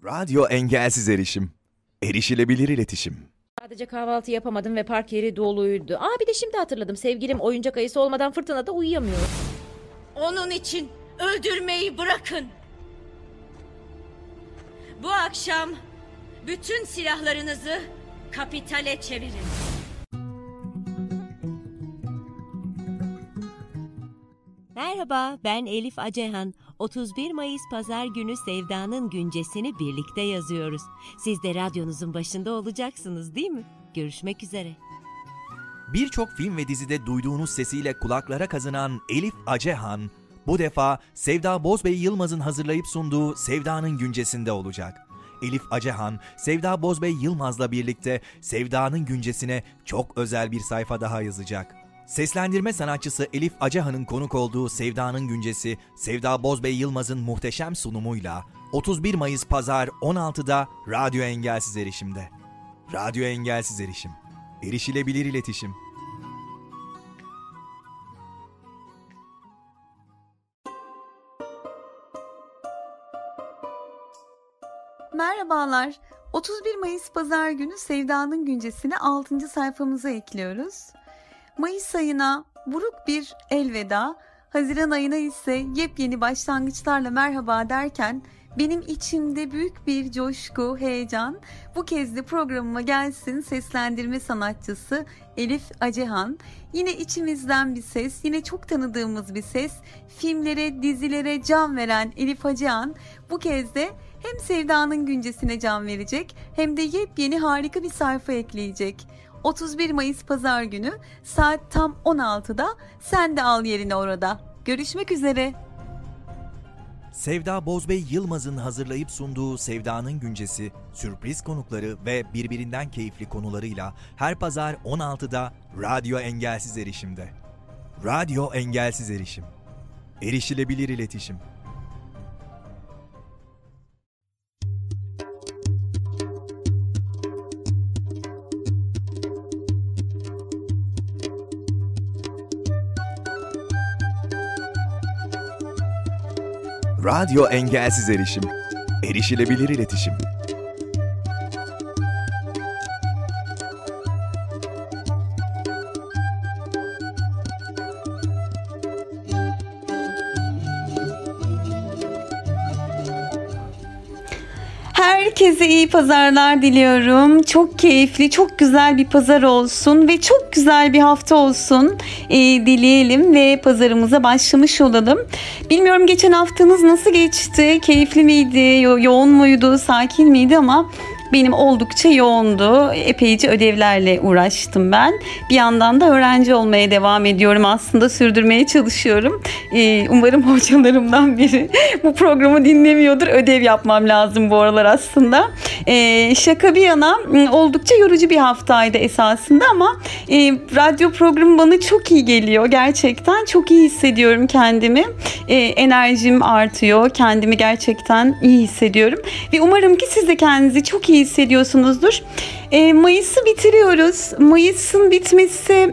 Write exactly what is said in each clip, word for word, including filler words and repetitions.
Radyo engelsiz erişim. Erişilebilir iletişim. Sadece kahvaltı yapamadım ve park yeri doluydu. Aa bir de şimdi hatırladım. Sevgilim oyuncak ayısı olmadan fırtınada uyuyamıyor. Onun için öldürmeyi bırakın. Bu akşam bütün silahlarınızı kapitale çevirin. Merhaba, ben Elif Acehan. otuz bir Mayıs Pazar günü Sevda'nın güncesini birlikte yazıyoruz. Siz de radyonuzun başında olacaksınız, değil mi? Görüşmek üzere. Birçok film ve dizide duyduğunuz sesiyle kulaklara kazınan Elif Acehan, bu defa Sevda Bozbey Yılmaz'ın hazırlayıp sunduğu Sevda'nın güncesinde olacak. Elif Acehan, Sevda Bozbey Yılmaz'la birlikte Sevda'nın güncesine çok özel bir sayfa daha yazacak. Seslendirme sanatçısı Elif Acehan'ın konuk olduğu Sevda'nın güncesi, Sevda Bozbey Yılmaz'ın muhteşem sunumuyla otuz bir Mayıs Pazar on altıda Radyo Engelsiz Erişim'de. Radyo Engelsiz Erişim. Erişilebilir iletişim. Merhabalar. otuz bir Mayıs Pazar günü Sevda'nın güncesini altıncı sayfamıza ekliyoruz. Mayıs ayına buruk bir elveda, Haziran ayına ise yepyeni başlangıçlarla merhaba derken benim içimde büyük bir coşku, heyecan. Bu kez de programıma gelsin seslendirme sanatçısı Elif Acehan. Yine içimizden bir ses, yine çok tanıdığımız bir ses. Filmlere, dizilere can veren Elif Acehan bu kez de hem Sevda'nın güncesine can verecek hem de yepyeni harika bir sayfa ekleyecek. otuz bir Mayıs Pazar günü saat tam on altıda sen de al yerini orada. Görüşmek üzere. Sevda Bozbey Yılmaz'ın hazırlayıp sunduğu Sevda'nın güncesi, sürpriz konukları ve birbirinden keyifli konularıyla her pazar on altıda Radyo Engelsiz Erişim'de. Radyo Engelsiz Erişim. Erişilebilir iletişim. Radyo Engelsiz Erişim. Erişilebilir iletişim. Herkese iyi pazarlar diliyorum. Çok keyifli, çok güzel bir pazar olsun ve çok güzel bir hafta olsun e, dileyelim ve pazarımıza başlamış olalım. Bilmiyorum geçen haftanız nasıl geçti? Keyifli miydi? Yo- yoğun muydu? Sakin miydi? Ama benim oldukça yoğundu. Epeyce ödevlerle uğraştım ben. Bir yandan da öğrenci olmaya devam ediyorum. Aslında sürdürmeye çalışıyorum. Ee, umarım hocalarımdan biri bu programı dinlemiyordur. Ödev yapmam lazım bu aralar aslında. Ee, şaka bir yana oldukça yorucu bir haftaydı esasında ama e, radyo programı bana çok iyi geliyor. Gerçekten çok iyi hissediyorum kendimi. Ee, enerjim artıyor. Kendimi gerçekten iyi hissediyorum. Ve umarım ki siz de kendinizi çok iyi hissediyorsunuzdur. E, Mayıs'ı bitiriyoruz. Mayıs'ın bitmesi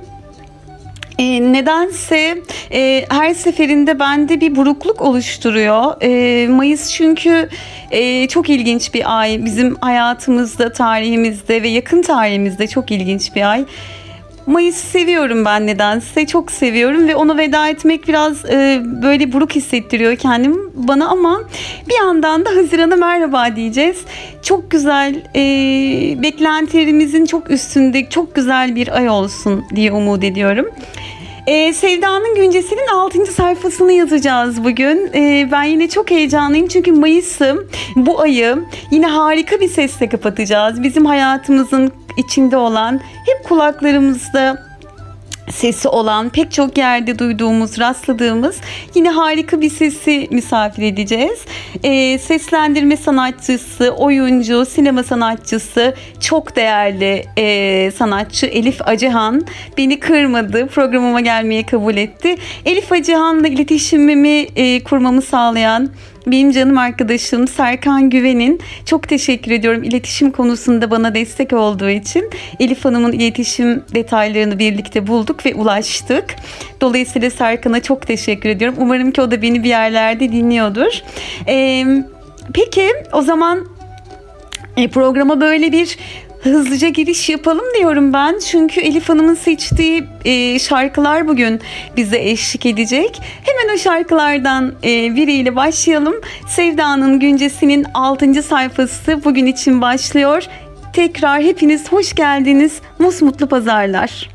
e, nedense e, her seferinde bende bir burukluk oluşturuyor. E, Mayıs çünkü e, çok ilginç bir ay. Bizim hayatımızda, tarihimizde ve yakın tarihimizde çok ilginç bir ay. Mayıs'ı seviyorum ben nedense. Çok seviyorum ve ona veda etmek biraz e, böyle buruk hissettiriyor kendimi bana ama bir yandan da Haziran'a merhaba diyeceğiz. Çok güzel, e, beklentilerimizin çok üstünde çok güzel bir ay olsun diye umut ediyorum. Ee, Sevda'nın güncesinin altıncı sayfasını yazacağız bugün. Ee, ben yine çok heyecanlıyım çünkü Mayıs'ı, bu ayı yine harika bir sesle kapatacağız. Bizim hayatımızın içinde olan, hep kulaklarımızda sesi olan, pek çok yerde duyduğumuz, rastladığımız yine harika bir sesi misafir edeceğiz. Ee, seslendirme sanatçısı, oyuncu, sinema sanatçısı, çok değerli e, sanatçı Elif Acehan beni kırmadı, programıma gelmeye kabul etti. Elif Acehan'la iletişimimi e, kurmamı sağlayan benim canım arkadaşım Serkan Güven'in çok teşekkür ediyorum iletişim konusunda bana destek olduğu için. Elif Hanım'ın iletişim detaylarını birlikte bulduk ve ulaştık. Dolayısıyla Serkan'a çok teşekkür ediyorum. Umarım ki o da beni bir yerlerde dinliyordur. Ee, peki o zaman E, programa böyle bir hızlıca giriş yapalım diyorum ben. Çünkü Elif Hanım'ın seçtiği e, şarkılar bugün bize eşlik edecek. Hemen o şarkılardan e, biriyle başlayalım. Sevda'nın Güncesi'nin altıncı sayfası bugün için başlıyor. Tekrar hepiniz hoş geldiniz. Musmutlu pazarlar.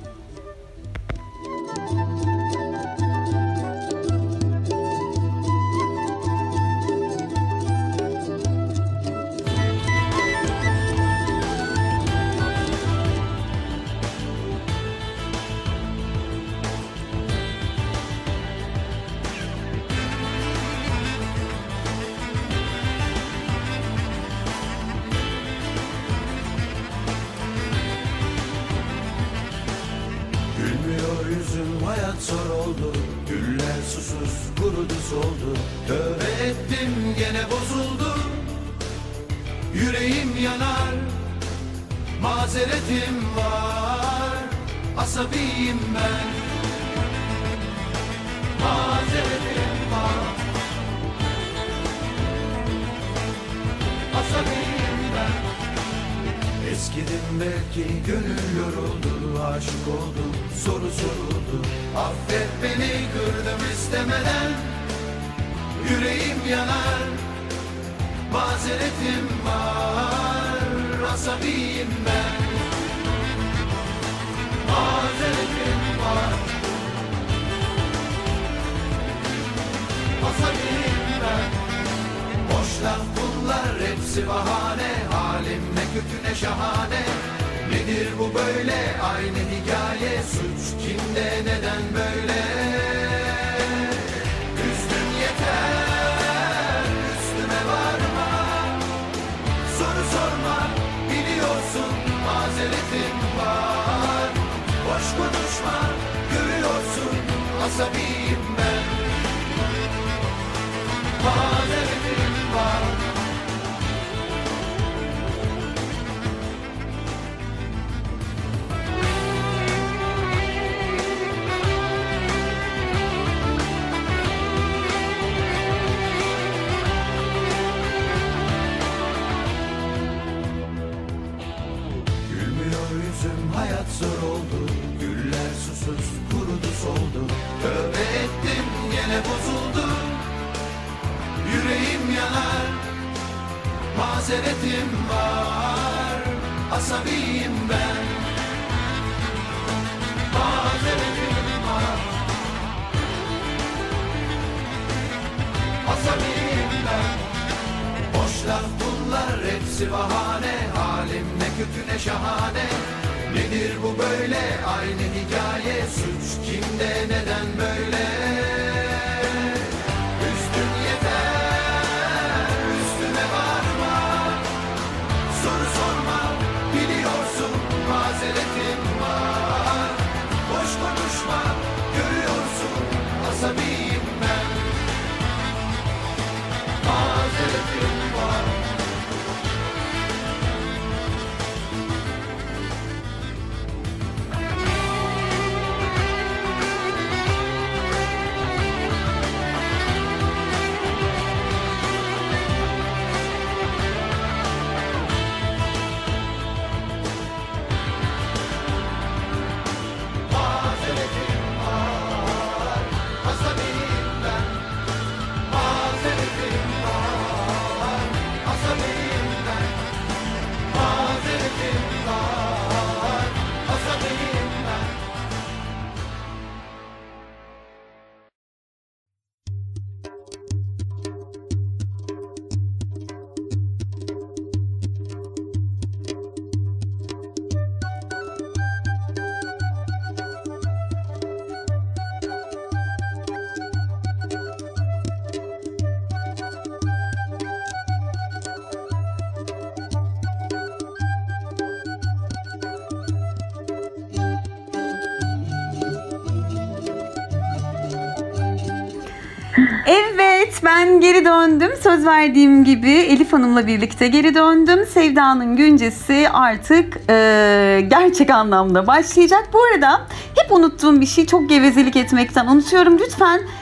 Zor oldu, güller susuz, kurudu soldu. Tövbe ettim gene bozuldu. Yüreğim yanar, mazeretim var. Asabiyim ben, mazeretim var. Asabiyim ben. Eskidim belki, gönül yoruldu, aşık oldum, soru soruldu. Affet beni, kırdım istemeden. Yüreğim yanar, mazeretim var. Asabiyim ben, mazeretim var. Asabiyim ben. Boş laf bunlar, hepsi bahane. Halim ne kötü ne şahane. Nedir bu böyle, aynı hikaye. Suç kimde, neden böyle? Üstün yeter, üstüme varma. Soru sorma, biliyorsun mazeretim var. Boş konuşma, görüyorsun asabiyim ben. Mazeretim var. Hayat zor oldu, güller susuz, kurudu soldu. Tövbe ettim gene bozuldu. Yüreğim yanar, mazeretim var. Asabiyim ben, mazeretim var. Asabiyim ben. Boş laf bunlar, hepsi bahane. Halim ne kötü ne şahane. Nedir bu böyle, aynı hikaye. Suç kimde, neden böyle? Üstün yeter, üstüme varma. Soru sorma, biliyorsun mazeretim var. Boş konuşma, görüyorsun asabiyim ben. Mazeretim var. Evet, ben geri döndüm. Söz verdiğim gibi Elif Hanım'la birlikte geri döndüm. Sevda'nın Güncesi artık e, gerçek anlamda başlayacak. Bu arada hep unuttuğum bir şey, çok gevezelik etmekten unutuyorum. Lütfen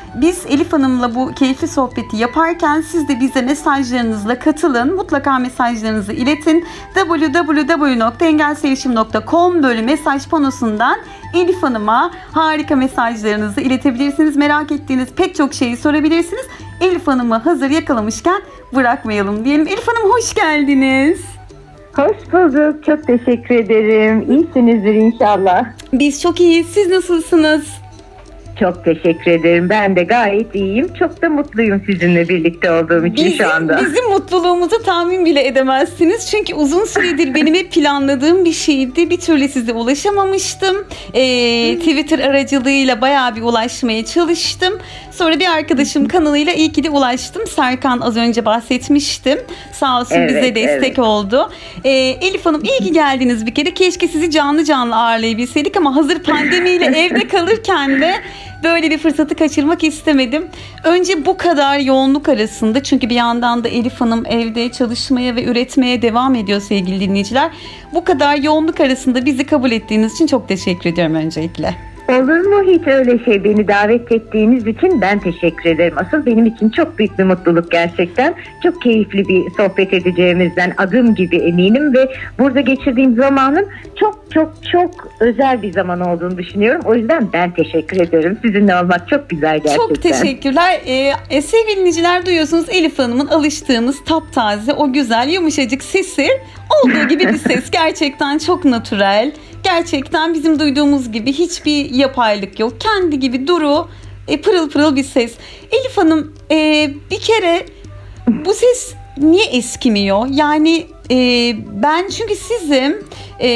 Biz Elif Hanım'la bu keyifli sohbeti yaparken siz de bize mesajlarınızla katılın. Mutlaka mesajlarınızı iletin. double-u double-u double-u nokta engelsevişim nokta com bölü mesaj panosundan Elif Hanım'a harika mesajlarınızı iletebilirsiniz. Merak ettiğiniz pek çok şeyi sorabilirsiniz. Elif Hanım'ı hazır yakalamışken bırakmayalım diyelim. Elif Hanım hoş geldiniz. Hoş bulduk. Çok teşekkür ederim. İyisinizdir inşallah. Biz çok iyiyiz. Siz nasılsınız? Çok teşekkür ederim. Ben de gayet iyiyim. Çok da mutluyum sizinle birlikte olduğum için bizim, şu anda. Bizim mutluluğumuzu tahmin bile edemezsiniz. Çünkü uzun süredir benim hep planladığım bir şeydi. Bir türlü size ulaşamamıştım. Ee, Twitter aracılığıyla bayağı bir ulaşmaya çalıştım. Sonra bir arkadaşım kanalıyla iyi ki de ulaştım. Serkan az önce bahsetmiştim. Sağ olsun evet, bize destek evet. oldu. Ee, Elif Hanım iyi ki geldiniz bir kere. Keşke sizi canlı canlı ağırlayabilseydik ama hazır pandemiyle evde kalırken de böyle bir fırsatı kaçırmak istemedim. Önce bu kadar yoğunluk arasında, çünkü bir yandan da Elif Hanım evde çalışmaya ve üretmeye devam ediyor sevgili dinleyiciler. Bu kadar yoğunluk arasında bizi kabul ettiğiniz için çok teşekkür ediyorum öncelikle. Olur mu hiç öyle şey? Beni davet ettiğiniz için ben teşekkür ederim. Asıl benim için çok büyük bir mutluluk gerçekten. Çok keyifli bir sohbet edeceğimizden adım gibi eminim ve burada geçirdiğim zamanın çok çok çok özel bir zaman olduğunu düşünüyorum. O yüzden ben teşekkür ederim. Sizinle olmak çok güzel gerçekten. Çok teşekkürler. Ee, sevgili dinleyiciler, duyuyorsunuz Elif Hanım'ın alıştığımız taptaze, o güzel yumuşacık sesi, olduğu gibi bir ses. Gerçekten çok natürel. Gerçekten bizim duyduğumuz gibi hiçbir yapaylık yok. Kendi gibi duru, e, pırıl pırıl bir ses. Elif Hanım, e, bir kere bu ses niye eskimiyor? Yani e, ben çünkü sizin e,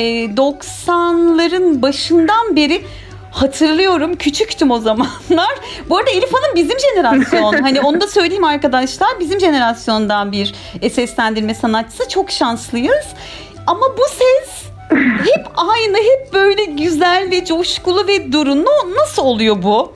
doksanların başından beri hatırlıyorum. Küçüktüm o zamanlar. Bu arada Elif Hanım bizim jenerasyon. Hani onu da söyleyeyim arkadaşlar. Bizim jenerasyondan bir seslendirme sanatçısı. Çok şanslıyız. Ama bu ses hep aynı, hep böyle güzel ve coşkulu ve duru. Nasıl oluyor bu?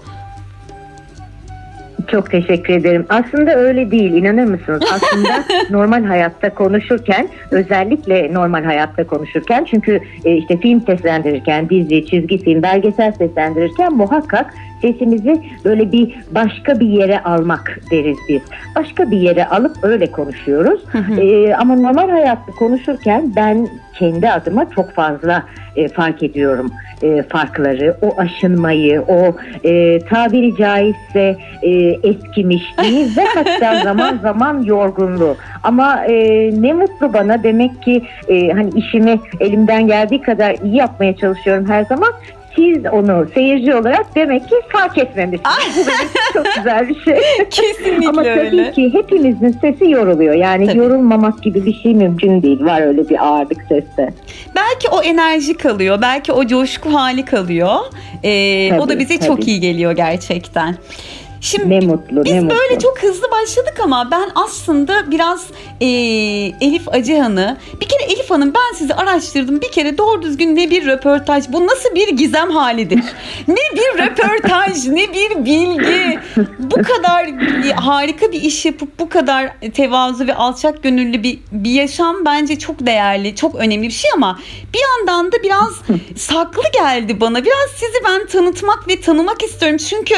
Çok teşekkür ederim. Aslında öyle değil, inanır mısınız? Aslında normal hayatta konuşurken, özellikle normal hayatta konuşurken, çünkü e, işte film seslendirirken, dizi, çizgi film, belgesel seslendirirken muhakkak sesimizi böyle bir başka bir yere almak deriz biz. Başka bir yere alıp öyle konuşuyoruz. e, ama normal hayatta konuşurken ben kendi adıma çok fazla e, fark ediyorum e, farkları, o aşınmayı, o e, tabiri caizse e, eskimişliği ve hatta zaman zaman yorgunluğu. Ama e, ne mutlu bana, demek ki e, hani işimi elimden geldiği kadar iyi yapmaya çalışıyorum her zaman. Siz onu seyirci olarak demek ki fark etmemişsiniz. Bu benim için çok güzel bir şey. Kesinlikle Ama tabii öyle. ki hepimizin sesi yoruluyor. Yani tabii. Yorulmamak gibi bir şey mümkün değil. Var öyle bir ağırlık seste. Belki o enerji kalıyor. Belki o coşku hali kalıyor. Ee, tabii, o da bize tabii. çok iyi geliyor gerçekten. Şimdi ne mutlu, biz ne böyle mutlu. çok hızlı başladık ama ben aslında biraz e, Elif Acehan'ı, bir kere Elif Hanım, ben sizi araştırdım. Bir kere doğru düzgün ne bir röportaj, bu nasıl bir gizem halidir? Ne bir röportaj, ne bir bilgi. Bu kadar harika bir iş yapıp bu kadar tevazu ve alçak gönüllü bir, bir yaşam bence çok değerli, çok önemli bir şey ama bir yandan da biraz saklı geldi bana. Biraz sizi ben tanıtmak ve tanımak istiyorum. Çünkü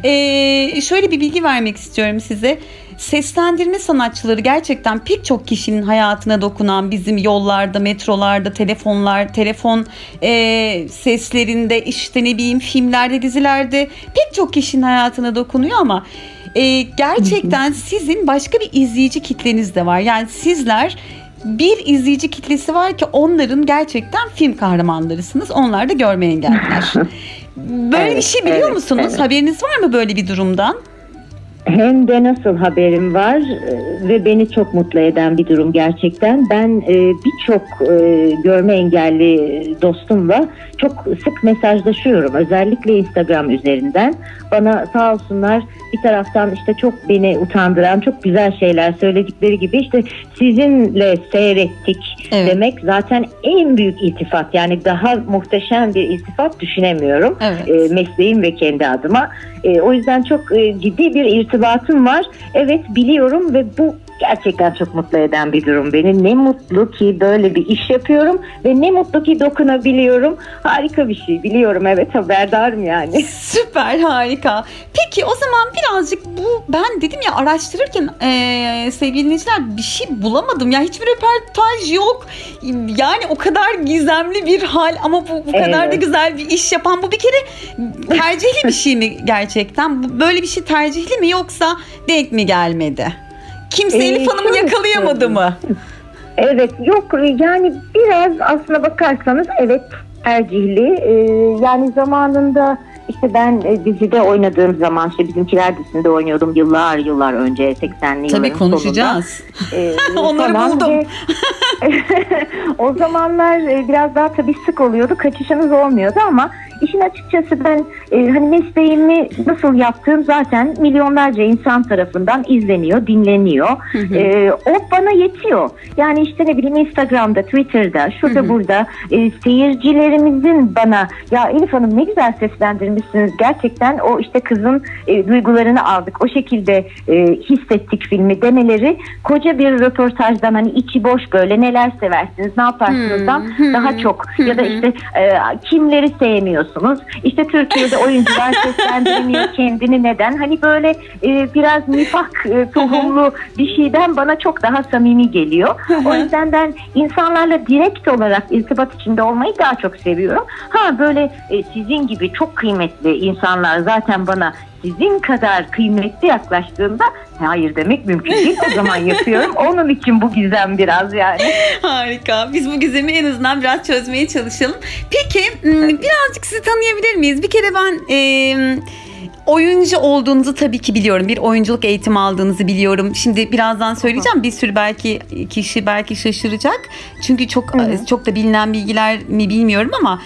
eee şöyle bir bilgi vermek istiyorum size. Seslendirme sanatçıları gerçekten pek çok kişinin hayatına dokunan, bizim yollarda, metrolarda, telefonlar, telefon e, seslerinde, işte ne bileyim filmlerde, dizilerde pek çok kişinin hayatına dokunuyor ama e, gerçekten sizin başka bir izleyici kitleniz de var. Yani sizler bir izleyici kitlesi var ki onların gerçekten film kahramanlarısınız. Onlar da görme engelliler. Böyle evet, bir şey biliyor evet, musunuz? Evet. Haberiniz var mı böyle bir durumdan? Hem de nasıl haberim var ve beni çok mutlu eden bir durum gerçekten. Ben e, birçok e, görme engelli dostumla çok sık mesajlaşıyorum. Özellikle Instagram üzerinden. Bana sağ olsunlar bir taraftan işte çok beni utandıran, çok güzel şeyler söyledikleri gibi, işte sizinle seyrettik evet. demek zaten en büyük iltifat. Yani daha muhteşem bir iltifat düşünemiyorum. Evet. E, mesleğim ve kendi adıma. E, o yüzden çok e, ciddi bir irtibatım var. Evet, biliyorum ve bu gerçekten çok mutlu eden bir durum beni. Ne mutlu ki böyle bir iş yapıyorum ve ne mutlu ki dokunabiliyorum. Harika bir şey, biliyorum, evet, haberdarım yani. Süper, harika. Peki o zaman birazcık bu, ben dedim ya araştırırken e, sevgili dinleyiciler bir şey bulamadım. Ya hiçbir röportaj yok. Yani o kadar gizemli bir hal ama bu, bu kadar Evet. da güzel bir iş yapan, bu bir kere tercihli bir şey mi gerçekten? Bu- Böyle bir şey tercihli mi yoksa denk mi gelmedi? Kimse Ee, Elif Hanım'ı şöyle yakalayamadı söyleyeyim. mı? Evet, yok yani biraz aslına bakarsanız evet tercihli. Ee, yani zamanında işte ben e, dizide oynadığım zaman, işte Bizimkiler dizisinde oynuyordum yıllar yıllar önce, seksenli Tabii yılların konuşacağız. sonunda. Ee, Onları falan buldum. ve o zamanlar e, biraz daha tabii sık oluyordu, kaçışınız olmuyordu ama işin açıkçası ben e, hani mesleğimi nasıl yaptığım zaten milyonlarca insan tarafından izleniyor, dinleniyor. E, o bana yetiyor. Yani işte ne bileyim Instagram'da, Twitter'da, şurada burada e, seyircilerimizin bana ya Elif Hanım ne güzel seslendirmişsiniz. Gerçekten o işte kızın e, duygularını aldık. O şekilde e, hissettik filmi demeleri koca bir röportajdan, hani içi boş böyle neler seversiniz, ne yaparsınızdan daha çok. Ya da işte e, kimleri sevmiyorsunuz? İşte Türkiye'de oyuncular seslendiremiyor kendini, neden? Hani böyle e, biraz nifak e, tohumlu bir şeyden bana çok daha samimi geliyor. O yüzden ben insanlarla direkt olarak irtibat içinde olmayı daha çok seviyorum. Ha böyle e, sizin gibi çok kıymetli insanlar zaten bana sizin kadar kıymetli yaklaştığında hayır demek mümkün değil. O zaman yapıyorum. Onun için bu gizem biraz yani. Harika. Biz bu gizemi en azından biraz çözmeye çalışalım. Peki birazcık sizi tanıyabilir miyiz? Bir kere ben e, oyuncu olduğunuzu tabii ki biliyorum. Bir oyunculuk eğitimi aldığınızı biliyorum. Şimdi birazdan söyleyeceğim. Bir sürü belki kişi belki şaşıracak. Çünkü çok hı hı. çok da bilinen bilgiler mi bilmiyorum ama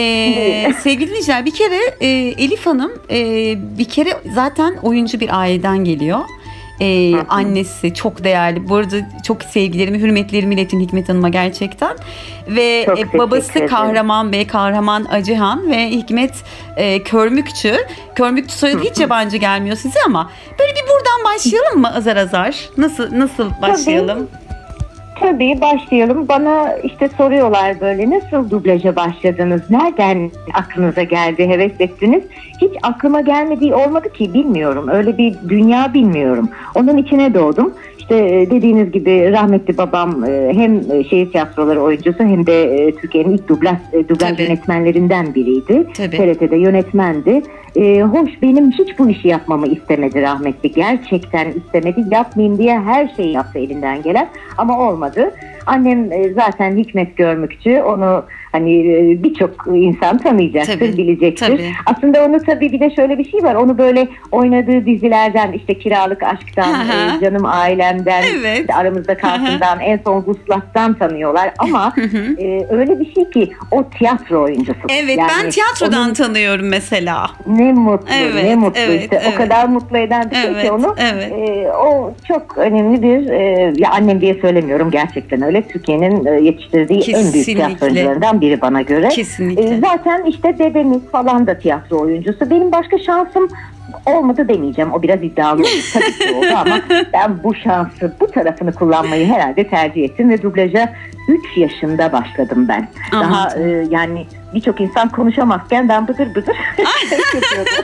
e, sevgili dinleyiciler, bir kere e, Elif Hanım e, bir kere zaten oyuncu bir aileden geliyor. Ee, annesi çok değerli. Bu arada çok sevgilerimi, hürmetlerimi iletin Hikmet Hanım'a gerçekten. Ve e, babası Kahraman Bey, Kahraman Acehan ve Hikmet e, Körmükçü. Körmükçü soyadı hiç yabancı gelmiyor size ama böyle bir buradan başlayalım mı azar azar? Nasıl nasıl başlayalım? Tabii. Tabii başlayalım. Bana işte soruyorlar böyle, nasıl dublaja başladınız? Nereden aklınıza geldi, heves ettiniz? Hiç aklıma gelmediği olmadı ki, bilmiyorum. Öyle bir dünya bilmiyorum. Onun içine doğdum. İşte dediğiniz gibi rahmetli babam hem şehir tiyatroları oyuncusu hem de Türkiye'nin ilk dublaj, dublaj yönetmenlerinden biriydi. Tabii. T R T'de yönetmendi. Ee, hoş benim hiç bu işi yapmamı istemedi rahmetli. Gerçekten istemedi. Yapmayayım diye her şeyi yaptı elinden gelen ama olmadı. Annem e, zaten Hikmet Görmükçü. Onu hani e, birçok insan tanıyacaktır, tabii, bilecektir. Tabii. Aslında onu tabii bir de şöyle bir şey var. Onu böyle oynadığı dizilerden, işte Kiralık Aşk'tan, e, Canım Ailem'den, evet. işte Aramızda Kalsın'dan, en son Vuslat'tan tanıyorlar. Ama e, öyle bir şey ki o tiyatro oyuncusu. Evet, yani ben tiyatrodan onun... tanıyorum mesela. Ne mutlu, evet, ne mutlu evet, işte. Evet. O kadar mutlu eden bir şey evet, ki onu. Evet. E, o çok önemli bir, e, ya annem diye söylemiyorum, gerçekten öyle. Türkiye'nin e, yetiştirdiği Kesinlikle. en büyük tiyatrocularından biri bana göre. Kesinlikle. E, zaten işte dedemiz falan da tiyatro oyuncusu. Benim başka şansım olmadı demeyeceğim. O biraz iddialı oldu. Tabii ki oldu ama ben bu şansı, bu tarafını kullanmayı herhalde tercih ettim ve dublaja üç yaşında başladım ben. Anladım. Daha e, yani birçok insan konuşamazken ben bıdır bıdır yapıyordum.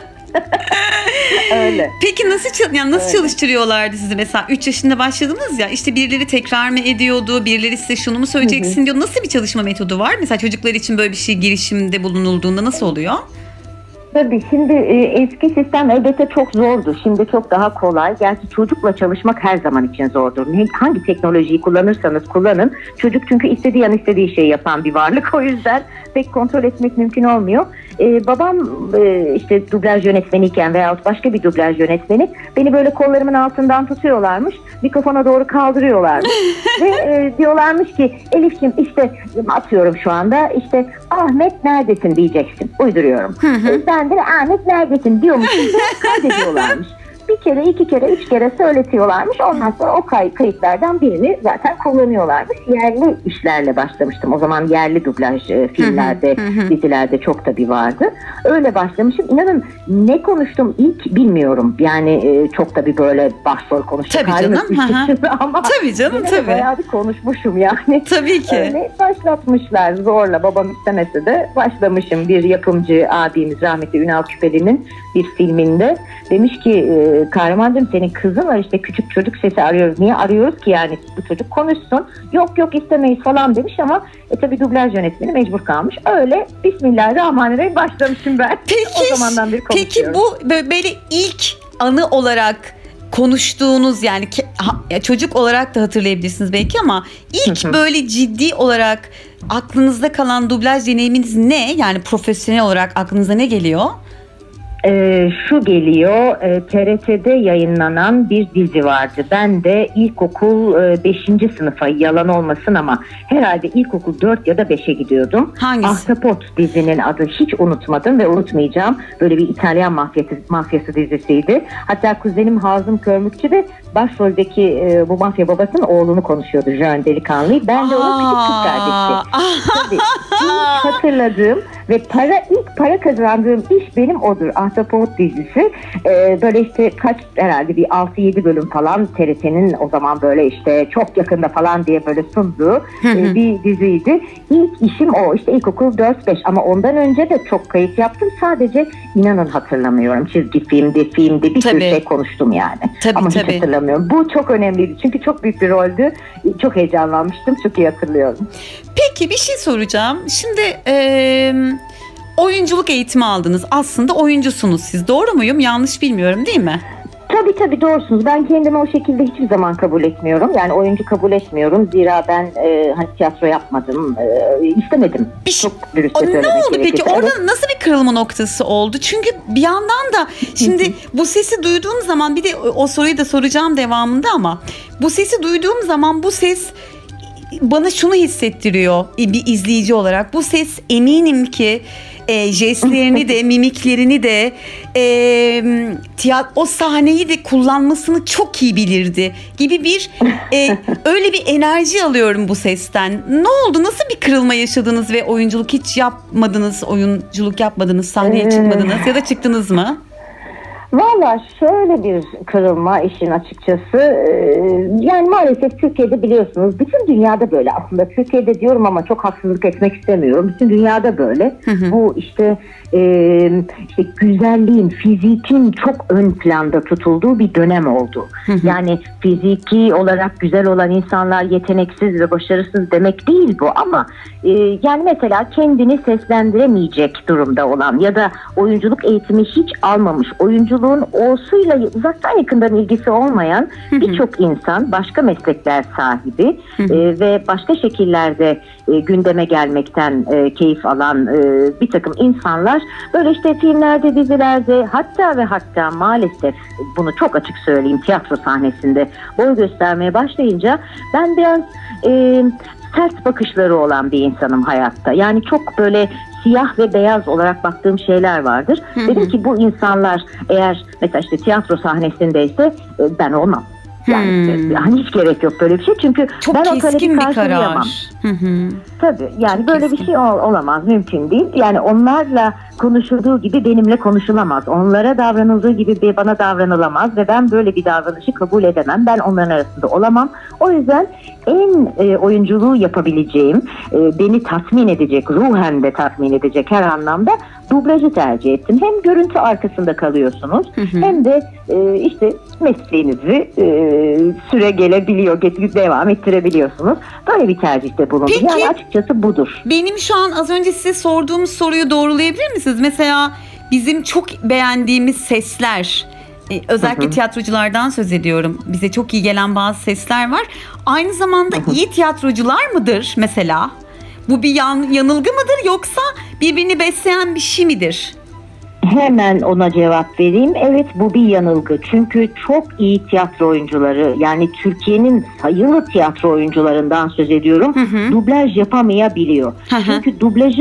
Öyle. Peki nasıl yani nasıl Öyle. çalıştırıyorlardı sizi mesela? üç yaşında başladınız ya, işte birileri tekrar mı ediyordu, birileri size şunu mu söyleyeceksin diyor. Nasıl bir çalışma metodu var? Mesela çocuklar için böyle bir şey girişimde bulunulduğunda nasıl oluyor? Tabii şimdi e, eski sistem elbette çok zordu. Şimdi çok daha kolay. Gerçi çocukla çalışmak her zaman için zordur. Ne, hangi teknolojiyi kullanırsanız kullanın. Çocuk çünkü istediği an istediği şeyi yapan bir varlık. O yüzden pek kontrol etmek mümkün olmuyor. E, babam e, işte dublaj yönetmeniyken veyahut başka bir dublaj yönetmeni beni böyle kollarımın altından tutuyorlarmış. Mikrofona doğru kaldırıyorlarmış. Ve e, diyorlarmış ki Elif'ciğim işte atıyorum şu anda işte Ahmet neredesin diyeceksin. Uyduruyorum. E, ben de Ahmet neredesin diyormuşum ve kaydediyorlarmış. bir kere, iki kere, üç kere söyletiyorlarmış. Ondan sonra o kay- kayıtlardan birini zaten kullanıyorlarmış. Yerli işlerle başlamıştım. O zaman yerli dublaj e, filmlerde, hı hı. dizilerde çok tabii vardı. Öyle başlamışım. İnanın ne konuştum ilk bilmiyorum. Yani e, çok tabii böyle başrol konuştum. Tabii canım. Ama tabii canım tabii. Bayağı bir konuşmuşum yani. Tabii ki. Öyle başlatmışlar zorla. Babam istemese de başlamışım. Bir yapımcı abimiz rahmetli Ünal Küpeli'nin bir filminde demiş ki e, Kahraman'cığım senin kızın var işte küçük çocuk sesi arıyoruz. Niye arıyoruz ki yani bu çocuk konuşsun. Yok yok istemeyiz falan demiş ama e, tabii dublaj yönetmeni mecbur kalmış. Öyle Bismillahirrahmanirrahim başlamışım ben. Peki, o zamandan beri konuşuyorum. Peki bu böyle ilk anı olarak konuştuğunuz yani çocuk olarak da hatırlayabilirsiniz belki ama ilk böyle ciddi olarak aklınızda kalan dublaj deneyiminiz ne? Yani profesyonel olarak aklınıza ne geliyor? Ee, şu geliyor, e, T R T'de yayınlanan bir dizi vardı. Ben de ilkokul e, beşinci sınıfa, yalan olmasın ama herhalde ilkokul dört ya da beşe gidiyordum. Hangisi? Ahtapot dizinin adı, hiç unutmadım ve unutmayacağım. Böyle bir İtalyan mafyası, mafyası dizisiydi. Hatta kuzenim Hazım Körmükçü de başroldeki e, bu mafya babasının oğlunu konuşuyordu, Jön delikanlıyı. Ben de onun küçük kız kardeşi. Tabii ilk hatırladığım ve para ilk para kazandığım iş benim odur. Ahtapot dizisi. Ee, böyle işte kaç herhalde bir altı yedi bölüm falan T R T'nin o zaman böyle işte çok yakında falan diye böyle sunduğu e, bir diziydi. İlk işim o. İşte ilkokul dört beş ama ondan önce de çok kayıt yaptım. Sadece inanın hatırlamıyorum. Çizgi filmdi, filmdi. Bir sürü şey konuştum yani. Tabii, ama tabii. hiç hatırlamıyorum. Bu çok önemliydi. Çünkü çok büyük bir roldü. Çok heyecanlanmıştım. Çok iyi hatırlıyorum. Peki bir şey soracağım. Şimdi eee oyunculuk eğitimi aldınız. Aslında oyuncusunuz siz. Doğru muyum? Yanlış bilmiyorum değil mi? Tabii tabii doğrusunuz. Ben kendimi o şekilde hiçbir zaman kabul etmiyorum. Yani oyuncu kabul etmiyorum. Zira ben e, hani tiyatro yapmadım. E, istemedim. Bir şey, Çok dürüstçe o, ne söylemek oldu gerekirse. peki? Orada Evet. nasıl bir kırılma noktası oldu? Çünkü bir yandan da şimdi bu sesi duyduğum zaman bir de o soruyu da soracağım devamında ama bu sesi duyduğum zaman bu ses bana şunu hissettiriyor bir izleyici olarak. Bu ses eminim ki e, jestlerini de mimiklerini de e, tiyat- o sahneyi de kullanmasını çok iyi bilirdi gibi bir e, öyle bir enerji alıyorum bu sesten. Ne oldu? Nasıl bir kırılma yaşadınız ve oyunculuk hiç yapmadınız, oyunculuk yapmadınız, sahneye çıkmadınız ya da çıktınız mı? Valla şöyle bir kırılma işin açıkçası, yani maalesef Türkiye'de biliyorsunuz, bütün dünyada böyle aslında, Türkiye'de diyorum ama çok haksızlık etmek istemiyorum, bütün dünyada böyle. Hı hı. Bu işte, e, işte güzelliğin, fizikin çok ön planda tutulduğu bir dönem oldu. Hı hı. Yani fiziki olarak güzel olan insanlar yeteneksiz ve başarısız demek değil bu ama e, yani mesela kendini seslendiremeyecek durumda olan ya da oyunculuk eğitimi hiç almamış, oyuncu olsuyla uzaktan yakından ilgisi olmayan birçok insan, başka meslekler sahibi e, ve başka şekillerde e, gündeme gelmekten e, keyif alan e, bir takım insanlar böyle işte filmlerde, dizilerde, hatta ve hatta maalesef bunu çok açık söyleyeyim, tiyatro sahnesinde boy göstermeye başlayınca ben biraz e, sert bakışları olan bir insanım hayatta. Yani çok böyle siyah ve beyaz olarak baktığım şeyler vardır. Hı hı. Dedim ki bu insanlar eğer mesela işte tiyatro sahnesindeyse ben olmam. Yani, hmm. yani hiç gerek yok böyle bir şey. Çünkü çok ben o talebi karşılayamam. Hı hı. Tabii yani çok böyle keskin. Bir şey ol, olamaz. Mümkün değil. Yani onlarla konuşulduğu gibi benimle konuşulamaz. Onlara davranıldığı gibi bana davranılamaz ve ben böyle bir davranışı kabul edemem. Ben onların arasında olamam. O yüzden en e, oyunculuğu yapabileceğim, e, beni tatmin edecek, ruhen de tatmin edecek her anlamda dublajı tercih ettim. Hem görüntü arkasında kalıyorsunuz, hı hı. hem de e, işte mesleğinizi e, süre gelebiliyor, devam ettirebiliyorsunuz. Böyle bir tercihte bulundum. Peki, yani açıkçası budur. Benim şu an az önce size sorduğum soruyu doğrulayabilir misiniz? Mesela bizim çok beğendiğimiz sesler, Ee, özellikle hı hı. tiyatroculardan söz ediyorum. Bize çok iyi gelen bazı sesler var. Aynı zamanda hı hı. iyi tiyatrocular mıdır mesela? Bu bir yan, yanılgı mıdır yoksa birbirini besleyen bir şey midir? Hemen ona cevap vereyim. Evet, bu bir yanılgı. Çünkü çok iyi tiyatro oyuncuları, yani Türkiye'nin sayılı tiyatro oyuncularından söz ediyorum. Hı hı. Dublaj yapamayabiliyor. Hı hı. Çünkü dublajın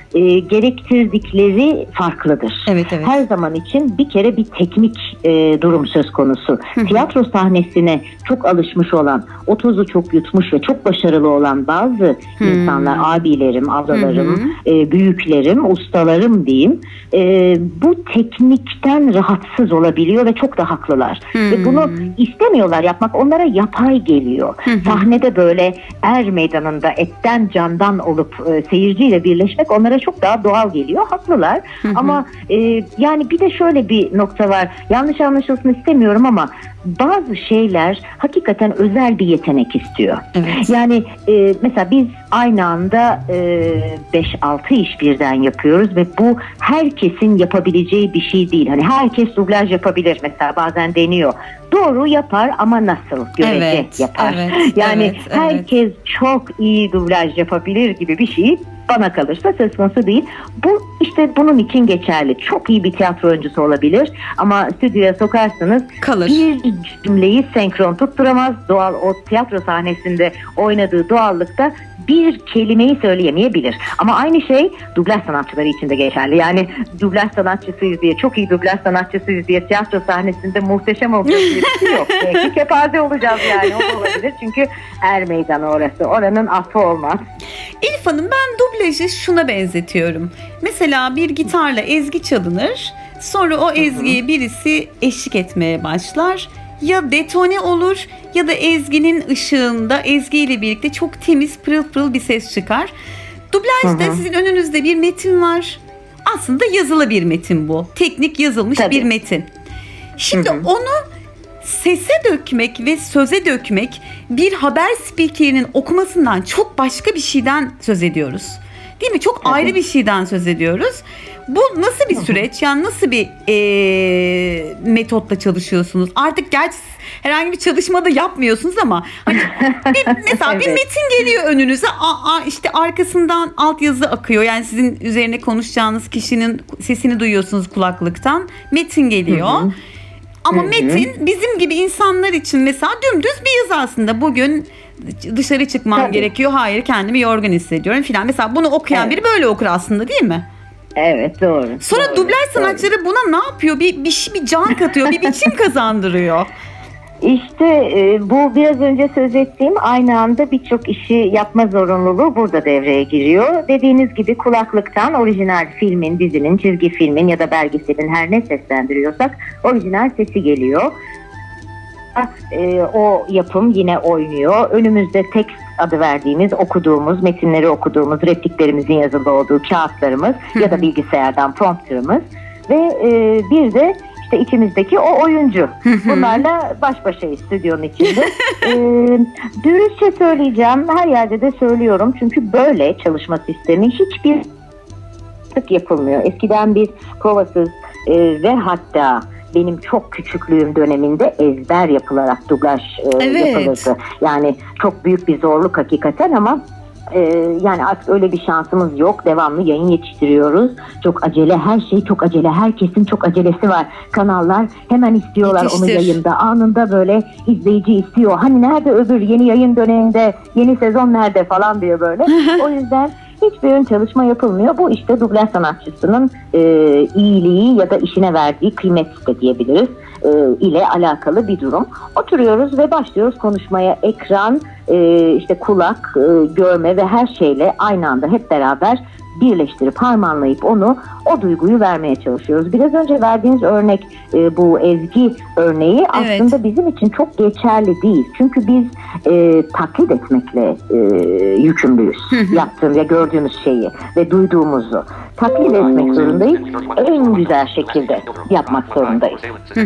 e, gerektirdikleri farklıdır. Evet, evet. Her zaman için bir kere bir teknik e, durum söz konusu. Tiyatro sahnesine çok alışmış olan, o tozu çok yutmuş ve çok başarılı olan bazı insanlar, abilerim, ablalarım, e, büyüklerim, ustalarım diyeyim, e, bu teknikten rahatsız olabiliyor ve çok da haklılar. Ve bunu istemiyorlar yapmak, onlara yapay geliyor. Sahnede böyle er meydanında etten candan olup e, seyirciyle birleşmek onlara çok daha doğal geliyor. Haklılar. Ama e, yani bir de şöyle bir nokta var. Yanlış anlaşılsın istemiyorum ama bazı şeyler hakikaten özel bir yetenek istiyor. Evet. Yani e, mesela biz aynı anda beş altı iş birden yapıyoruz ve bu herkesin yapabileceği bir şey değil. Hani herkes dublaj yapabilir mesela, bazen deniyor. Doğru yapar ama nasıl görece Evet, yapar. evet, yani evet, evet. herkes çok iyi dublaj yapabilir gibi bir şey bana kalırsa söz konusu değil. Bu işte bunun için geçerli. Çok iyi bir tiyatro oyuncusu olabilir ama stüdyoya sokarsanız Kalır. bir cümleyi senkron tutturamaz. Doğal, o tiyatro sahnesinde oynadığı doğallıkta bir kelimeyi söyleyemeyebilir. Ama aynı şey dublaj sanatçıları için de geçerli. Yani dublaj sanatçısıyız diye, çok iyi dublaj sanatçısıyız diye tiyatro sahnesinde muhteşem olacak diye bir şey yok. Belki kepaze olacağız yani, o da olabilir. Çünkü er meydanı orası. Oranın affı olmaz. Elif Hanım, ben dublajı şuna benzetiyorum. Mesela bir gitarla ezgi çalınır. Sonra o ezgiye birisi eşlik etmeye başlar. Ya detone olur ya da ezginin ışığında ezgiyle birlikte çok temiz, pırıl pırıl bir ses çıkar. Dublajda hı hı. sizin önünüzde bir metin var. Aslında yazılı bir metin bu. Teknik yazılmış Tabii. bir metin. Şimdi hı hı. onu sese dökmek ve söze dökmek, bir haber spikerinin okumasından çok başka bir şeyden söz ediyoruz. Değil mi? Çok Tabii. ayrı bir şeyden söz ediyoruz. Bu nasıl bir süreç? Yani nasıl bir e, metotla çalışıyorsunuz? Artık gerçi herhangi bir çalışma da yapmıyorsunuz ama hani bir, mesela evet. bir metin geliyor önünüze, a, a, işte arkasından altyazı akıyor. Yani sizin üzerine konuşacağınız kişinin sesini duyuyorsunuz kulaklıktan. Metin geliyor. Hı hı. Ama Hı-hı. metin bizim gibi insanlar için mesela dümdüz bir yazı aslında. Bugün dışarı çıkmam Tabii. gerekiyor. Hayır, kendimi yorgun hissediyorum filan. Mesela bunu okuyan evet. biri böyle okur aslında, değil mi? Evet, doğru. Sonra doğru, dublaj sanatçıları doğru. buna ne yapıyor? Bir, bir, bir can katıyor, bir biçim kazandırıyor. İşte e, bu biraz önce söz ettiğim aynı anda birçok işi yapma zorunluluğu burada devreye giriyor. Dediğiniz gibi kulaklıktan orijinal filmin, dizinin, çizgi filmin ya da belgeselin her ne seslendiriyorsak orijinal sesi geliyor. E, o yapım yine oynuyor. Önümüzde tekst adı verdiğimiz, okuduğumuz, metinleri okuduğumuz, repliklerimizin yazılı olduğu kağıtlarımız ya da bilgisayardan prompterımız ve e, bir de İşte içimizdeki o oyuncu. Bunlarla baş başayız stüdyonun içinde. ee, dürüstçe söyleyeceğim, her yerde de söylüyorum. Çünkü böyle çalışma sistemi hiçbir sık yapılmıyor. Eskiden bir provasız e, ve hatta benim çok küçüklüğüm döneminde ezber yapılarak dublaj e, evet. yapılırdı. Yani çok büyük bir zorluk hakikaten ama Ee, yani artık öyle bir şansımız yok. Devamlı yayın yetiştiriyoruz. Çok acele, her şey çok acele. Herkesin çok acelesi var. Kanallar hemen istiyorlar Yetiştir. onu yayında. Anında böyle izleyici istiyor. Hani nerede öbür yeni yayın döneminde, yeni sezon nerede falan diyor böyle. O yüzden hiçbir ön çalışma yapılmıyor. Bu işte dublaj sanatçısının e, iyiliği ya da işine verdiği kıymet de diyebiliriz. E, ile alakalı bir durum. Oturuyoruz ve başlıyoruz konuşmaya. Ekran, e, işte kulak, e, görme ve her şeyle aynı anda hep beraber birleştirip harmanlayıp onu, o duyguyu vermeye çalışıyoruz. Biraz önce verdiğiniz örnek, e, bu ezgi örneği evet. aslında bizim için çok geçerli değil. Çünkü biz e, taklit etmekle e, yükümlüyüz. Yaptığımız ve gördüğümüz şeyi ve duyduğumuzu taklit etmek zorundayız. En güzel şekilde yapmak zorundayız.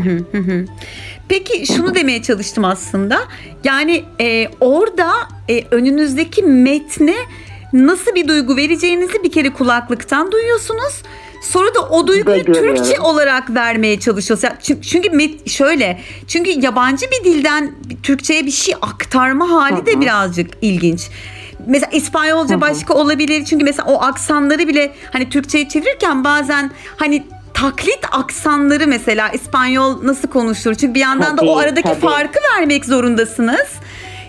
Peki şunu demeye çalıştım aslında. Yani e, orada e, önünüzdeki metne nasıl bir duygu vereceğinizi bir kere kulaklıktan duyuyorsunuz. Sonra da o duyguyu Türkçe olarak vermeye çalışıyorsunuz. Çünkü, çünkü met, şöyle, çünkü yabancı bir dilden Türkçe'ye bir şey aktarma hali Hı-hı. de birazcık ilginç. Mesela İspanyolca Hı-hı. başka olabilir. Çünkü mesela o aksanları bile hani Türkçe'ye çevirirken bazen hani taklit aksanları, mesela İspanyol nasıl konuşur? Çünkü bir yandan tabii, da o aradaki tabii. farkı vermek zorundasınız.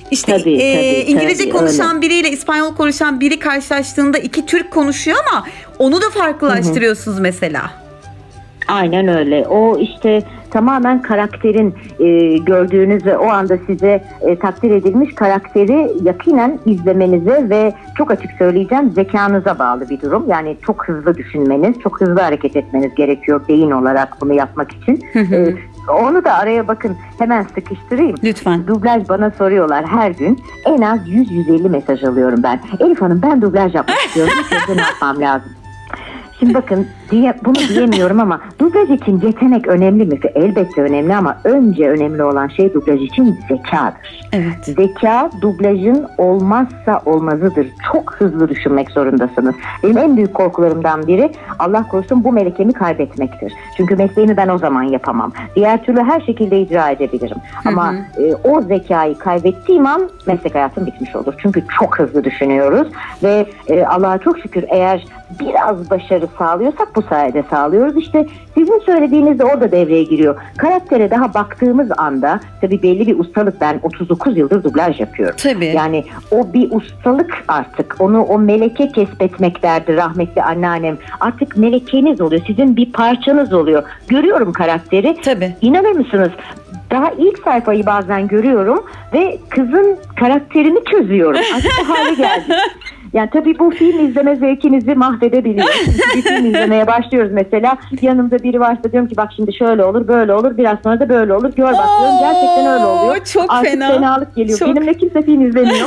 İşte Tabii, e, tabii, İngilizce tabii, konuşan öyle. biriyle İspanyol konuşan biri karşılaştığında iki Türk konuşuyor ama onu da farklılaştırıyorsunuz mesela. Aynen öyle. O işte tamamen karakterin e, gördüğünüz ve o anda size e, takdir edilmiş karakteri yakinen izlemenize ve çok açık söyleyeceğim zekanıza bağlı bir durum. Yani çok hızlı düşünmeniz, çok hızlı hareket etmeniz gerekiyor beyin olarak bunu yapmak için. E, onu da araya bakın hemen sıkıştırayım. Lütfen. Dublaj bana soruyorlar her gün. En az yüz yüz elli mesaj alıyorum ben. Elif Hanım ben dublaj yapmak istiyorum. Sizde ne yapmam lazım? Şimdi bakın diye, bunu diyemiyorum ama dublaj için yetenek önemli mi? Elbette önemli ama önce önemli olan şey dublaj için zekadır. Evet. Zeka dublajın olmazsa olmazıdır. Çok hızlı düşünmek zorundasınız. Benim en büyük korkularımdan biri Allah korusun bu melekemi kaybetmektir. Çünkü mesleğimi ben o zaman yapamam. Diğer türlü her şekilde icra edebilirim. Hı hı. Ama e, o zekayı kaybettiğim an meslek hayatım bitmiş olur. Çünkü çok hızlı düşünüyoruz ve e, Allah'a çok şükür eğer biraz başarı sağlıyorsak bu sayede sağlıyoruz. İşte sizin söylediğiniz de orada devreye giriyor. Karaktere daha baktığımız anda tabii belli bir ustalık, ben otuz dokuz yıldır dublaj yapıyorum. Tabii. Yani o bir ustalık artık. Onu o meleke kesbetmek derdi rahmetli anneannem. Artık melekeniz oluyor. Sizin bir parçanız oluyor. Görüyorum karakteri. Tabii. İnanır mısınız? Daha ilk sayfayı bazen görüyorum ve kızın karakterini çözüyorum. Artık o hale geldi. Yani tabii bu film izleme zevkinizi mahvedebiliyor. Çünkü bir film izlemeye başlıyoruz mesela. Yanımda biri varsa diyorum ki bak şimdi şöyle olur, böyle olur. Biraz sonra da böyle olur. Gör bak diyorum. Gerçekten öyle oluyor. Çok Artık fena. fenalık geliyor. Çok... Benimle kimse film izlemiyor.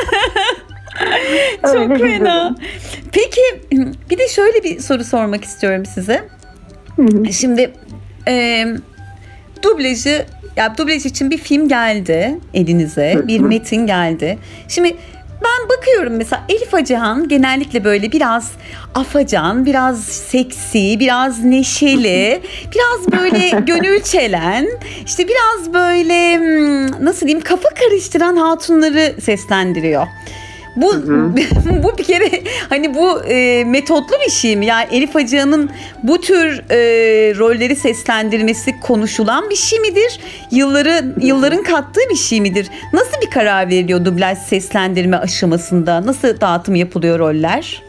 Çok fena. Peki bir de şöyle bir soru sormak istiyorum size. Şimdi e, dublajı ya dublaj için bir film geldi elinize, bir metin geldi. Şimdi ben bakıyorum mesela Elif Acehan genellikle böyle biraz afacan, biraz seksi, biraz neşeli, biraz böyle gönül çelen, işte biraz böyle nasıl diyeyim kafa karıştıran hatunları seslendiriyor. Bu bu bir kere hani bu e, metotlu bir şey mi? Yani Elif Acehan'ın bu tür e, rolleri seslendirmesi konuşulan bir şey midir? Yılları yılların kattığı bir şey midir? Nasıl bir karar veriliyor dublaj seslendirme aşamasında? Nasıl dağıtım yapılıyor roller?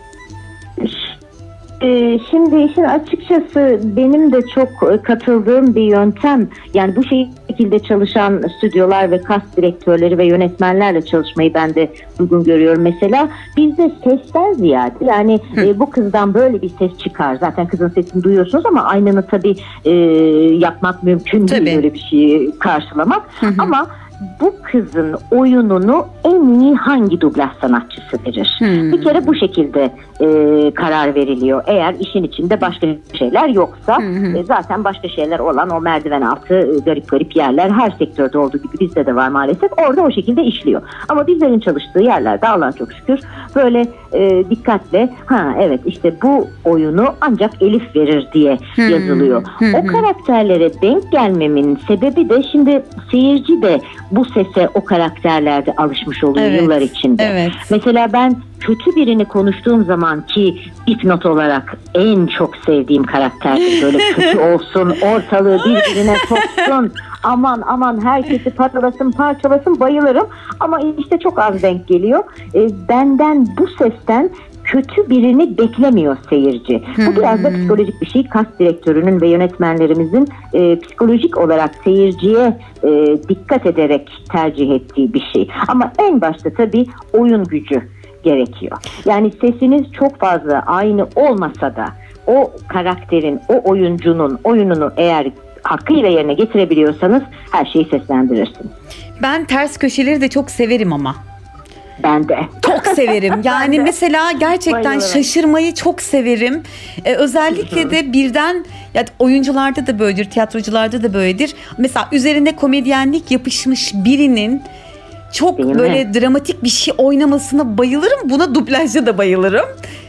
Ee, şimdi işin açıkçası benim de çok katıldığım bir yöntem, yani bu şekilde çalışan stüdyolar ve kast direktörleri ve yönetmenlerle çalışmayı ben de uygun görüyorum. Mesela bizde sesten ziyade yani e, bu kızdan böyle bir ses çıkar. Zaten kızın sesini duyuyorsunuz ama aynını tabii e, yapmak mümkün değil, tabii. böyle bir şeyi karşılamak. Hı hı. Ama bu kızın oyununu en iyi hangi dublaj sanatçısı verir? Hmm. Bir kere bu şekilde e, karar veriliyor. Eğer işin içinde başka şeyler yoksa hmm. e, zaten başka şeyler olan o merdiven altı e, garip garip yerler her sektörde olduğu gibi bizde de var maalesef. Orada o şekilde işliyor. Ama bizlerin çalıştığı yerlerde Allah'a çok şükür böyle e, dikkatle ha evet işte bu oyunu ancak Elif verir diye hmm. yazılıyor. Hmm. O karakterlere denk gelmemin sebebi de şimdi seyirci de bu sese o karakterlerde alışmış oluyor evet, yıllar içinde. Evet. Mesela ben kötü birini konuştuğum zaman ki dipnot olarak en çok sevdiğim karakterdir. Böyle kötü olsun, ortalığı birbirine soksun. Aman aman herkesi parçalasın parçalasın bayılırım. Ama işte çok az denk geliyor. E, benden bu sesten kötü birini beklemiyor seyirci. Hmm. Bu biraz da psikolojik bir şey. Kast direktörünün ve yönetmenlerimizin e, psikolojik olarak seyirciye e, dikkat ederek tercih ettiği bir şey. Ama en başta tabii oyun gücü gerekiyor. Yani sesiniz çok fazla aynı olmasa da o karakterin, o oyuncunun oyununu eğer hakkıyla yerine getirebiliyorsanız her şeyi seslendirirsiniz. Ben ters köşeleri de çok severim ama. Ben de. Çok severim. Yani mesela gerçekten bayılırım. Şaşırmayı çok severim. Ee, özellikle Hı-hı. de birden ya oyuncularda da böyledir, tiyatrocularda da böyledir. Mesela üzerine komedyenlik yapışmış birinin çok Değil böyle mi? dramatik bir şey oynamasına bayılırım. Buna dublajda da bayılırım.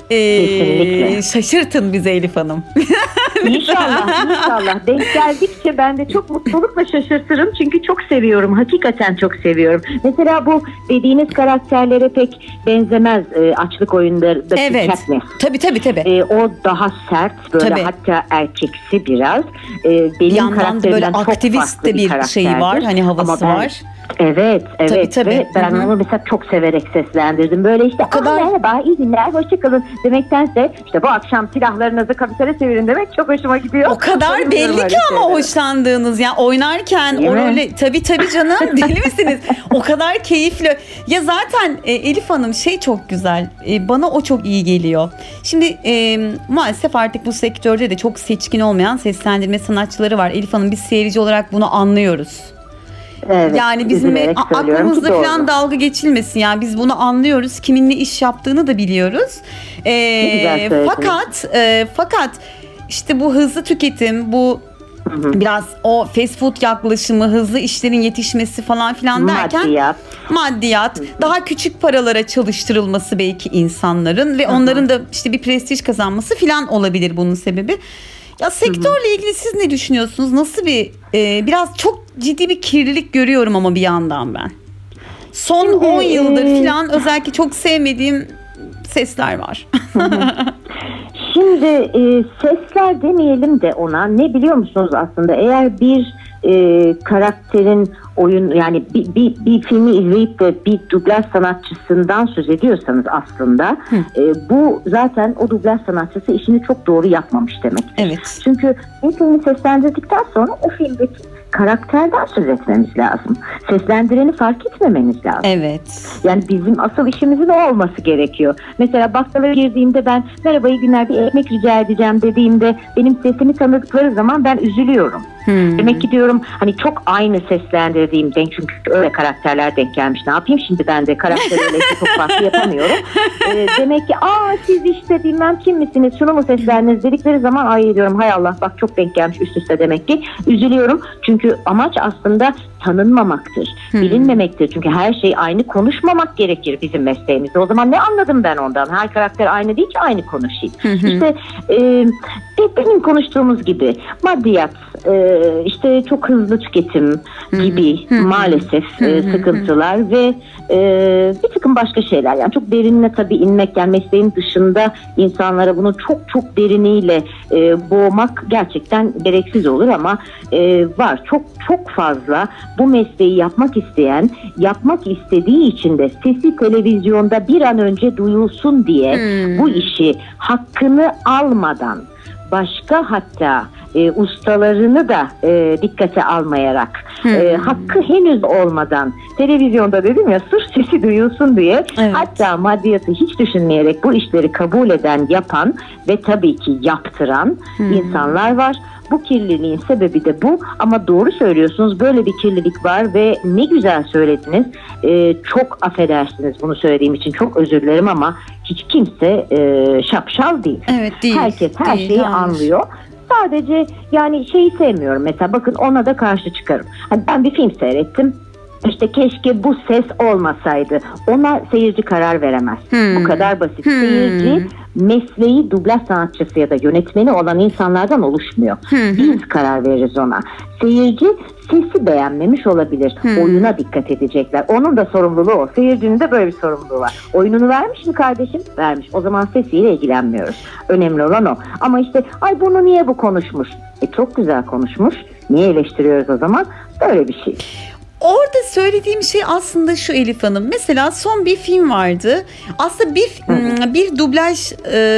Ee, şaşırtın bizi Elif Hanım. İnşallah, inşallah. Denk geldikçe ben de çok mutlulukla şaşırtırım. Çünkü çok seviyorum. Hakikaten çok seviyorum. Mesela bu dediğiniz karakterlere pek benzemez e, açlık oyunlarındaki evet. Katniss. Tabii tabii tabii. E, o daha sert, böyle tabii. hatta erkeksi biraz. E, benim yandan böyle aktivist de bir şey var. Hani havası ben, var. Evet, evet. Tabii, tabii. Ve ben Hı-hı. onu mesela çok severek seslendirdim. Böyle işte kadar... merhaba, iyi günler, hoşçakalın demektense işte bu akşam silahlarınızı kapitale çevirin demek çok hoşuma gidiyor. O kadar belli ki ama şeyleri. Hoşlandığınız yani oynarken Değil o mi? role tabii tabii canım deli misiniz? O kadar keyifli. Ya zaten e, Elif Hanım şey çok güzel. E, bana o çok iyi geliyor. Şimdi e, maalesef artık bu sektörde de çok seçkin olmayan seslendirme sanatçıları var. Elif Hanım biz seyirci olarak bunu anlıyoruz. Evet, yani bizim aklımızda falan dalga geçilmesin yani biz bunu anlıyoruz, kimin ne iş yaptığını da biliyoruz. Ee, fakat e, fakat işte bu hızlı tüketim, bu hı hı. biraz o fast food yaklaşımı, hızlı işlerin yetişmesi falan filan derken maddiyat, maddiyat hı hı. daha küçük paralara çalıştırılması belki insanların ve hı hı. onların da işte bir prestij kazanması filan olabilir bunun sebebi. Ya sektörle ilgili siz ne düşünüyorsunuz? Nasıl bir e, biraz çok ciddi bir kirlilik görüyorum ama bir yandan ben. Son Şimdi, on yıldır e... falan özellikle çok sevmediğim sesler var. Şimdi e, sesler demeyelim de ona, ne biliyor musunuz aslında, eğer bir e, karakterin oyun yani bir, bir, bir filmi izleyip de bir dublaj sanatçısından söz ediyorsanız aslında e, bu zaten o dublaj sanatçısı işini çok doğru yapmamış demek. Evet. Çünkü bir filmi seslendirdikten sonra o filmdeki karakterden söz etmemiz lazım. Seslendireni fark etmememiz lazım. Evet. Yani bizim asıl işimizin o olması gerekiyor. Mesela bakkala girdiğimde ben merhaba iyi günler bir ekmek rica edeceğim dediğimde benim sesimi tanıdıkları zaman ben üzülüyorum. Hmm. Demek ki diyorum hani çok aynı seslendirdiğim denk, çünkü öyle karakterler denk gelmiş. Ne yapayım şimdi ben de karakter öyle çok farklı yapamıyorum. Ee, demek ki aa siz işte bilmem kim misiniz şunu mu seslendiniz dedikleri zaman ay diyorum hay Allah bak çok denk gelmiş üst üste demek ki. Üzülüyorum çünkü amaç aslında tanınmamaktır, hmm. bilinmemektir. Çünkü her şey aynı konuşmamak gerekir bizim mesleğimizde. O zaman ne anladım ben ondan? Her karakter aynı değil ki aynı konuşayım. Hmm. İşte e, benim konuştuğumuz gibi maddiyat, e, işte çok hızlı tüketim gibi hmm. maalesef hmm. e, sıkıntılar ve e, bir takım başka şeyler. Yani çok derinine tabii inmek, yani mesleğin dışında insanlara bunu çok çok deriniyle e, boğmak gerçekten gereksiz olur ama e, var. Çok çok fazla bu mesleği yapmak isteyen, yapmak istediği için de sesi televizyonda bir an önce duyulsun diye hmm. bu işi hakkını almadan, başka hatta e, ustalarını da e, dikkate almayarak, hmm. e, hakkı henüz olmadan televizyonda dedim ya sırf sesi duyulsun diye, evet. hatta maddiyatı hiç düşünmeyerek bu işleri kabul eden, yapan ve tabii ki yaptıran hmm. insanlar var. Bu kirliliğin sebebi de bu ama doğru söylüyorsunuz, böyle bir kirlilik var ve ne güzel söylediniz. Ee, çok affedersiniz bunu söylediğim için, çok özür dilerim ama hiç kimse e, şapşal değil. Evet, değil. Herkes her değil, şeyi hayır. anlıyor. Sadece yani şeyi sevmiyorum mesela, bakın ona da karşı çıkarım. Hani ben bir film seyrettim. İşte keşke bu ses olmasaydı. Ona seyirci karar veremez. Hmm. Bu kadar basit. Hmm. Seyirci mesleği dublaj sanatçısı ya da yönetmeni olan insanlardan oluşmuyor. Hmm. Biz karar veririz ona. Seyirci sesi beğenmemiş olabilir. Hmm. Oyuna dikkat edecekler. Onun da sorumluluğu o. Seyircinin de böyle bir sorumluluğu var. Oyununu vermiş mi kardeşim? Vermiş. O zaman sesiyle ilgilenmiyoruz. Önemli olan o. Ama işte ay bunu niye bu konuşmuş? E çok güzel konuşmuş. Niye eleştiriyoruz o zaman? Böyle bir şey. Orada söylediğim şey aslında şu Elif Hanım. Mesela son bir film vardı. Aslında bir Hı. bir dublaj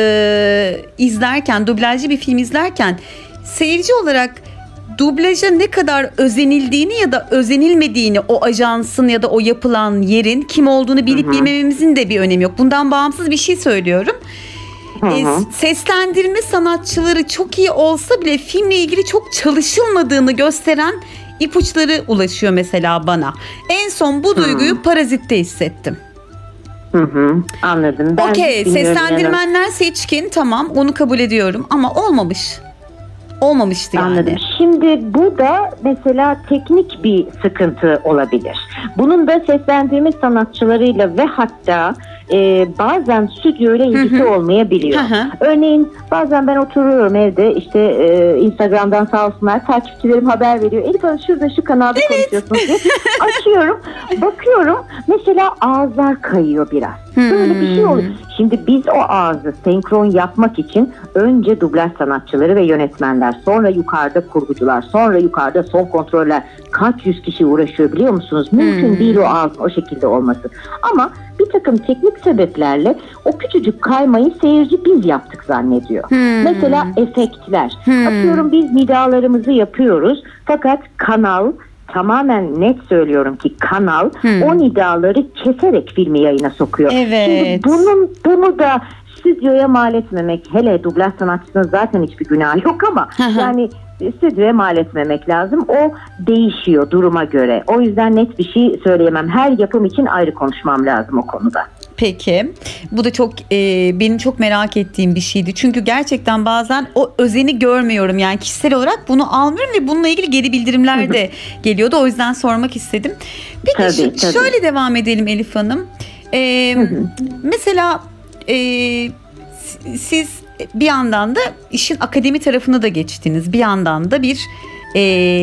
e, izlerken, dublajlı bir film izlerken seyirci olarak dublaja ne kadar özenildiğini ya da özenilmediğini, o ajansın ya da o yapılan yerin kim olduğunu bilip Hı. bilmememizin de bir önemi yok. Bundan bağımsız bir şey söylüyorum. Hı hı. E, seslendirme sanatçıları çok iyi olsa bile filmle ilgili çok çalışılmadığını gösteren ipuçları ulaşıyor mesela bana. En son bu duyguyu hmm. Parazit'te hissettim. Hı hı, anladım. Okey, seslendirmenler seçkin, tamam, onu kabul ediyorum ama olmamış. Olmamıştı yani. Anladım. Şimdi bu da mesela teknik bir sıkıntı olabilir. Bunun da seslendirme sanatçılarıyla ve hatta e, bazen stüdyoyla ilgisi hı hı. olmayabiliyor. Hı hı. Örneğin bazen ben oturuyorum evde, işte e, Instagram'dan sağ olsunlar takipçilerim haber veriyor. Elif Hanım şurada şu kanalda evet. konuşuyorsunuz diye. Açıyorum, bakıyorum mesela ağızlar kayıyor biraz. Hmm. Böyle bir şey oluyor. Şimdi biz o ağzı senkron yapmak için önce dublaj sanatçıları ve yönetmenler, sonra yukarıda kurgucular, sonra yukarıda son kontroller, kaç yüz kişi uğraşıyor biliyor musunuz? Mümkün hmm. değil o ağzın o şekilde olması. Ama bir takım teknik sebeplerle o küçücük kaymayı seyirci biz yaptık zannediyor. Hmm. Mesela efektler. Hmm. Atıyorum biz nidalarımızı yapıyoruz fakat kanal, tamamen net söylüyorum ki kanal hmm. o nidaları keserek filmi yayına sokuyor. Evet. Şimdi bunun, bunu da stüdyoya mal etmemek, hele dublaj sanatçısının zaten hiçbir günahı yok ama yani stüdyoya mal etmemek lazım. O değişiyor duruma göre. O yüzden net bir şey söyleyemem. Her yapım için ayrı konuşmam lazım o konuda. Peki. Bu da çok e, benim çok merak ettiğim bir şeydi. Çünkü gerçekten bazen o özeni görmüyorum. Yani kişisel olarak bunu almıyorum ve bununla ilgili geri bildirimler de geliyordu. O yüzden sormak istedim. Peki tabii, ş- tabii. şöyle devam edelim Elif Hanım. E, mesela e, siz bir yandan da işin akademi tarafına da geçtiniz. Bir yandan da bir e,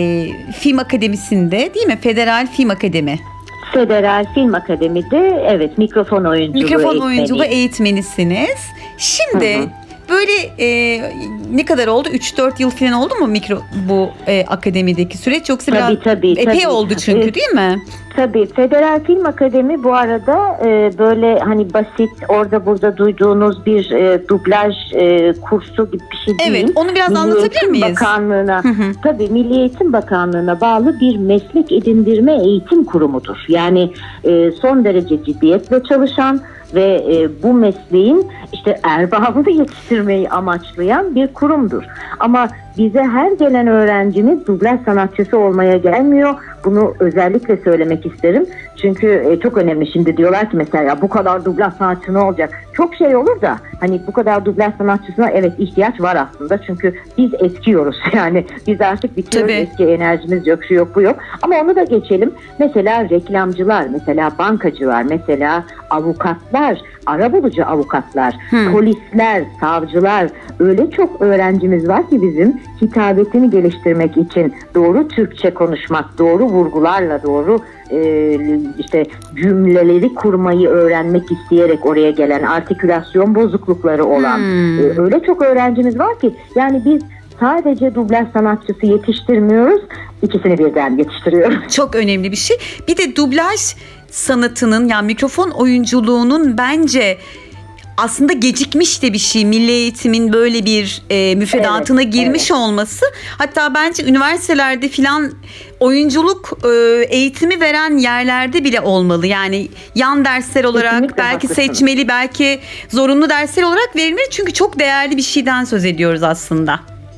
film akademisinde, değil mi? Federal Film Akademi. Federal Film Akademi'de evet mikrofon oyunculuğu mikrofon eğitmeni. oyunculuğu eğitmenisiniz. Şimdi hı hı. böyle e, ne kadar oldu? üç dört yıl falan oldu mu mikro bu e, akademideki süreç? Yoksa tabii, biraz tabii, epey tabii. oldu çünkü Evet. değil mi? Tabii Federal Film Akademi bu arada e, böyle hani basit orada burada duyduğunuz bir e, dublaj e, kursu gibi bir şey değil. Evet, onu biraz Milli anlatabilir Eğitim miyiz? Bakanlığı'na, hı hı. tabii Milli Eğitim Bakanlığı'na bağlı bir meslek edindirme eğitim kurumudur. Yani e, son derece ciddiyetle çalışan ve e, bu mesleğin işte erbabını yetiştirmeyi amaçlayan bir kurumdur. Ama bize her gelen öğrencimiz dublaj sanatçısı olmaya gelmiyor. Bunu özellikle söylemek isterim. Çünkü e, çok önemli. Şimdi diyorlar ki mesela ya bu kadar dublaj sanatçı ne olacak? Çok şey olur da hani bu kadar dublaj sanatçısına evet ihtiyaç var aslında. Çünkü biz eskiyoruz yani. Biz artık bitiyoruz. Tabii. Eski enerjimiz yok, şu yok, bu yok. Ama onu da geçelim. Mesela reklamcılar, mesela bankacılar, mesela avukatlar, arabulucu avukatlar, hmm. polisler, savcılar, öyle çok öğrencimiz var ki bizim hitabetini geliştirmek için doğru Türkçe konuşmak, doğru vurgularla doğru e, işte cümleleri kurmayı öğrenmek isteyerek oraya gelen, artikülasyon bozuklukları olan hmm. e, öyle çok öğrencimiz var ki yani biz sadece dublaj sanatçısı yetiştirmiyoruz, ikisini birden yetiştiriyoruz. Çok önemli bir şey. Bir de dublaj sanatının yani mikrofon oyunculuğunun bence aslında gecikmiş de bir şey. Milli Eğitim'in böyle bir e, müfredatına evet, girmiş evet. olması. Hatta bence üniversitelerde filan oyunculuk e, eğitimi veren yerlerde bile olmalı. Yani yan dersler olarak kesinlikle belki haklısın. Seçmeli, belki zorunlu dersler olarak verilmeli. Çünkü çok değerli bir şeyden söz ediyoruz aslında.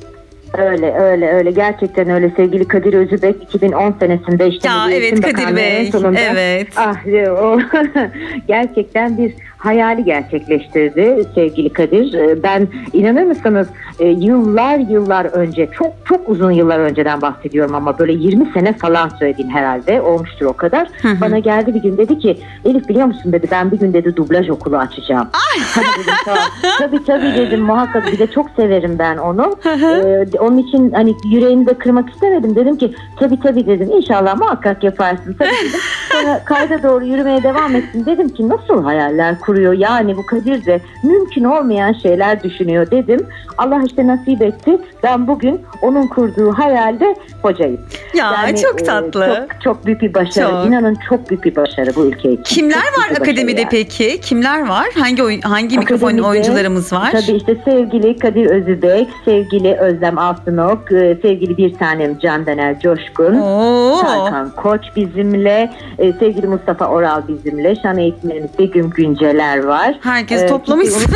Öyle öyle öyle gerçekten öyle sevgili Kadir Özübek iki bin on senesinde işte ya evet Kadir Bey sonunda, evet ah o gerçekten bir hayali gerçekleştirdi sevgili Kadir. Ben inanır mısınız yıllar yıllar önce çok çok uzun yıllar önceden bahsediyorum ama böyle yirmi sene falan söylediğim herhalde olmuştur o kadar. Hı hı. Bana geldi bir gün dedi ki Elif biliyor musun dedi ben bir gün dedi dublaj okulu açacağım. Hadi dedim tamam. Tabii tabii dedim muhakkak bir de çok severim ben onu. ee, onun için hani yüreğini de kırmak istemedim. Dedim ki tabii tabii dedim inşallah muhakkak yaparsın. Tabii dedim. Sonra kayda doğru yürümeye devam ettim. Dedim ki nasıl hayaller kuruyor yani bu Kadir de mümkün olmayan şeyler düşünüyor dedim. Allah işte nasip etti. Ben bugün onun kurduğu hayalde hocayım. Ya yani, çok tatlı. E, çok, çok büyük bir başarı. Çok. İnanın çok büyük bir başarı bu ülke için. Kimler çok var akademide yani. Peki? Kimler var? Hangi oyun, hangi mikrofon oyuncularımız var? Tabii işte sevgili Kadir Özübek, sevgili Özlem Altınok, sevgili bir tanem Candaner Coşkun, Oo. Tarkan Koç bizimle, sevgili Mustafa Oral bizimle, şan eğitmenimiz Begüm Günceler var. Herkes ee, toplamışsın.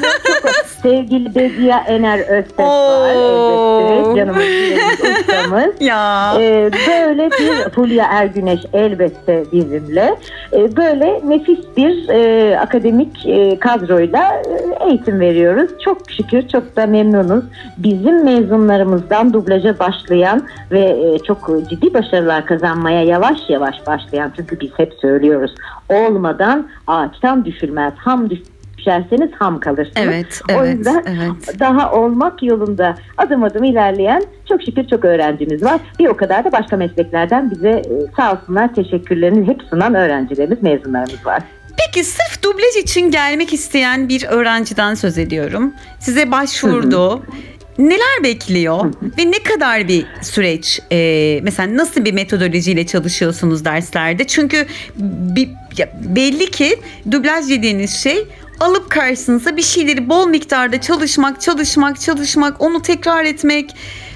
Sevgili Bediye Ener Öztürk var. Elbette canımız ustamız. Ya. Ee, böyle bir Fulya Ergüneş elbette bizimle. Ee, böyle nefis bir e, akademik e, kadroyla e, eğitim veriyoruz. Çok şükür çok da memnunuz. Bizim mezunlarımızdan dublaja başlayan ve e, çok ciddi başarılar kazanmaya yavaş yavaş başlayan, çünkü biz hep söylüyoruz olmadan ağaçtan düşülmez, ham düş düşerseniz ham kalırsınız. Evet, o evet, yüzden evet. daha olmak yolunda adım adım ilerleyen çok şükür çok öğrencimiz var. Bir o kadar da başka mesleklerden bize sağ olsunlar teşekkürlerini hep sunan öğrencilerimiz, mezunlarımız var. Peki sırf dublaj için gelmek isteyen bir öğrenciden söz ediyorum. Size başvurdu. Hı hı. Neler bekliyor ve ne kadar bir süreç, e, mesela nasıl bir metodolojiyle çalışıyorsunuz derslerde? Çünkü bir, ya belli ki dublaj dediğiniz şey alıp karşınıza bir şeyleri bol miktarda çalışmak, çalışmak, çalışmak, onu tekrar etmek,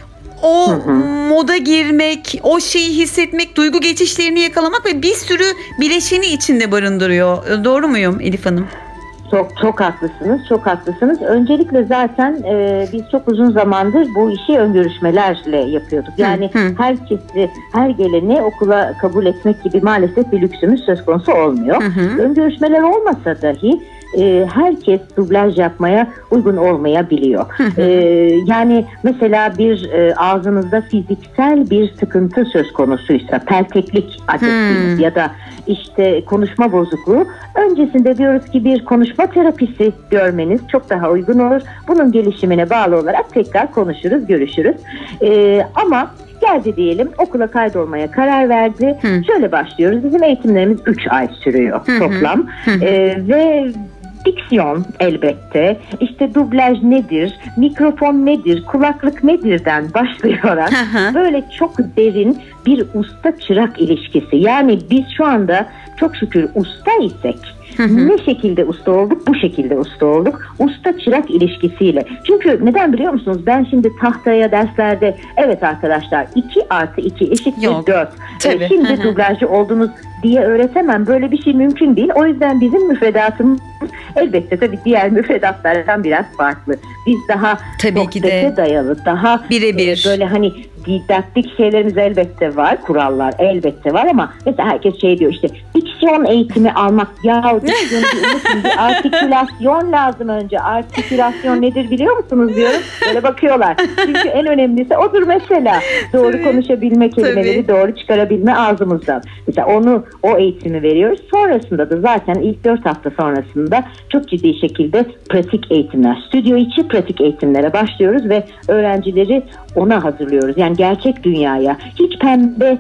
o hı hı. moda girmek, o şeyi hissetmek, duygu geçişlerini yakalamak ve bir sürü bileşeni içinde barındırıyor. Doğru muyum Elif Hanım? Çok çok haklısınız, çok haklısınız. Öncelikle zaten e, biz çok uzun zamandır bu işi ön görüşmelerle yapıyorduk. Yani hı hı. herkesi, her geleni okula kabul etmek gibi maalesef bir lüksümüz söz konusu olmuyor. Hı hı. Ön görüşmeler olmasa dahi e, herkes dublaj yapmaya uygun olmayabiliyor. Hı hı. E, yani mesela bir e, ağzınızda fiziksel bir sıkıntı söz konusuysa, pelteklik adettiğimiz ya da işte konuşma bozukluğu, öncesinde diyoruz ki bir konuşma terapisi görmeniz çok daha uygun olur. Bunun gelişimine bağlı olarak tekrar konuşuruz, görüşürüz. Ee, ama geldi diyelim, okula kaydolmaya karar verdi. Hı. Şöyle başlıyoruz. Bizim eğitimlerimiz üç ay sürüyor hı hı. toplam. Hı hı. Ee, ve diksiyon elbette, işte dublaj nedir, mikrofon nedir, kulaklık nedirden başlayarak böyle çok derin bir usta çırak ilişkisi. Yani biz şu anda çok şükür usta isek, hı hı. ne şekilde usta olduk? Bu şekilde usta olduk. Usta çırak ilişkisiyle. Çünkü neden biliyor musunuz? Ben şimdi tahtaya derslerde evet arkadaşlar iki artı iki eşittir dört. E, şimdi hı hı. dublajcı oldunuz diye öğretemem. Böyle bir şey mümkün değil. O yüzden bizim müfredatımız elbette tabii diğer müfredatlardan biraz farklı. Biz daha sohbete dayalı, daha birebir e, böyle hani didaktik şeylerimiz elbette var, kurallar elbette var ama mesela herkes şey diyor, işte diksiyon eğitimi almak, ya diksiyonu unutun, bir artikülasyon lazım önce. Artikülasyon nedir biliyor musunuz diyorum. Böyle bakıyorlar. Çünkü en önemlisi odur mesela. Doğru konuşabilme, kelimeleri doğru çıkarabilme ağzımızdan. Mesela onu, o eğitimi veriyoruz. Sonrasında da zaten ilk dört hafta sonrasında çok ciddi şekilde pratik eğitimler, stüdyo içi pratik eğitimlere başlıyoruz ve öğrencileri ona hazırlıyoruz. Yani gerçek dünyaya, hiç pembe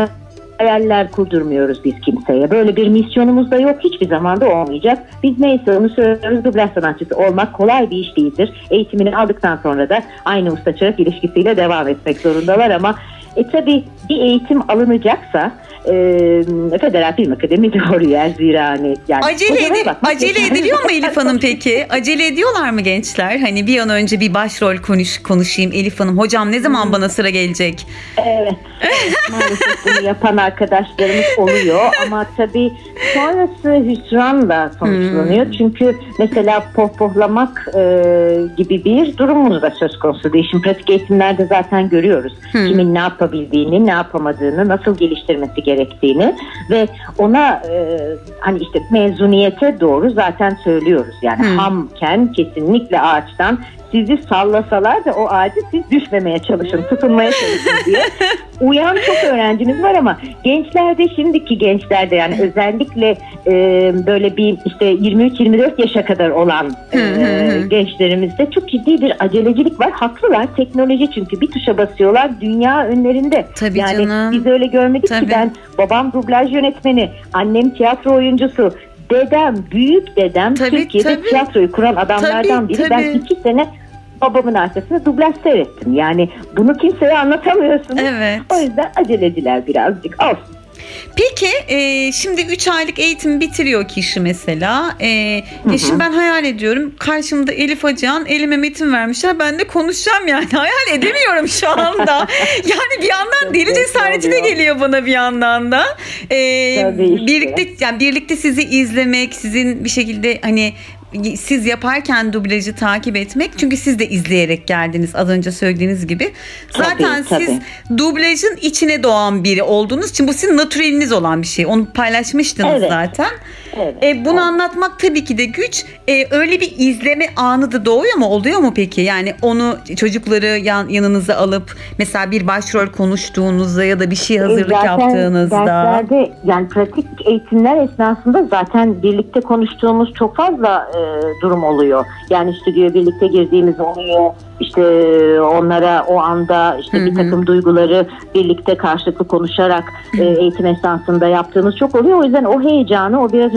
hayaller kurdurmuyoruz biz kimseye. Böyle bir misyonumuz da yok, hiçbir zaman da olmayacak. Biz neyse onu söylüyoruz. Dublaj sanatçısı olmak kolay bir iş değildir. Eğitimini aldıktan sonra da aynı usta çırak ilişkisiyle devam etmek zorundalar ama e tabii bir eğitim alınacaksa e, Federal Film Akademi doğru yer, zira hani yani acele, edi- acele ediliyor mu Elif Hanım peki? Acele ediyorlar mı gençler? Hani bir an önce bir başrol konuş konuşayım Elif Hanım. Hocam ne zaman hmm. bana sıra gelecek? Evet. evet maalesef bunu yapan arkadaşlarımız oluyor ama tabii sonrası hüsranla sonuçlanıyor. Hmm. Çünkü mesela pohpohlamak e, gibi bir durumumuz da söz konusu değil. Şimdi pratik eğitimlerde zaten görüyoruz. Hmm. Kimin ne yapabildiğini, ne yapamadığını, nasıl geliştirmesi gerektiğini ve ona e, hani işte mezuniyete doğru zaten söylüyoruz. Yani hmm. hamken kesinlikle ağaçtan sizi sallasalar da o ağacı siz düşmemeye çalışın, tutunmaya çalışın diye uyan çok öğrencimiz var ama gençlerde, şimdiki gençlerde yani özellikle e, böyle bir işte yirmi üç yirmi dört yaşa kadar olan e, gençlerimizde çok ciddi bir acelecilik var. Haklılar. Teknoloji çünkü bir tuşa basıyorlar. Dünya önlerinde. Tabii yani canım. Biz öyle görmedik Tabii. ki ben babam dublaj yönetmeni, annem tiyatro oyuncusu, dedem, büyük dedem tabii, Türkiye'de tabii. tiyatroyu kuran adamlardan tabii, biri. Tabii. Ben iki sene babamın arkasında dublaj seyrettim. Yani bunu kimseye anlatamıyorsunuz. Evet. O yüzden aceleciler birazcık. Olsun. Peki e, şimdi üç aylık eğitim bitiriyor kişi mesela. E, e şimdi ben hayal ediyorum. Karşımda Elif Acehan, elime metin vermişler. Ben de konuşacağım yani. Hayal edemiyorum şu anda. Yani bir yandan deli cesareti de geliyor bana bir yandan da. E, işte. Birlikte yani birlikte sizi izlemek, sizin bir şekilde hani siz yaparken dublajı takip etmek, çünkü siz de izleyerek geldiniz az önce söylediğiniz gibi. Zaten tabii, siz tabii. dublajın içine doğan biri olduğunuz için bu sizin natüreliniz olan bir şey. Onu paylaşmıştınız evet. zaten. Evet. E, bunu evet. anlatmak tabii ki de güç. E, öyle bir izleme anı da doğuyor mu? Oluyor mu peki? Yani onu çocukları yan, yanınıza alıp mesela bir başrol konuştuğunuzda ya da bir şey hazırlık zaten yaptığınızda. Derslerde yani pratik eğitimler esnasında zaten birlikte konuştuğumuz çok fazla e, durum oluyor. Yani stüdyoya birlikte girdiğimiz oluyor. İşte onlara o anda işte Hı-hı. bir takım duyguları birlikte karşılıklı konuşarak e, eğitim esnasında yaptığımız çok oluyor. O yüzden o heyecanı, o biraz önce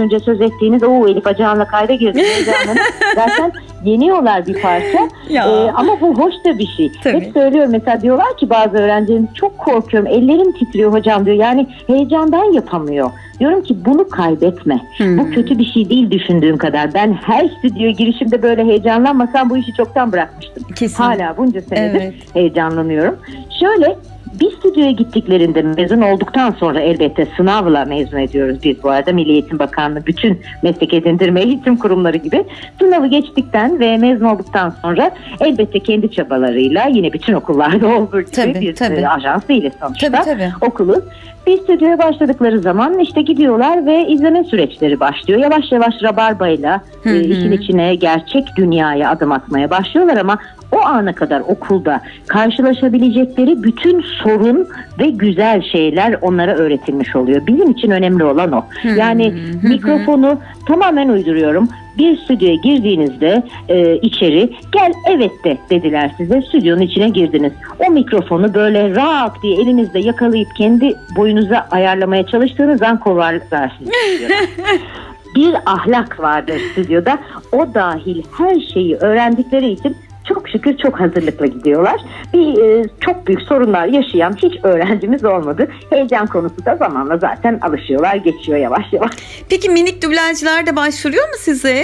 önce söz ettiğiniz o Elif Acehan'la kayda girdi. Zaten yeniyorlar bir parça. Ee, ama bu hoş da bir şey. Tabii. Hep söylüyorum mesela, diyorlar ki bazı öğrencilerimiz çok korkuyorum, ellerim titriyor hocam diyor. Yani heyecandan yapamıyor. Diyorum ki bunu kaybetme. Hmm. Bu kötü bir şey değil düşündüğün kadar. Ben her stüdyoya girişimde böyle heyecanlanmasam bu işi çoktan bırakmıştım. Kesin. Hala bunca senedir evet. heyecanlanıyorum. Şöyle, bir stüdyoya gittiklerinde mezun olduktan sonra, elbette sınavla mezun ediyoruz biz bu arada. Milli Eğitim Bakanlığı bütün meslek edindirme eğitim kurumları gibi sınavı geçtikten ve mezun olduktan sonra elbette kendi çabalarıyla, yine bütün okullarda olduğu gibi tabii, bir tabii. ajans değiliz sonuçta, tabii, tabii. okuluz. Bir stüdyoya başladıkları zaman işte gidiyorlar ve izleme süreçleri başlıyor. Yavaş yavaş rabarbayla e, işin içine, gerçek dünyaya adım atmaya başlıyorlar ama o ana kadar okulda karşılaşabilecekleri bütün sorun ve güzel şeyler onlara öğretilmiş oluyor. Bizim için önemli olan o. Yani mikrofonu tamamen uyduruyorum. Bir stüdyoya girdiğinizde e, içeri gel evet de dediler size, stüdyonun içine girdiniz. O mikrofonu böyle rak diye elinizde yakalayıp kendi boyunuza ayarlamaya çalıştığınız an kovarlarsınız. Bir ahlak vardır stüdyoda. O dahil her şeyi öğrendikleri için çok şükür çok hazırlıklı gidiyorlar. Bir e, çok büyük sorunlar yaşayan hiç öğrencimiz olmadı. Heyecan konusu da zamanla zaten alışıyorlar, geçiyor yavaş yavaş. Peki minik dublajcılar da başvuruyor mu size?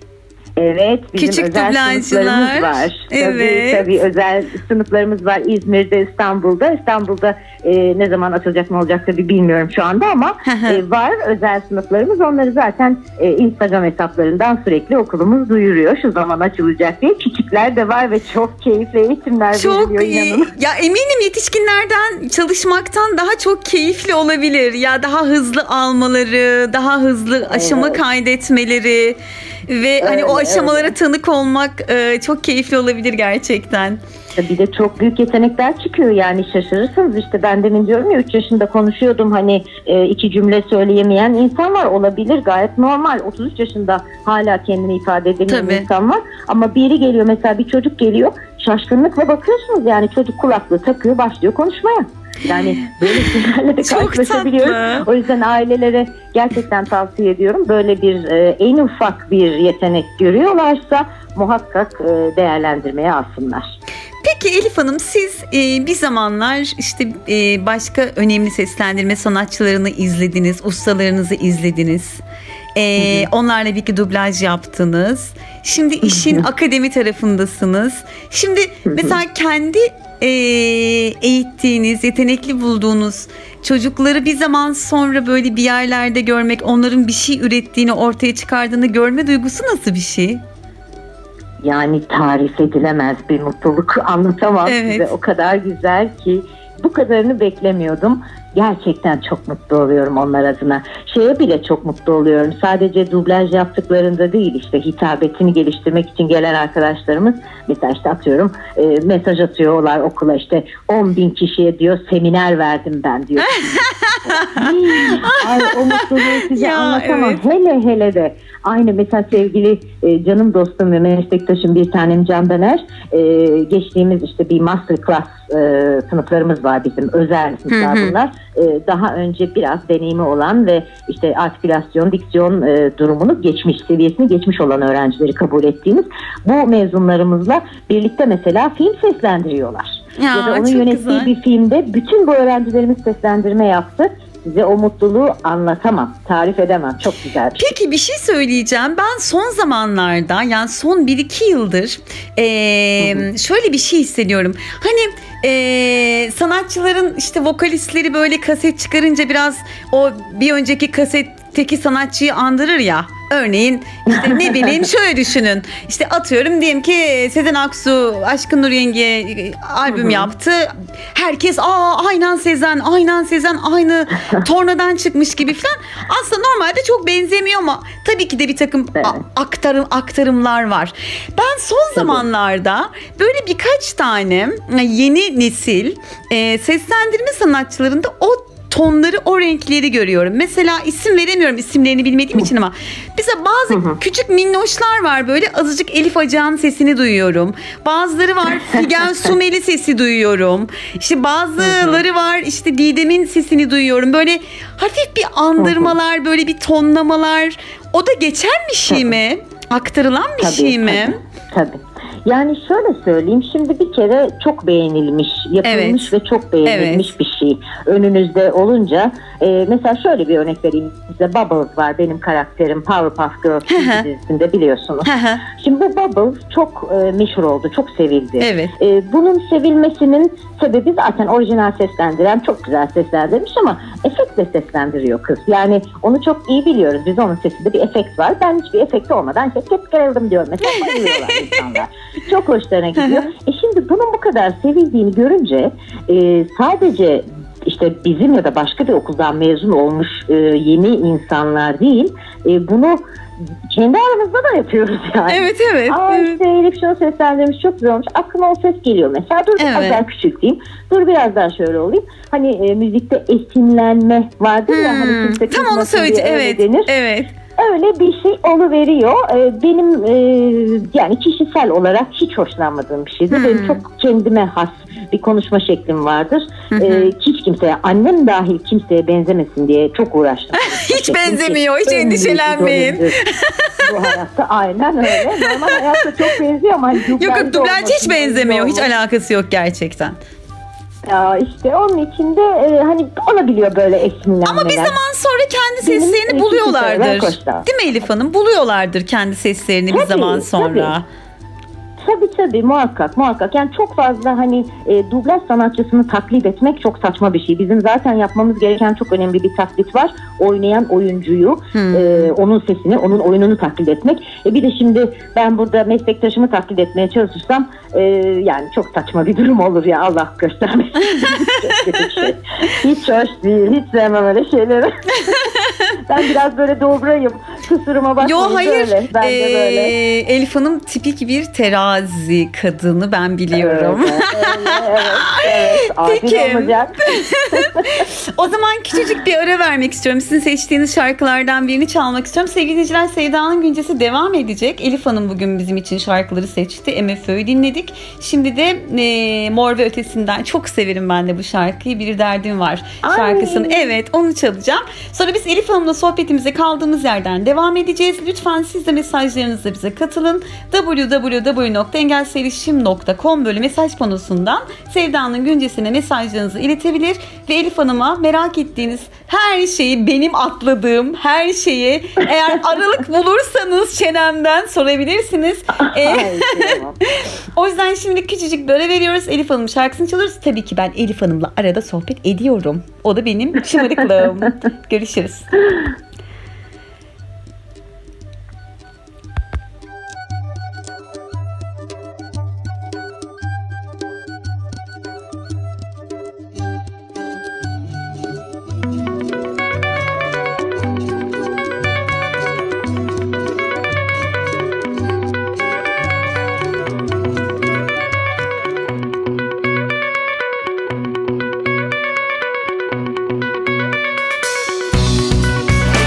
Evet, bizim küçük özel sınıflarımız var. Evet. Tabii, tabii özel sınıflarımız var İzmir'de, İstanbul'da. İstanbul'da e, ne zaman açılacak, ne olacak tabii bilmiyorum şu anda ama e, var özel sınıflarımız. Onları zaten e, Instagram hesaplarından sürekli okulumuz duyuruyor. Şu zaman açılacak diye. Küçükler de var ve çok keyifli eğitimler çok veriliyor, inanın. Ya eminim yetişkinlerden çalışmaktan daha çok keyifli olabilir. Ya daha hızlı almaları, daha hızlı aşama evet. kaydetmeleri ve hani evet, o aşamalara evet. tanık olmak e, çok keyifli olabilir gerçekten. Bir de çok büyük yetenekler çıkıyor, yani şaşırırsınız. İşte ben demin diyorum ya, üç yaşında konuşuyordum, hani e, iki cümle söyleyemeyen insan var, olabilir, gayet normal. otuz üç yaşında hala kendini ifade edemeyen Tabii. insan var ama biri geliyor mesela, bir çocuk geliyor, şaşkınlıkla bakıyorsunuz, yani çocuk kulaklığı takıyor, başlıyor konuşmaya. Yani böyle şeylerle de karşılaşabiliyoruz. O yüzden ailelere gerçekten tavsiye ediyorum. Böyle bir e, en ufak bir yetenek görüyorlarsa muhakkak e, değerlendirmeye alsınlar. Peki Elif Hanım, siz e, bir zamanlar işte e, başka önemli seslendirme sanatçılarını izlediniz, ustalarınızı izlediniz. E, onlarla birlikte dublaj yaptınız. Şimdi işin akademi tarafındasınız. Şimdi mesela kendi e, eğittiğiniz, yetenekli bulduğunuz çocukları bir zaman sonra böyle bir yerlerde görmek, onların bir şey ürettiğini, ortaya çıkardığını görme duygusu nasıl bir şey? Yani tarif edilemez bir mutluluk, anlatamam evet. size. O kadar güzel ki, bu kadarını beklemiyordum. Gerçekten çok mutlu oluyorum onlar adına. Şeye bile çok mutlu oluyorum. Sadece dublaj yaptıklarında değil, işte hitabetini geliştirmek için gelen arkadaşlarımız mesela işte atıyorum e, mesaj atıyorlar okula, işte on bin kişiye diyor seminer verdim ben diyor. Ay, o mutluluğu size ya, anlatamam. Evet. Hele hele de aynı mesela sevgili e, canım dostum ve meslektaşım bir tanem Can Daner, e, geçtiğimiz işte bir master class e, sınıflarımız var bizim, özel sınıflar bunlar. E, daha önce biraz deneyimi olan ve işte artikülasyon, diksiyon e, durumunu geçmiş, seviyesini geçmiş olan öğrencileri kabul ettiğimiz bu mezunlarımızla birlikte mesela film seslendiriyorlar. Ya, ya da onun yönettiği güzel. Bir filmde bütün bu öğrencilerimiz seslendirme yaptı. Size o mutluluğu anlatamam, tarif edemem. Çok güzel bir şey. Peki bir şey söyleyeceğim. Ben son zamanlarda, yani son bir iki yıldır ee, şöyle bir şey hissediyorum. Hani ee, sanatçıların işte vokalistleri böyle kaset çıkarınca biraz o bir önceki kasetteki sanatçıyı andırır ya. Örneğin işte ne bileyim şöyle düşünün. İşte atıyorum diyelim ki Sezen Aksu Aşkın Nur Yengi'ye albüm yaptı. Herkes aa aynen Sezen, aynen Sezen, aynı tornadan çıkmış gibi falan. Aslında normalde çok benzemiyor ama tabii ki de bir takım a- aktarım aktarımlar var. Ben son tabii. zamanlarda böyle birkaç tane yeni nesil e, seslendirme sanatçılarında o tonları, o renkleri görüyorum. Mesela isim veremiyorum isimlerini bilmediğim için ama mesela bazı küçük minnoşlar var, böyle azıcık Elif Acan sesini duyuyorum. Bazıları var Figen Sumeli sesi duyuyorum. İşte bazıları var işte Didem'in sesini duyuyorum. Böyle hafif bir andırmalar, böyle bir tonlamalar. O da geçen bir şey mi? Aktarılan bir Tabii, şey mi? Tabii. tabii. Yani şöyle söyleyeyim, şimdi bir kere çok beğenilmiş, yapılmış Evet. ve çok beğenilmiş Evet. bir şey önünüzde olunca, e, mesela şöyle bir örnek vereyim size. Bubbles var, benim karakterim Powerpuff Girls dizisinde, biliyorsunuz. Şimdi bu Bubbles çok e, meşhur oldu, çok sevildi. Evet. E, bunun sevilmesinin sebebi zaten orijinal seslendiren çok güzel seslendirmiş ama efektle seslendiriyor kız. Yani onu çok iyi biliyoruz. Biz onun sesinde bir efekt var. Ben hiçbir efekti olmadan hep hep geldim diyorum. Mesela bayılıyorlar insanlar. Çok hoşlarına gidiyor. e şimdi bunun bu kadar sevildiğini görünce e, sadece işte bizim ya da başka bir okuldan mezun olmuş e, yeni insanlar değil, e, bunu kendi aramızda da yapıyoruz yani. Evet evet. Aa evet. işte Elif şunu seslendirmiş, çok güzel olmuş. Aklıma o ses geliyor mesela. Dur biraz Evet. daha küçülteyim. Dur biraz daha şöyle olayım. Hani e, müzikte esinlenme vardır ya. Hani kimse Tam onu kızmasın diye söyleyeceğim. öyle Evet. denir. Evet. Öyle bir şey oluveriyor. Ee, benim e, yani kişisel olarak hiç hoşlanmadığım bir şeydir. Hmm. Benim çok kendime has bir konuşma şeklim vardır. Ee, hiç kimseye, annem dahil kimseye benzemesin diye çok uğraştım. Hiç benzemiyor, hiç endişelenmeyin. Bu hayatta aynen öyle. Normal hayatta çok benziyor ama hani Yok yok, dublajda dublaj hiç olmasın, benzemiyor. Hiç olmasın. alakası yok gerçekten. Ya işte onun içinde e, hani olabiliyor böyle esinlenmeler. Ama bir zaman sonra kendi Benim seslerini ikisi buluyorlardır. beraber koştular. Değil mi Elif Hanım? Buluyorlardır kendi seslerini bir Tabii, zaman sonra. Tabii tabii, muhakkak muhakkak. Yani çok fazla hani e, dublaj sanatçısını taklit etmek çok saçma bir şey. Bizim zaten yapmamız gereken çok önemli bir taklit var. Oynayan oyuncuyu, Hmm. e, onun sesini, onun oyununu taklit etmek. E, bir de şimdi ben burada meslektaşımı taklit etmeye çalışırsam e, yani çok saçma bir durum olur ya, Allah göstermesin. Çok kötü bir şey. Hiç hoş değil. Hiç sevmem öyle şeyleri. Ben biraz böyle dobrayım. Kusuruma bakmayın. Yo hayır. Böyle. Ben de Ee, böyle. Elif Hanım tipik bir terazi kadını, ben biliyorum. Evet, evet, evet. Adil Peki. olacak. O zaman küçücük bir ara vermek istiyorum. Sizin seçtiğiniz şarkılardan birini çalmak istiyorum. Sevgili dinleyiciler, Sevda'nın Güncesi devam edecek. Elif Hanım bugün bizim için şarkıları seçti. M F Ö'yü dinledik. Şimdi de e, Mor ve Ötesi'nden, çok severim ben de bu şarkıyı. Bir Derdim Var Ay. şarkısını. Evet, onu çalacağım. Sonra biz Elif Hanım'la sohbetimize kaldığımız yerden devam edeceğiz. Lütfen siz de mesajlarınızla bize katılın. double-u double-u double-u nokta engelselişim nokta com böyle mesaj panosundan Sevda'nın Güncesi'ne mesajlarınızı iletebilir ve Elif Hanım'a merak ettiğiniz her şeyi, benim atladığım her şeyi eğer aralık bulursanız çenemden sorabilirsiniz. Ee, Ay, tamam. o yüzden şimdi küçücük böyle veriyoruz. Elif Hanım şarkısını çalıyoruz. Tabii ki ben Elif Hanım'la arada sohbet ediyorum. O da benim şımarıklığım. Görüşürüz. Müzik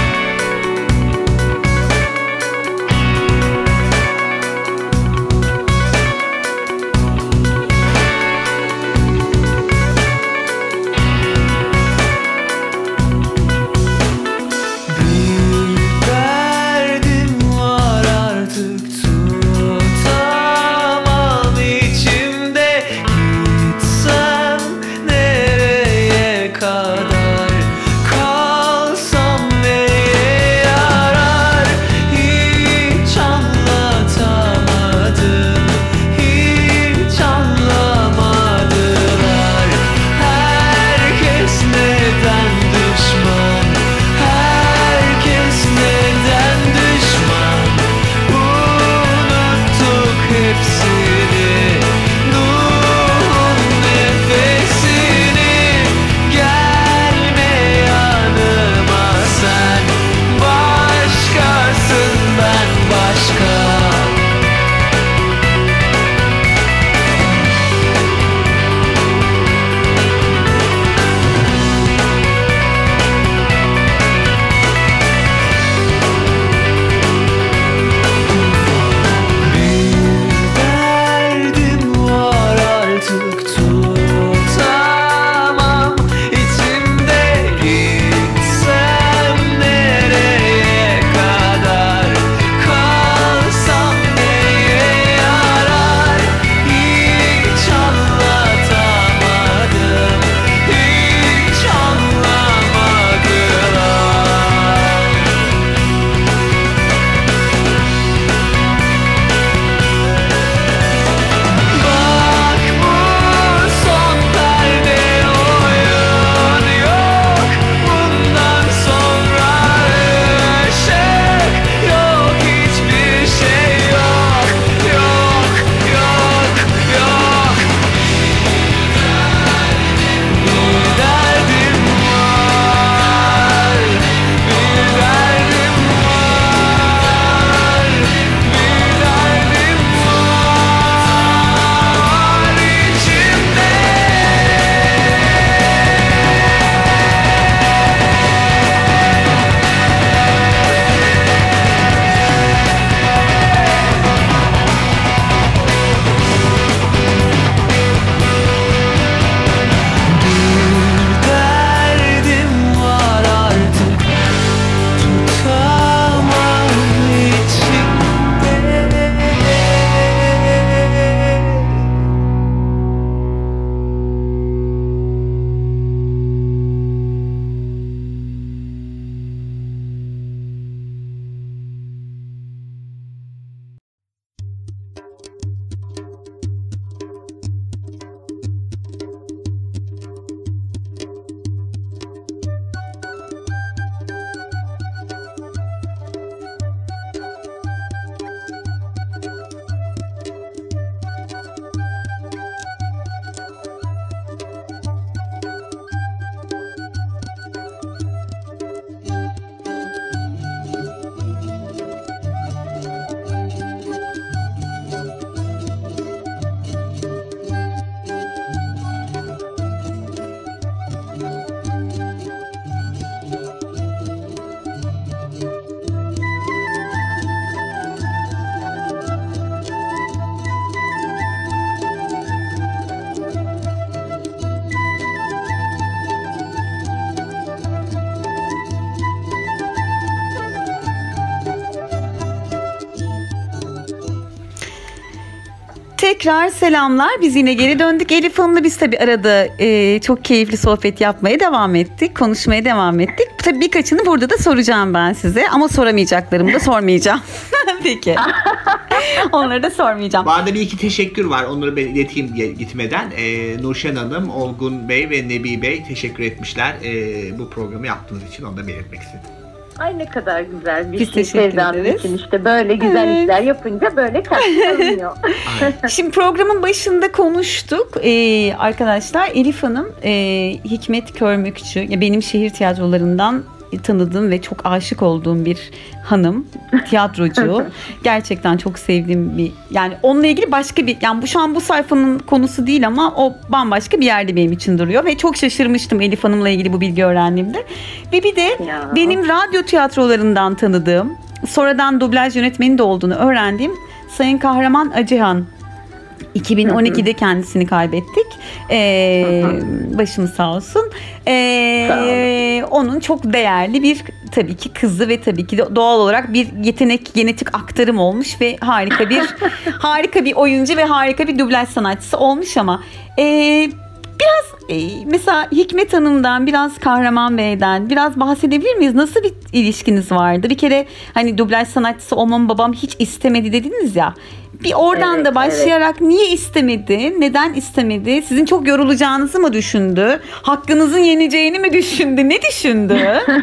Tekrar selamlar. Biz yine geri döndük. Elif Hanım'la biz tabii arada e, çok keyifli sohbet yapmaya devam ettik. Konuşmaya devam ettik. Tabii birkaçını burada da soracağım ben size. Ama soramayacaklarımı da sormayacağım. Peki. Onları da sormayacağım. Bu arada bir iki teşekkür var. Onları ben ileteyim gitmeden. Ee, Nurşen Hanım, Olgun Bey ve Nebi Bey teşekkür etmişler. Ee, bu programı yaptığınız için onu da belirtmek istedim. Ay ne kadar güzel bir Biz şey Sevda'nın için, işte böyle güzel evet. işler yapınca böyle karşılanıyor. Şimdi programın başında konuştuk ee, arkadaşlar. Elif Hanım e, Hikmet Körmükçü, ya benim şehir tiyatrolarından tanıdığım ve çok aşık olduğum bir hanım, tiyatrocu. Gerçekten çok sevdiğim bir, yani onunla ilgili başka bir, yani bu şu an bu sayfanın konusu değil ama o bambaşka bir yerde benim için duruyor ve çok şaşırmıştım Elif Hanım'la ilgili bu bilgi öğrendiğimde. Ve bir de ya. benim radyo tiyatrolarından tanıdığım, sonradan dublaj yönetmeni de olduğunu öğrendiğim Sayın Kahraman Acıhan. iki bin on ikide kendisini kaybettik. Ee, başımız sağ olsun. Ee, sağ onun çok değerli bir tabii ki kızı ve tabii ki de doğal olarak bir yetenek, genetik aktarım olmuş ve harika bir harika bir oyuncu ve harika bir dublaj sanatçısı olmuş ama e, biraz e, mesela Hikmet Hanım'dan, biraz Kahraman Bey'den biraz bahsedebilir miyiz? Nasıl bir ilişkiniz vardı? Bir kere hani dublaj sanatçısı olmamı babam hiç istemedi dediniz ya. Bir oradan evet, da başlayarak evet. niye istemedi? Neden istemedi? Sizin çok yorulacağınızı mı düşündü? Hakkınızın yeneceğini mi düşündü? Ne düşündü?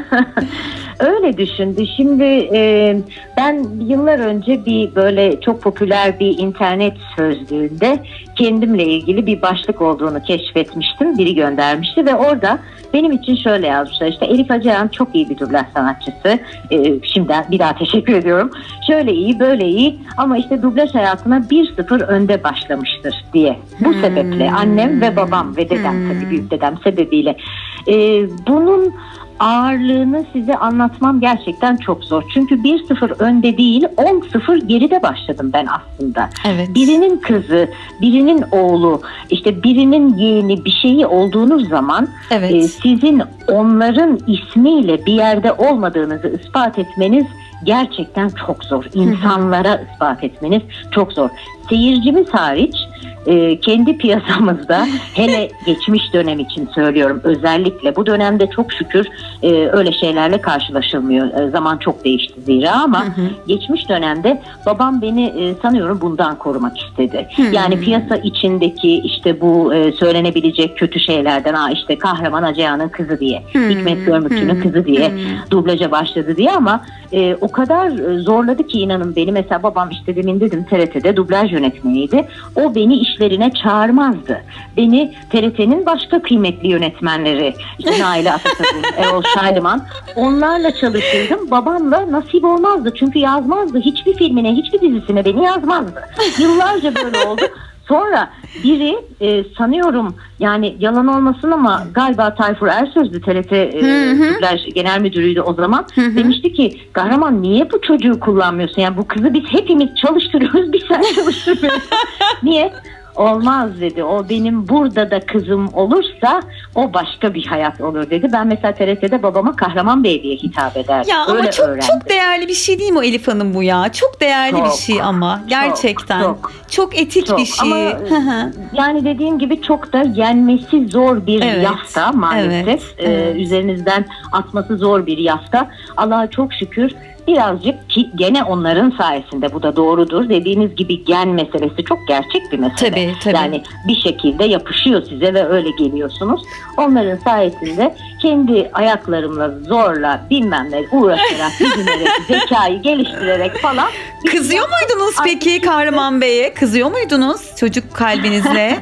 Öyle düşündü. Şimdi e, ben yıllar önce bir böyle çok popüler bir internet sözlüğünde kendimle ilgili bir başlık olduğunu keşfetmiştim. Biri göndermişti ve orada benim için şöyle yazmışlar. İşte Elif Acıhan çok iyi bir dublaj sanatçısı. E, şimdiden bir daha teşekkür ediyorum. Şöyle iyi, böyle iyi ama işte dublaj hayatına bir sıfır önde başlamıştır diye. Bu hmm. sebeple annem ve babam ve dedem hmm. tabii büyük dedem sebebiyle e, bunun ağırlığını size anlatmam gerçekten çok zor. Çünkü bir sıfır önde değil, on sıfır geride başladım ben aslında. Evet. Birinin kızı, birinin oğlu, işte birinin yeğeni bir şeyi olduğunuz zaman evet. e, sizin onların ismiyle bir yerde olmadığınızı ispat etmeniz gerçekten çok zor. İnsanlara ispat etmeniz çok zor. Seyircimiz hariç e, kendi piyasamızda hele geçmiş dönem için söylüyorum, özellikle bu dönemde çok şükür e, öyle şeylerle karşılaşılmıyor. E, zaman çok değişti zira ama hı hı. geçmiş dönemde babam beni e, sanıyorum bundan korumak istedi. Hı hı. Yani piyasa içindeki işte bu e, söylenebilecek kötü şeylerden, ha işte Kahraman Acıhan'ın kızı diye, hı hı. Hikmet Körmükçü'nün kızı diye hı hı. dublaja başladı diye ama e, o kadar zorladı ki inanın beni. Mesela babam işte demin dedim T R T'de dublaj yönetmeniydi. O beni işlerine çağırmazdı. Beni T R T'nin başka kıymetli yönetmenleri, işte Naile Atatürk, Erol Şaylıman, onlarla çalışırdım. Babamla nasip olmazdı. Çünkü yazmazdı. Hiçbir filmine, hiçbir dizisine beni yazmazdı. Yıllarca böyle oldu. Sonra biri e, sanıyorum, yani yalan olmasın ama galiba Tayfur Ersözlü T R T e, dublaj genel müdürüydü o zaman. Hı hı. Demişti ki Kahraman niye bu çocuğu kullanmıyorsun? Yani bu kızı biz hepimiz çalıştırıyoruz, bir sen çalıştırmıyorsun. Niye? Olmaz dedi. O benim burada da kızım olursa o başka bir hayat olur dedi. Ben mesela T R T'de babama Kahraman Bey diye hitap ederdim. Ya öyle ama çok öğrendim. Çok değerli bir şey değil mi o Elif Hanım bu ya? Çok değerli çok, bir şey ama gerçekten. Çok, çok, çok etik çok. bir şey. Ama yani dediğim gibi çok da yenmesi zor bir evet, yafta maalesef. Evet, ee, evet. Üzerinizden atması zor bir yafta. Allah'a çok şükür birazcık, ki gene onların sayesinde bu da doğrudur. Dediğiniz gibi gen meselesi çok gerçek bir mesele. Tabii, tabii. Yani bir şekilde yapışıyor size ve öyle geliyorsunuz. Onların sayesinde kendi ayaklarımla zorla bilmem ne uğraşarak, düşünerek, zekayı geliştirerek falan. Kızıyor muydunuz peki Kahraman Bey'e? Kızıyor muydunuz çocuk kalbinizle?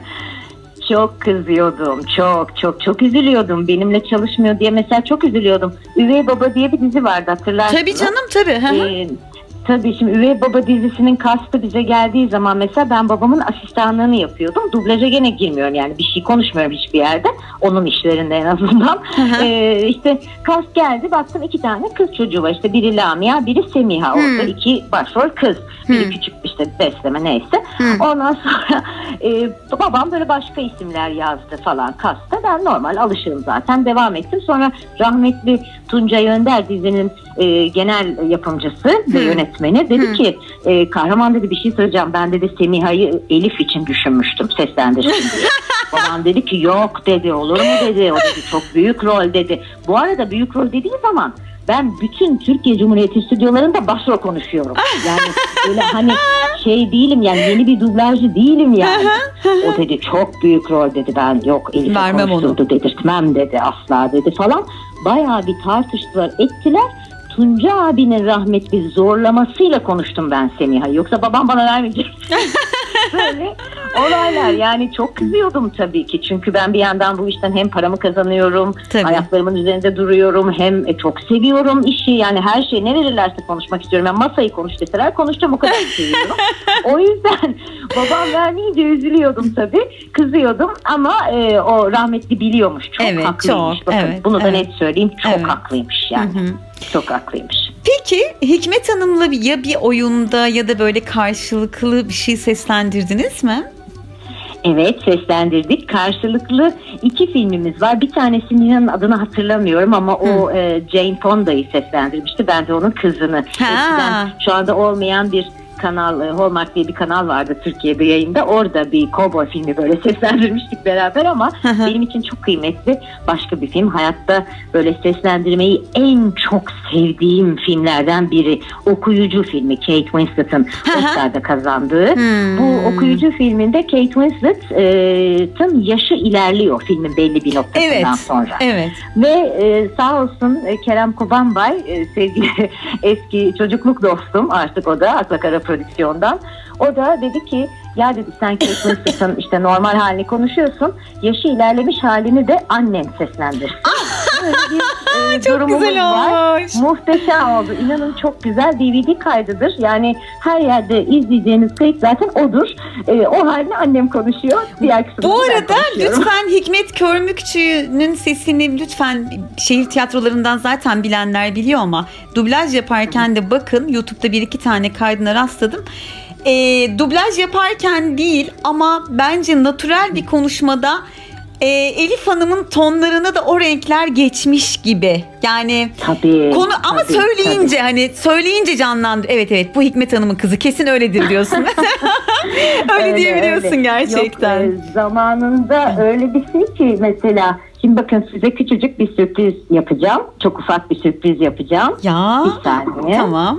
Çok kızıyordum. Çok çok çok üzülüyordum. Benimle çalışmıyor diye mesela çok üzülüyordum. Üvey Baba diye bir dizi vardı, hatırlarsınız. Tabii canım, tabii. Ee, tabii şimdi Üvey Baba dizisinin kastı bize geldiği zaman mesela ben babamın asistanlığını yapıyordum. Dublaja gene girmiyorum, yani bir şey konuşmuyorum hiçbir yerde. Onun işlerinde en azından. ee, işte kast geldi, baktım iki tane kız çocuğu var. İşte biri Lamia, biri Semiha. Orada hmm. iki başrol kız. Biri hmm. küçük işte besleme neyse. Hmm. Ondan sonra e, babam böyle başka isimler yazdı falan kasta. Ben normal alışığım zaten, devam ettim. Sonra rahmetli Tuncay Önder dizinin e, genel yapımcısı ve Hı. yönetmeni dedi Hı. ki e, kahraman dedi bir şey söyleyeceğim. Ben dedi Semiha'yı Elif için düşünmüştüm seslendirsin diye. Babam dedi ki yok dedi, olur mu dedi. O dedi çok büyük rol dedi. Bu arada büyük rol dediği zaman ben bütün Türkiye Cumhuriyeti stüdyolarında başrol konuşuyorum. Yani öyle hani şey değilim yani, yeni bir dublajcı değilim yani. O dedi çok büyük rol dedi, ben yok Elif'e Vermem konuşturdu dedirtmem dedi, asla dedi falan. Bayağı bir tartıştılar ettiler. Tunca abinin rahmetli zorlamasıyla konuştum ben Semiha'yı. Yoksa babam bana vermeyecek. Böyle olaylar yani, çok kızıyordum tabii ki. Çünkü ben bir yandan bu işten hem paramı kazanıyorum, Tabii. ayaklarımın üzerinde duruyorum, hem e, çok seviyorum işi. Yani her şey ne verirlerse konuşmak istiyorum. Ben masayı konuş deseler konuşacağım, o kadar seviyorum. O yüzden babam vermeyince üzülüyordum tabii. Kızıyordum ama e, o rahmetli biliyormuş. Çok Evet, haklıymış. çok, Bakın evet, bunu da evet. net söyleyeyim. Çok Evet. haklıymış yani. Hı hı. Çok haklıymış. Peki Hikmet Hanım'la bir- ya bir oyunda ya da böyle karşılıklı bir şey seslendirdiniz mi? Evet, seslendirdik. Karşılıklı iki filmimiz var. Bir tanesinin adını hatırlamıyorum ama o e, Jane Fonda'yı seslendirmişti. Ben de onun kızını. Eskiden şu anda olmayan bir kanal, e, Hallmark diye bir kanal vardı Türkiye'de yayında. Orada bir cowboy filmi böyle seslendirmiştik beraber ama benim için çok kıymetli başka bir film. Hayatta böyle seslendirmeyi en çok sevdiğim filmlerden biri. Okuyucu filmi, Kate Winslet'ın Oscar'da kazandığı. Hmm. Bu Okuyucu filminde Kate Winslet'ın yaşı ilerliyor filmin belli bir noktasından Evet. sonra. Evet. Ve e, sağ olsun e, Kerem Kubanbay, e, sevgili eski çocukluk dostum, artık o da Akla Kara Prodüksiyon'dan. O da dedi ki ya dedi sen Kate Winslet'ın işte normal halini konuşuyorsun, yaşı ilerlemiş halini de annen seslendir. Böyle bir e, Çok durumumuz güzel var. olmuş. Muhteşem oldu. İnanın çok güzel D V D kaydıdır. Yani her yerde izleyeceğiniz kayıt zaten odur. E, o halde annem konuşuyor. Diğer kısmını Bu ben arada konuşuyorum. lütfen Hikmet Körmükçü'nün sesini lütfen, şehir tiyatrolarından zaten bilenler biliyor ama dublaj yaparken de bakın, YouTube'da bir iki tane kaydına rastladım. E, dublaj yaparken değil ama bence natürel bir konuşmada e, Elif Hanım'ın tonlarına da o renkler geçmiş gibi. Yani Tabii, konu ama tabii, söyleyince hani söyleyince canlandı. Evet evet, bu Hikmet Hanım'ın kızı kesin öyledir diyorsun. öyle, Öyle, diyebiliyorsun öyle. gerçekten. Yok, e, zamanında öyle bir şey ki mesela, şimdi bakın size küçücük bir sürpriz yapacağım. Çok ufak bir sürpriz yapacağım. Ya. Bir saniye. Tamam.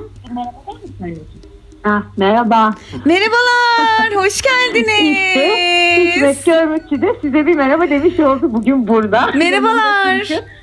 Ah, merhaba. Merhabalar, hoş geldiniz. İşte Hikmet Körmükçü de size bir merhaba demiş oldu bugün burada. Merhabalar.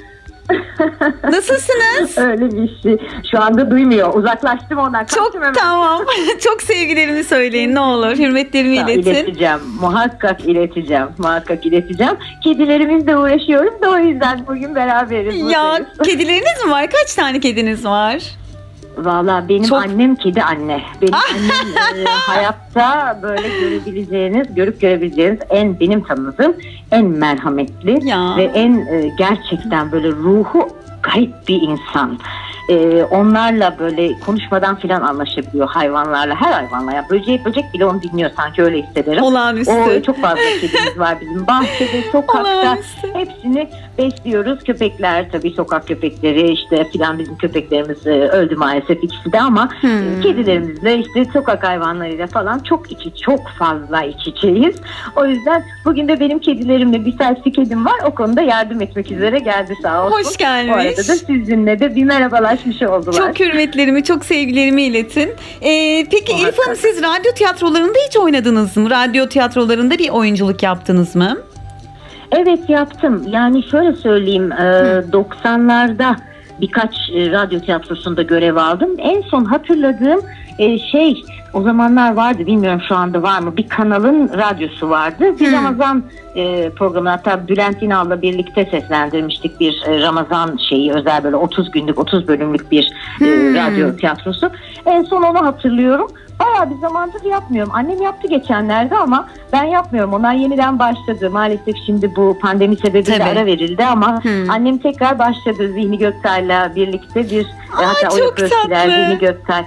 Nasılsınız? Öyle bir şey. Şu anda duymuyor. Uzaklaştım ondan. Çok tamam. Çok sevgilerimi söyleyin ne olur. Hürmetlerimi Tamam, iletin. İleteceğim. Muhakkak ileteceğim. Muhakkak ileteceğim. Kedilerimizle uğraşıyorum da o yüzden bugün beraberiz. Ya buradayız. kedileriniz mi var? Kaç tane kediniz var? Valla benim Çok- annem kedi anne. Benim annem e, hayatta böyle görebileceğiniz, görüp görebileceğiniz en, benim tanıdığım en merhametli Ya. ve en e, gerçekten böyle ruhu garip bir insan. E, onlarla böyle konuşmadan filan anlaşabiliyor, hayvanlarla, her hayvanla. Yani böcek böcek bile onu dinliyor, sanki öyle hissederim. Olağanüstü. O çok fazla kedimiz var bizim bahçede, sokakta. Olağanüstü. Hepsini besliyoruz. Köpekler tabii, sokak köpekleri işte filan, bizim köpeklerimiz e, öldü maalesef ikisi de ama Hmm. e, kedilerimizle işte sokak hayvanlarıyla falan çok içi, çok fazla iç içeyiz. O yüzden bugün de benim kedilerimle bir selfie kedim var. O konuda yardım etmek üzere geldi sağ olsun. Hoş gelmiş. Bu arada da sizinle de bir merhabalaşmış oldular. Çok hürmetlerimi, çok sevgilerimi iletin. Ee, peki Muhakkak. Elif Hanım, siz radyo tiyatrolarında hiç oynadınız mı? Radyo tiyatrolarında bir oyunculuk yaptınız mı? Evet, yaptım. Yani şöyle söyleyeyim, e, doksanlarda birkaç e, radyo tiyatrosunda görev aldım. En son hatırladığım e, şey, o zamanlar vardı, bilmiyorum şu anda var mı, bir kanalın radyosu vardı. Bir Hmm. Ramazan e, programı, hatta Bülent İnal'la birlikte seslendirmiştik bir e, Ramazan şeyi, özel böyle otuz günlük, otuz bölümlük bir e, Hmm. radyo tiyatrosu. En son onu hatırlıyorum. Bayağı bir zamandır yapmıyorum. Annem yaptı geçenlerde ama ben yapmıyorum. Onlar yeniden başladı. Maalesef şimdi bu pandemi sebebiyle Tabii. ara verildi ama Hmm. annem tekrar başladı Zihni Göksel'le birlikte bir Aa, e, hatta çok Oyuk Özkiler, tatlı. Zihni Göksel.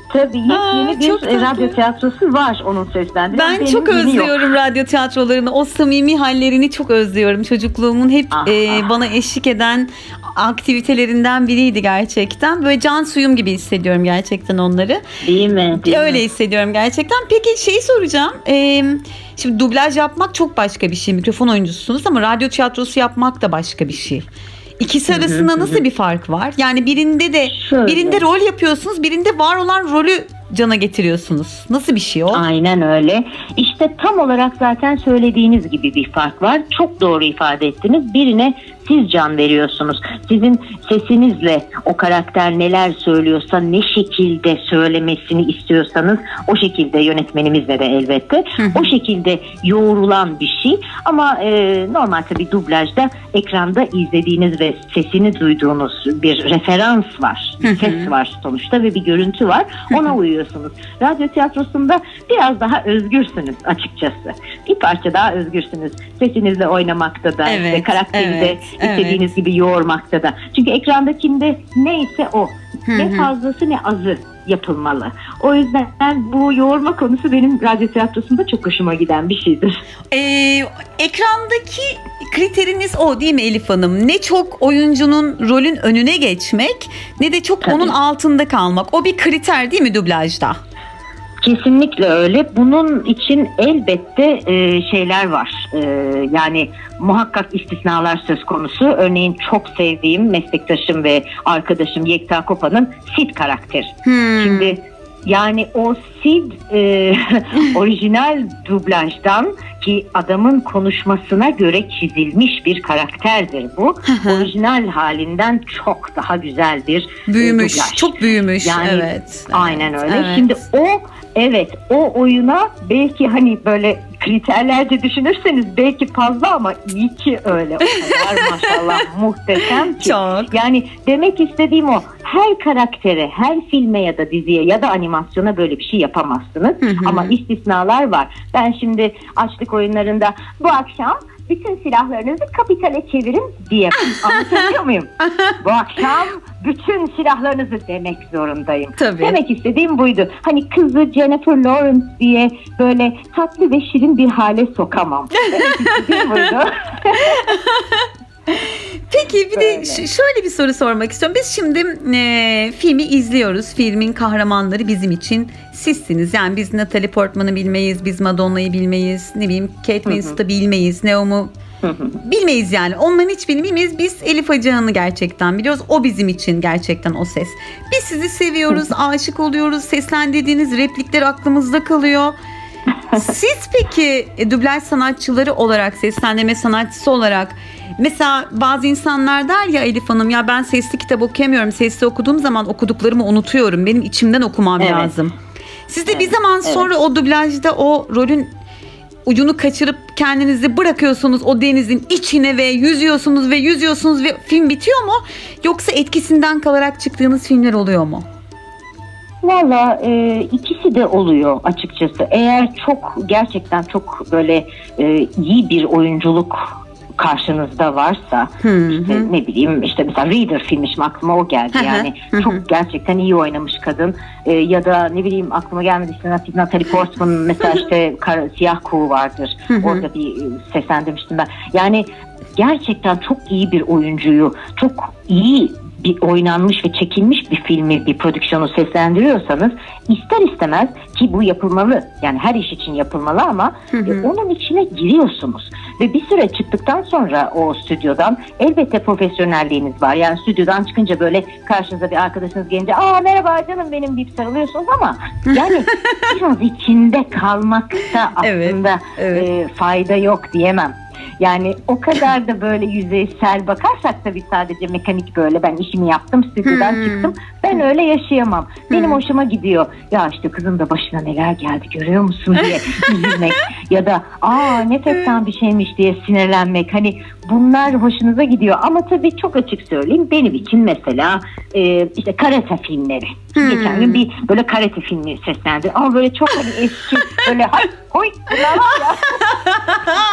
Tabii yepyeni Aa, bir çok tatlı. radyo tiyatrosu var onun seslendiren. Ben Benim çok yeni yok. özlüyorum radyo tiyatrolarını. O samimi hallerini çok özlüyorum. Çocukluğumun hep Ah, e, ah. bana eşlik eden aktivitelerinden biriydi gerçekten. Böyle can suyum gibi hissediyorum gerçekten onları. Değil mi? Değil Öyle mi? hissediyorum gerçekten. Peki şeyi soracağım. Ee, şimdi dublaj yapmak çok başka bir şey. Mikrofon oyuncusunuz ama radyo tiyatrosu yapmak da başka bir şey. İkisi arasında nasıl bir fark var? Yani birinde de Şöyle. birinde rol yapıyorsunuz, birinde var olan rolü cana getiriyorsunuz. Nasıl bir şey o? Aynen öyle. İşte tam olarak zaten söylediğiniz gibi bir fark var. Çok doğru ifade ettiniz. Birine siz can veriyorsunuz. Sizin sesinizle o karakter neler söylüyorsa, ne şekilde söylemesini istiyorsanız o şekilde, yönetmenimizle de elbette o şekilde yoğrulan bir şey. Ama e, normal tabii dublajda ekranda izlediğiniz ve sesini duyduğunuz bir referans var. Bir ses var sonuçta ve bir görüntü var. Ona uyuyorsunuz. Radyo tiyatrosunda biraz daha özgürsünüz açıkçası. Bir parça daha özgürsünüz. Sesinizle oynamakta da, Evet, işte karakteri de evet, istediğiniz evet. gibi yoğurmakta da. Çünkü ekrandakinde neyse o. Ne fazlası ne azı yapılmalı. O yüzden bu yoğurma konusu benim radyo tiyatrosunda çok hoşuma giden bir şeydir. Ee, ekrandaki kriteriniz o değil mi Elif Hanım? Ne çok oyuncunun rolün önüne geçmek, ne de çok Tabii. onun altında kalmak. O bir kriter değil mi dublajda? Kesinlikle öyle. Bunun için elbette e, şeyler var. E, yani muhakkak istisnalar söz konusu. Örneğin çok sevdiğim meslektaşım ve arkadaşım Yekta Kopa'nın Sid karakteri. Hmm. Şimdi yani o Sid e, orijinal dublajdan, ki adamın konuşmasına göre çizilmiş bir karakterdir bu. Orijinal halinden çok daha güzel bir Büyümüş, e, dublaj. çok büyümüş. Yani, evet, evet. Aynen öyle. Evet. Şimdi o evet o oyuna belki hani böyle kriterlerce düşünürseniz belki fazla ama iyi ki öyle. O kadar maşallah muhteşem ki. Çok. Yani demek istediğim o. Her karaktere, her filme ya da diziye ya da animasyona böyle bir şey yapamazsınız. Hı hı. Ama istisnalar var. Ben şimdi açlık oyunlarında bu akşam bütün silahlarınızı kapitale çevirin diye anlatabiliyor muyum? Bu akşam bütün silahlarınızı demek zorundayım. Tabii. Demek istediğim buydu. Hani kızı Jennifer Lawrence diye böyle tatlı ve şirin bir hale sokamam. Demek istediğim buydu. Peki bir de Böyle. ş- şöyle bir soru sormak istiyorum. Biz şimdi e, filmi izliyoruz. Filmin kahramanları bizim için sizsiniz. Yani biz Natalie Portman'ı bilmeyiz, biz Madonna'yı bilmeyiz, ne bileyim Kate Winslet'ı bilmeyiz, Naomi bilmeyiz yani. Onların hiçbirini bilmeyiz. Biz Elif Acehan'ı gerçekten biliyoruz. O bizim için gerçekten o ses. Biz sizi seviyoruz, aşık oluyoruz. Seslendirdiğiniz replikler aklımızda kalıyor. Siz peki e, dublaj sanatçıları olarak, seslendirme sanatçısı olarak, mesela bazı insanlar der ya Elif Hanım, ya ben sesli kitap okuyamıyorum. Sesli okuduğum zaman okuduklarımı unutuyorum. Benim içimden okumam Evet. lazım. Siz de Evet, bir zaman sonra o dublajda o rolün ucunu kaçırıp kendinizi bırakıyorsunuz o denizin içine ve yüzüyorsunuz ve yüzüyorsunuz ve film bitiyor mu? Yoksa etkisinden kalarak çıktığınız filmler oluyor mu? Valla e, ikisi de oluyor açıkçası. Eğer çok gerçekten çok böyle e, iyi bir oyunculuk karşınızda varsa, Hı işte hı. ne bileyim işte mesela Reader filmi, şimdi aklıma o geldi Hı hı, yani hı hı. çok gerçekten iyi oynamış kadın. E, ya da ne bileyim aklıma gelmedi işte Natalie Portman'ın mesela işte kar, Siyah Kuğu vardır. Hı hı. Orada bir e, seslendirmiştim ben. Yani gerçekten çok iyi bir oyuncuyu, çok iyi bir oynanmış ve çekilmiş bir filmi, bir prodüksiyonu seslendiriyorsanız ister istemez, ki bu yapılmalı, yani her iş için yapılmalı ama Hı hı. e, onun içine giriyorsunuz ve bir süre çıktıktan sonra o stüdyodan elbette profesyonelliğiniz var. Yani stüdyodan çıkınca böyle karşınıza bir arkadaşınız gelince aa merhaba canım benim deyip sarılıyorsunuz ama yani biraz içinde kalmakta Evet, aslında evet. e, fayda yok diyemem. Yani o kadar da böyle yüzeysel bakarsak tabii sadece mekanik böyle ben işimi yaptım stüdyodan Hmm. çıktım. Ben öyle yaşayamam. Benim Hmm. hoşuma gidiyor. Ya işte kızın da başına neler geldi görüyor musun diye üzülmek ya da aa ne fettan bir şeymiş diye sinirlenmek. Hani bunlar hoşunuza gidiyor ama tabii çok açık söyleyeyim benim için mesela e, işte karate filmleri. Hmm. Geçen gün bir böyle karate filmi seslendi ama böyle çok hani eski böyle hay hoy bunlar var ya. Bunlar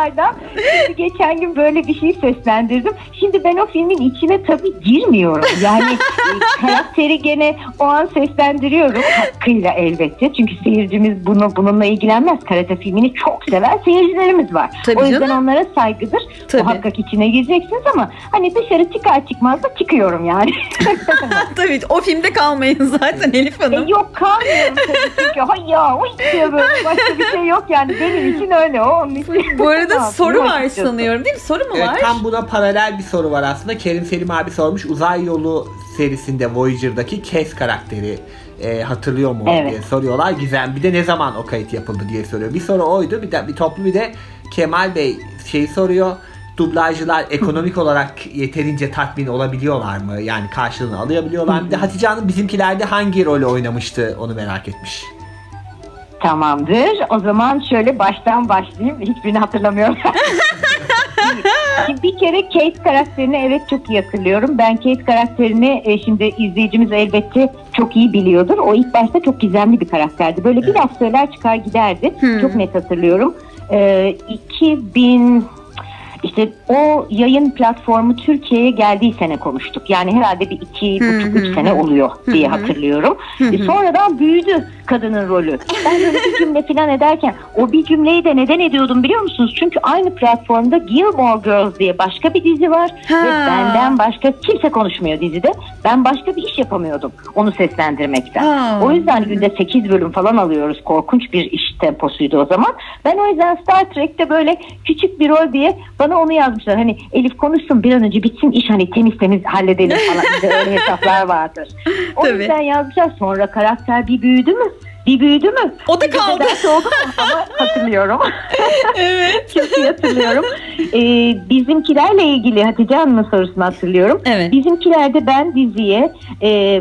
Tekrardan şimdi geçen gün böyle bir şey seslendirdim. Şimdi ben o filmin içine tabii girmiyorum. Yani e, karakteri gene o an seslendiriyorum hakkıyla elbette. Çünkü seyircimiz bunu bununla ilgilenmez. Karate filmini çok seven seyircilerimiz var. Tabii o yüzden canım. onlara saygıdır. Tabii. Muhakkak içine gireceksiniz ama hani dışarı çıkar çıkmaz da çıkıyorum yani. Tabii o filmde kalmayın zaten Elif E, Hanım. yok kalmıyorum tabii çünkü hayya o diye böyle başka bir şey yok yani benim için öyle o onun için. Bu arada Ne soru yapayım var açıkçası. sanıyorum değil mi? Soru mu Evet, var? tam buna paralel bir soru var aslında. Kerim Selim abi sormuş. Uzay Yolu serisinde Voyager'daki Kes karakteri e, hatırlıyor mu Evet. diye soruyorlar. Gizem bir de ne zaman o kayıt yapıldı diye soruyor. Bir soru oydu. Bir de bir toplu bir de Kemal Bey şeyi soruyor. Dublajcılar ekonomik olarak yeterince tatmin olabiliyorlar mı? Yani karşılığını alabiliyorlar mı? Bir de Hatice Hanım bizimkilerde hangi rolü oynamıştı onu merak etmiş. Tamamdır. O zaman şöyle baştan başlayayım. Hiçbirini hatırlamıyorum. Şimdi bir kere Kate karakterini evet çok iyi hatırlıyorum. Ben Kate karakterini e, şimdi izleyicimiz elbette çok iyi biliyordur. O ilk başta çok gizemli bir karakterdi. Böyle bir laf söyler çıkar giderdi. Hmm. Çok net hatırlıyorum. Ee, iki bin İşte o yayın platformu Türkiye'ye geldiği sene konuştuk. Yani herhalde bir iki buçuk üç sene oluyor diye hatırlıyorum. E, sonradan büyüdü kadının rolü. Ben böyle bir cümle falan ederken o bir cümleyi de neden ediyordum biliyor musunuz? Çünkü aynı platformda Gilmore Girls diye başka bir dizi var. Ha. Ve benden başka kimse konuşmuyor dizide. Ben başka bir iş yapamıyordum onu seslendirmekten. Ha. O yüzden günde sekiz bölüm falan alıyoruz. Korkunç bir iş temposuydu o zaman. Ben o yüzden Star Trek'te böyle küçük bir rol diye bana onu yazmışlar. Hani Elif konuşsun bir an önce bitsin iş hani temiz temiz halledelim falan. Bizde öyle hesaplar vardır. O Tabii. yüzden yazmışlar. Sonra karakter bir büyüdü mü? Bir büyüdü mü? O da Bir de kaldı. ders oldu mu? Ama hatırlıyorum. Evet. Çok iyi hatırlıyorum. Ee, bizimkilerle ilgili Hatice Hanım'ın sorusunu hatırlıyorum. Evet. Bizimkilerde ben diziye e,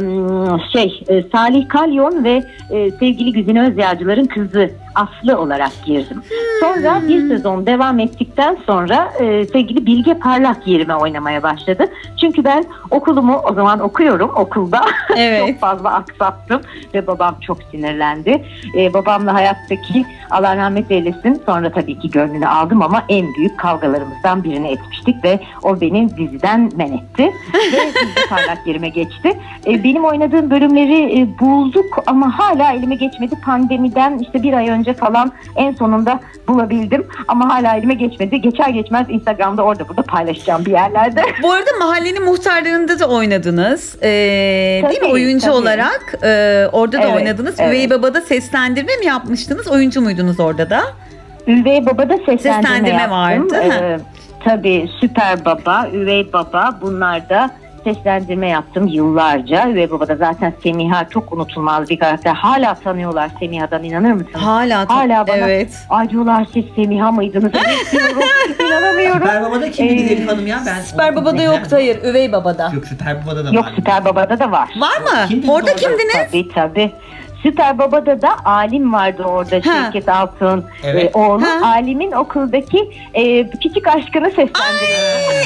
şey e, Salih Kalyon ve e, sevgili Güzin Özyağcılar'ın kızı Aslı olarak girdim. Sonra bir sezon devam ettikten sonra e, sevgili Bilge Parlak yerime oynamaya başladı. Çünkü ben okulumu o zaman okuyorum okulda. Evet. Çok fazla aksattım ve babam çok sinirlendi. E, babamla hayattaki Allah rahmet eylesin sonra tabii ki gönlünü aldım ama en büyük kavgalarımızdan birini etmiştik ve o beni diziden men etti. Ve Bilge Parlak yerime geçti. E, benim oynadığım bölümleri e, bulduk ama hala elime geçmedi. Pandemiden işte bir ay önce falan en sonunda bulabildim ama hala elime geçmedi. Geçer geçmez Instagram'da orada burada paylaşacağım bir yerlerde. Bu arada Mahallenin Muhtarları'nda da oynadınız. Ee, Tabii, değil mi? Oyuncu tabii. olarak e, orada da Evet, oynadınız. evet. Üvey Baba'da seslendirme mi yapmıştınız? Oyuncu muydunuz orada da? Üvey Baba'da seslendirme, Seslendirme yaptım. vardı, Ee, tabii Süper Baba, Üvey Baba bunlar da seslendirme yaptım yıllarca. Üvey Baba'da zaten Semiha çok unutulmaz bir karakter. Hala tanıyorlar Semiha'dan inanır mısınız? Hala. Hala bana Evet. ay diyorlar siz Semiha mıydınız? Bilmiyorum, inanamıyorum. Süper Baba'da kimdi Ee, Elif Hanım ya? Ben Süper Baba'da yoktu, hayır. Üvey Baba'da. Yok Süper Baba'da da Yok var. Süper Baba'da da var. Var mı? Kimdiniz Orada orada? kimdiniz? Tabii tabii. Süper Baba'da da Alim vardı orada. Ha. Şevket Altun Evet. e, oğlu. Ha. Alim'in okuldaki e, küçük aşkını seslendiriyor.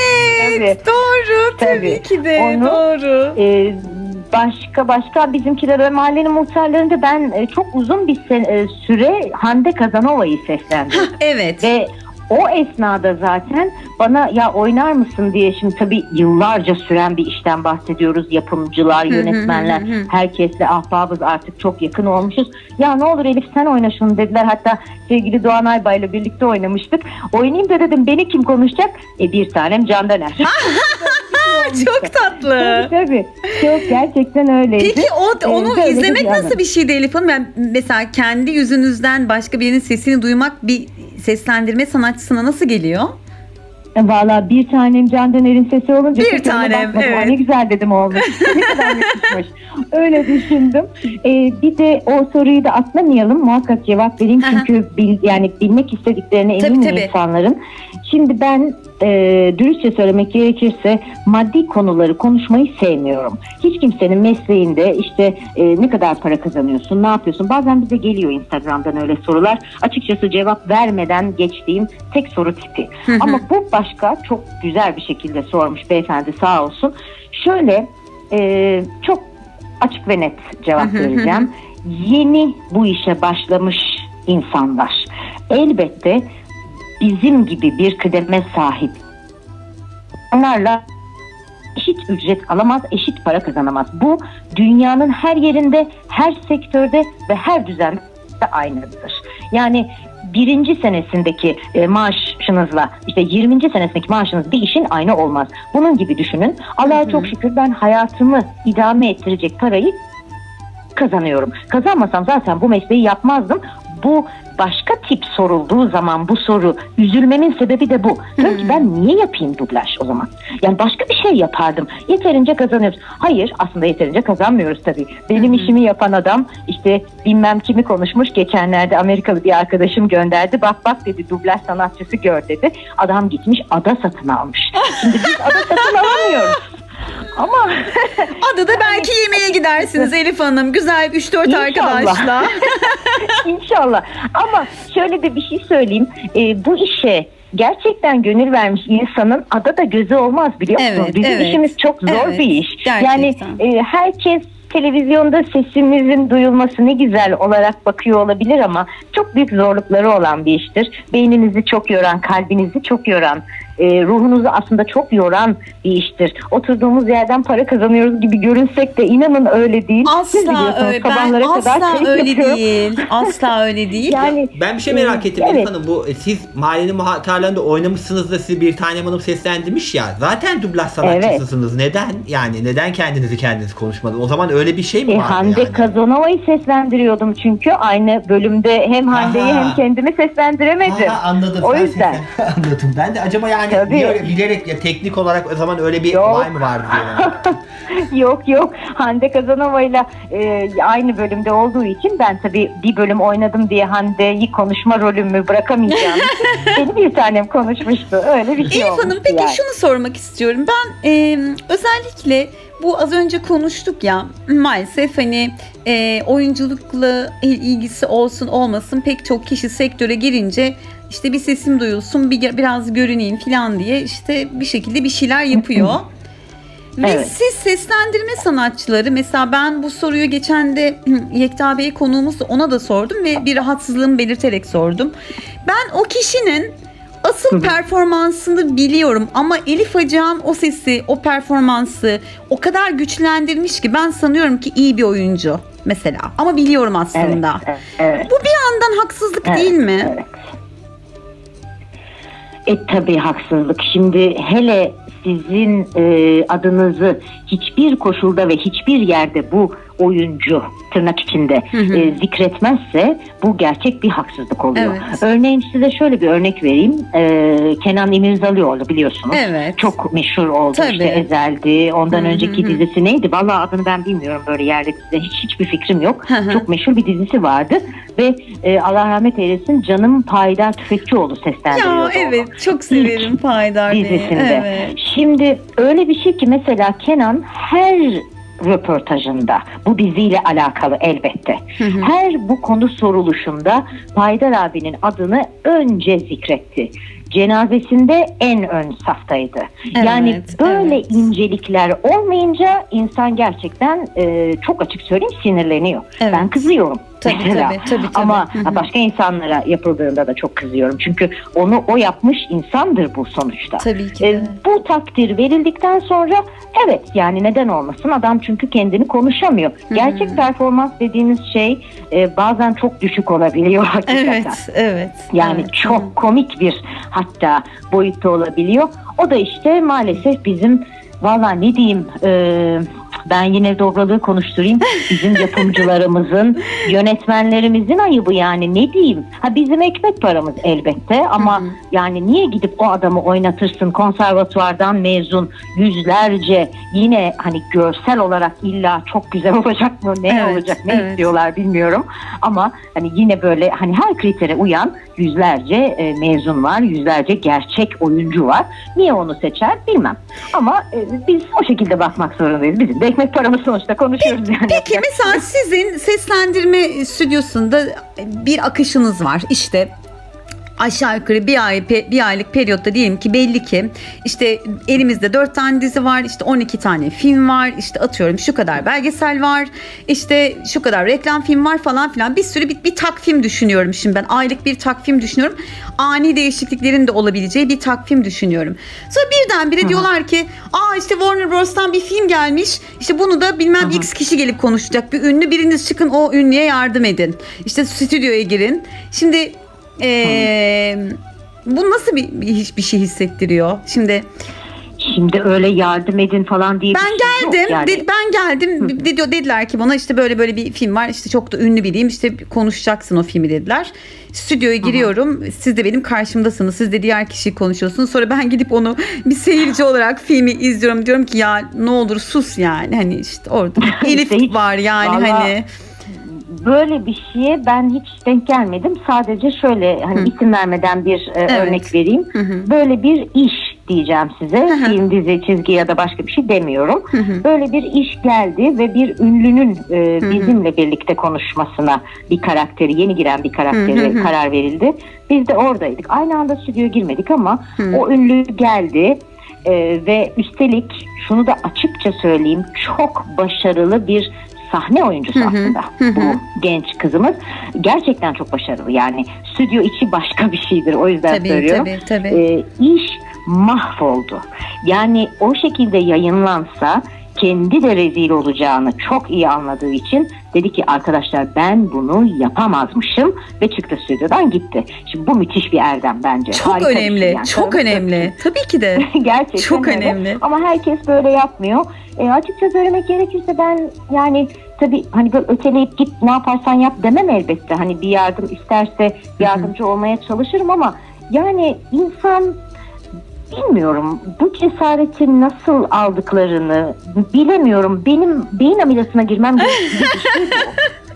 Evet. Tabii. Doğru. Tabii, Tabii. ki de. Onu- Doğru. E, başka başka bizimkiler ve mahallenin muhtarlarında ben e, çok uzun bir sen- e, süre Hande Kazanova'yı seslendirdim. Evet. Ve o esnada zaten bana ya oynar mısın diye şimdi tabii yıllarca süren bir işten bahsediyoruz. Yapımcılar, yönetmenler, herkesle ahbabız artık çok yakın olmuşuz. Ya ne olur Elif sen oyna şunu dediler. Hatta sevgili Doğan Aybay'la birlikte oynamıştık. Oynayayım da dedim beni kim konuşacak? E bir tanem Can Döner. Çok tatlı. Tabii tabii. Çok gerçekten öyleydi. Peki o, Ee, onu böyle izlemek bir nasıl anı. bir şeydi Elif Hanım? Yani mesela kendi yüzünüzden başka birinin sesini duymak bir seslendirme sanatçısına nasıl geliyor? Valla bir tanem Can Döner'in sesi olunca Bir pek ona tanem, bakmadım. evet. Ay, ne güzel dedim olmuş. Ne kadar yakışmış. Öyle düşündüm. Ee, bir de o soruyu da atlamayalım. Muhakkak cevap vereyim. Aha. Çünkü bil, yani bilmek istediklerine Tabii, eminim tabii. insanların. Şimdi ben e, dürüstçe söylemek gerekirse maddi konuları konuşmayı sevmiyorum. Hiç kimsenin mesleğinde işte e, ne kadar para kazanıyorsun, ne yapıyorsun? Bazen bize geliyor Instagram'dan öyle sorular. Açıkçası cevap vermeden geçtiğim tek soru tipi. Ama bu başka çok güzel bir şekilde sormuş beyefendi sağ olsun. Şöyle e, çok açık ve net cevap vereceğim. Yeni bu işe başlamış insanlar elbette bizim gibi bir kıdeme sahip onlarla eşit ücret alamaz, eşit para kazanamaz. Bu dünyanın her yerinde, her sektörde ve her düzende aynıdır. Yani birinci senesindeki e, maaşınızla işte yirminci senesindeki maaşınız bir işin aynı olmaz. Bunun gibi düşünün. Allah'a çok şükür ben hayatımı idame ettirecek parayı kazanıyorum. Kazanmasam zaten bu mesleği yapmazdım. Bu başka tip sorulduğu zaman bu soru, üzülmemin sebebi de bu. Diyorum ki ben niye yapayım dublaj o zaman? Yani başka bir şey yapardım. Yeterince kazanıyoruz. Hayır, aslında yeterince kazanmıyoruz tabii. Benim işimi yapan adam işte bilmem kimi konuşmuş. Geçenlerde Amerikalı bir arkadaşım gönderdi. Bak bak dedi, dublaj sanatçısı gör dedi. Adam gitmiş ada satın almış. Şimdi biz ada satın alamıyoruz. Ama adada belki yemeğe gidersiniz Elif Hanım. Güzel üç dört arkadaşla. İnşallah. Ama şöyle de bir şey söyleyeyim. Ee, bu işe gerçekten gönül vermiş insanın adada gözü olmaz, biliyor musun? Evet, Bizim evet. işimiz çok zor Evet, bir iş. gerçekten. Yani e, herkes televizyonda sesimizin duyulması ne güzel olarak bakıyor olabilir ama çok büyük zorlukları olan bir iştir. Beyninizi çok yoran, kalbinizi çok yoran, e, ruhunuzu aslında çok yoran bir iştir. Oturduğumuz yerden para kazanıyoruz gibi görünsek de inanın öyle değil. Siz Asla biliyorsunuz, öyle. Ben sabahlara kadar asla kayıt öyle yapıyorum. değil. Asla öyle değil. Yani Ben bir şey merak e, ettim Elif evet. Hanım. Bu e, siz Mahallenin Muhtarları'nda oynamışsınız da sizi bir Tanem Hanım seslendirmiş ya. Zaten dublaj sanatçısısınız. Neden? Yani neden kendinizi kendiniz konuşmadınız? O zaman öyle bir şey mi E, vardı Hande yani? Kazanova'yı seslendiriyordum çünkü aynı bölümde hem Hande'yi Aha. hem kendimi seslendiremedim. Ha, anladım. O Sen yüzden. seslen- anladım. Ben de acaba yani Tabii. bilerek, bilerek ya teknik olarak o zaman öyle bir Yok. olay mı vardı diye. Yok yok, Hande Kazanova'yla e, aynı bölümde olduğu için ben tabii bir bölüm oynadım diye Hande'yi konuşma rolümü bırakamayacağım. Beni bir tanem konuşmuştu. Öyle bir şey Elif olmuştu Hanım peki yani. şunu sormak istiyorum. Ben e, özellikle bu az önce konuştuk ya, maalesef hani e, oyunculukla ilgisi olsun olmasın pek çok kişi sektöre girince işte bir sesim duyulsun, bir biraz görüneyim falan diye işte bir şekilde bir şeyler yapıyor. Ve Evet. siz seslendirme sanatçıları, mesela ben bu soruyu geçen de Yekta Bey konuğumuz, ona da sordum ve bir rahatsızlığımı belirterek sordum. Ben o kişinin asıl performansını biliyorum ama Elif Acehan o sesi, o performansı o kadar güçlendirmiş ki ben sanıyorum ki iyi bir oyuncu mesela. Ama biliyorum aslında. Evet, evet. Bu bir yandan haksızlık Evet, değil mi? evet. E tabii haksızlık. Şimdi hele sizin e, adınızı hiçbir koşulda ve hiçbir yerde bu oyuncu tırnak içinde Hı hı. e, zikretmezse bu gerçek bir haksızlık oluyor. Evet. Örneğin size şöyle bir örnek vereyim. E, Kenan İmirzalıoğlu biliyorsunuz. Evet. Çok meşhur oldu. Tabii. İşte Ezel'di. Ondan Hı hı önceki hı. dizisi neydi? Vallahi adını ben bilmiyorum, böyle yerli dizi. Hiç hiçbir fikrim yok. Hı hı. Çok meşhur bir dizisi vardı ve e, Allah rahmet eylesin, Canım Payidar Tüfekçioğlu seslendiriyordu Ya onu. evet, çok severim Payidar Bey'i. Dizisinde. Evet. Şimdi öyle bir şey ki mesela Kenan her röportajında, bu diziyle alakalı elbette, Hı hı. her bu konu soruluşunda Payidar abinin adını önce zikretti. Cenazesinde en ön saftaydı. Evet, yani böyle evet. incelikler olmayınca insan gerçekten e, çok açık söyleyeyim sinirleniyor. Evet. Ben kızıyorum. Tabii, mesela. tabii, tabii, tabii. Ama Hı hı. başka insanlara yapıldığında da çok kızıyorum. Çünkü onu o yapmış insandır bu sonuçta. Tabii ki E, de. bu takdir verildikten sonra evet, yani neden olmasın, adam çünkü kendini konuşamıyor. Gerçek performans dediğiniz şey e, bazen çok düşük olabiliyor hakikaten. Evet, evet. Yani evet. çok komik bir hatta boyutta olabiliyor. O da işte maalesef bizim, valla ne diyeyim, e, ben yine dobralığı konuşturayım. Bizim yapımcılarımızın, yönetmenlerimizin ayıbı, yani ne diyeyim. Ha, bizim ekmek paramız elbette ama Hı hı. yani niye gidip o adamı oynatırsın, konservatuvardan mezun yüzlerce, yine hani görsel olarak illa çok güzel olacak mı, ne Evet, olacak, ne evet. istiyorlar bilmiyorum ama hani yine böyle hani her kritere uyan yüzlerce e, mezun var, yüzlerce gerçek oyuncu var. Niye onu seçer bilmem. Ama e, biz o şekilde bakmak zorundayız. Bizim de ekmek paramız sonuçta, konuşuyoruz yani. Peki mesela sizin seslendirme stüdyosunda bir akışınız var. İşte aşağı yukarı bir ay bir aylık periyotta diyelim ki belli ki işte elimizde dört tane dizi var, işte on iki tane film var, işte atıyorum şu kadar belgesel var, işte şu kadar reklam film var falan filan, bir sürü bir, bir takvim düşünüyorum şimdi ben, aylık bir takvim düşünüyorum, ani değişikliklerin de olabileceği bir takvim düşünüyorum. Sonra birdenbire diyorlar ki aa işte Warner Bros'tan bir film gelmiş, işte bunu da bilmem Hı-hı. X kişi gelip konuşacak, bir ünlü, biriniz çıkın o ünlüye yardım edin, işte stüdyoya girin. Şimdi Ee, bu nasıl bir, bir, bir şey hissettiriyor? Şimdi Şimdi öyle yardım edin falan diye ben bir şey geldim, yok yani. de, ben geldim de, dediler ki bana işte böyle böyle bir film var, işte çok da ünlü biriyim, işte konuşacaksın o filmi dediler. Stüdyoya giriyorum, Aha. siz de benim karşımdasınız, siz de diğer kişiyi konuşuyorsunuz. Sonra ben gidip onu bir seyirci olarak filmi izliyorum, diyorum ki ya ne olur sus yani, hani işte orada Elif hiç, var yani vallahi... hani. Böyle bir şeye ben hiç denk gelmedim. Sadece şöyle hani Hı. isim vermeden bir e, evet. örnek vereyim. Hı hı. Böyle bir iş diyeceğim size. Hı hı. Film, dizi, çizgi ya da başka bir şey demiyorum. Hı hı. Böyle bir iş geldi ve bir ünlünün e, bizimle hı hı. birlikte konuşmasına, bir karakteri, yeni giren bir karaktere hı hı. karar verildi. Biz de oradaydık. Aynı anda stüdyoya girmedik ama hı. o ünlü geldi. E, ve üstelik şunu da açıkça söyleyeyim, çok başarılı bir sahne oyuncusu hı hı, aslında hı. bu genç kızımız. Gerçekten çok başarılı. Yani stüdyo içi başka bir şeydir. O yüzden tabii, söylüyorum. Tabii, tabii. Ee, iş mahvoldu. Yani o şekilde yayınlansa kendi de rezil olacağını çok iyi anladığı için dedi ki arkadaşlar ben bunu yapamazmışım ve çıktı stüdyodan gitti. Şimdi bu müthiş bir erdem bence. Çok Harika önemli. şey yani. Çok Tabii önemli. Tabii ki de. Gerçekten çok öyle. önemli. Ama herkes böyle yapmıyor. E, açıkça söylemek gerekirse ben yani tabii hani böyle öteleyip git ne yaparsan yap demem elbette. Hani bir yardım isterse yardımcı Hı-hı. olmaya çalışırım ama yani insan bilmiyorum bu cesareti nasıl aldıklarını bilemiyorum. Benim beyin ameliyatına girmem gerektiği bir şey bu.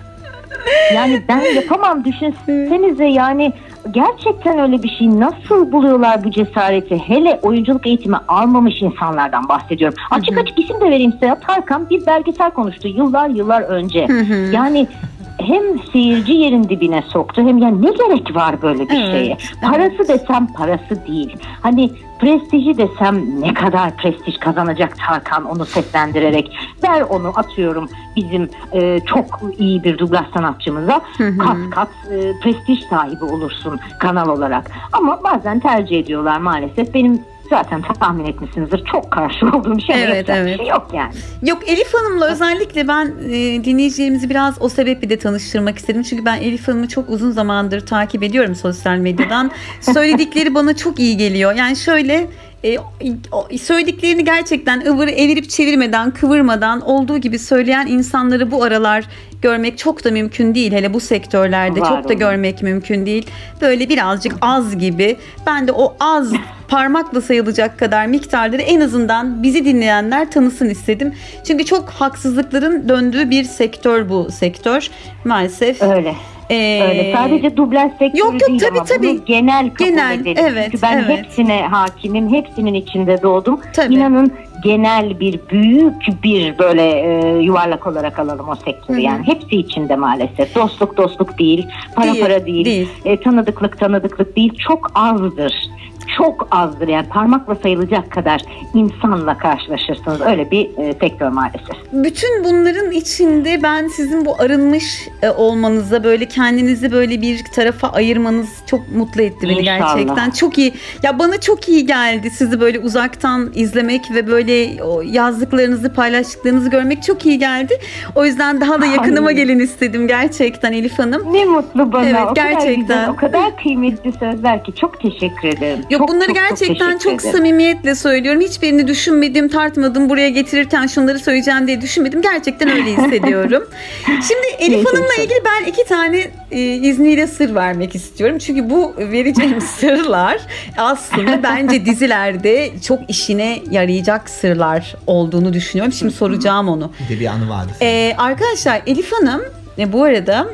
Yani ben yapamam, düşünsenize yani gerçekten öyle bir şey, nasıl buluyorlar bu cesareti? Hele oyunculuk eğitimi almamış insanlardan bahsediyorum. Açık hı hı. açık isim de vereyim size. Tarkan bir belgesel konuştu yıllar yıllar önce. Hı hı. Yani hem seyirci yerin dibine soktu hem yani ne gerek var böyle bir evet, şeye? Parası evet. desem parası değil. Hani prestiji desem ne kadar prestij kazanacak Tarkan onu seslendirerek. Ver onu atıyorum bizim e, çok iyi bir dublaj sanatçımıza. Hı hı. Kat kat e, prestij sahibi olursun kanal olarak. Ama bazen tercih ediyorlar maalesef. Benim zaten tahmin etmişsinizdir. Çok karşı olduğum şey, evet, evet. şey yok yani. Yok, Elif Hanım'la özellikle ben e, dinleyicilerimizi biraz o sebeple de tanıştırmak istedim. Çünkü ben Elif Hanım'ı çok uzun zamandır takip ediyorum sosyal medyadan. Söyledikleri bana çok iyi geliyor. Yani şöyle e, söylediklerini gerçekten ıvır evirip çevirmeden, kıvırmadan olduğu gibi söyleyen insanları bu aralar görmek çok da mümkün değil. Hele bu sektörlerde Var çok da olun. görmek mümkün değil. Böyle birazcık az gibi. Ben de o az parmakla sayılacak kadar miktarları en azından bizi dinleyenler tanısın istedim. Çünkü çok haksızlıkların döndüğü bir sektör bu sektör. Maalesef. Öyle. Ee, Öyle. Sadece dublaj sektörü yok, yok, değil tabii, ama tabii. bunu genel kabul genel, edelim. Evet, Çünkü ben evet. hepsine hakimim, hepsinin içinde doğdum. Tabii. İnanın genel bir büyük bir böyle e, yuvarlak olarak alalım o sektörü. Hı-hı. Yani hepsi içinde maalesef. Dostluk dostluk değil, para değil, para değil, değil. E, tanıdıklık tanıdıklık değil. Çok azdır. Çok azdır yani parmakla sayılacak kadar insanla karşılaşırsınız. Öyle bir e, sektör maalesef. Bütün bunların içinde ben sizin bu arınmış e, olmanıza, böyle kendinizi böyle bir tarafa ayırmanız çok mutlu etti beni İnşallah. Gerçekten. Çok iyi. Ya bana çok iyi geldi sizi böyle uzaktan izlemek ve böyle o yazdıklarınızı, paylaştıklarınızı görmek çok iyi geldi. O yüzden daha da yakınıma Ay. gelin istedim gerçekten Elif Hanım. Ne mutlu bana. Evet, o gerçekten. Kadar güzel, o kadar kıymetli sözler ki çok teşekkür ederim. Yok, çok, bunları çok, gerçekten çok, çok samimiyetle söylüyorum. Hiçbirini düşünmedim, tartmadım. Buraya getirirken şunları söyleyeceğim diye düşünmedim. Gerçekten öyle hissediyorum. Şimdi Elif Hanım'la ilgili ben iki tane e, izniyle sır vermek istiyorum. Çünkü bu vereceğim sırlar aslında bence dizilerde çok işine yarayacak sırlar olduğunu düşünüyorum. Şimdi soracağım onu. Bir de bir anı vardı. Ee, arkadaşlar Elif Hanım e, bu arada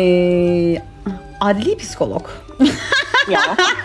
e, adli psikolog. Ya.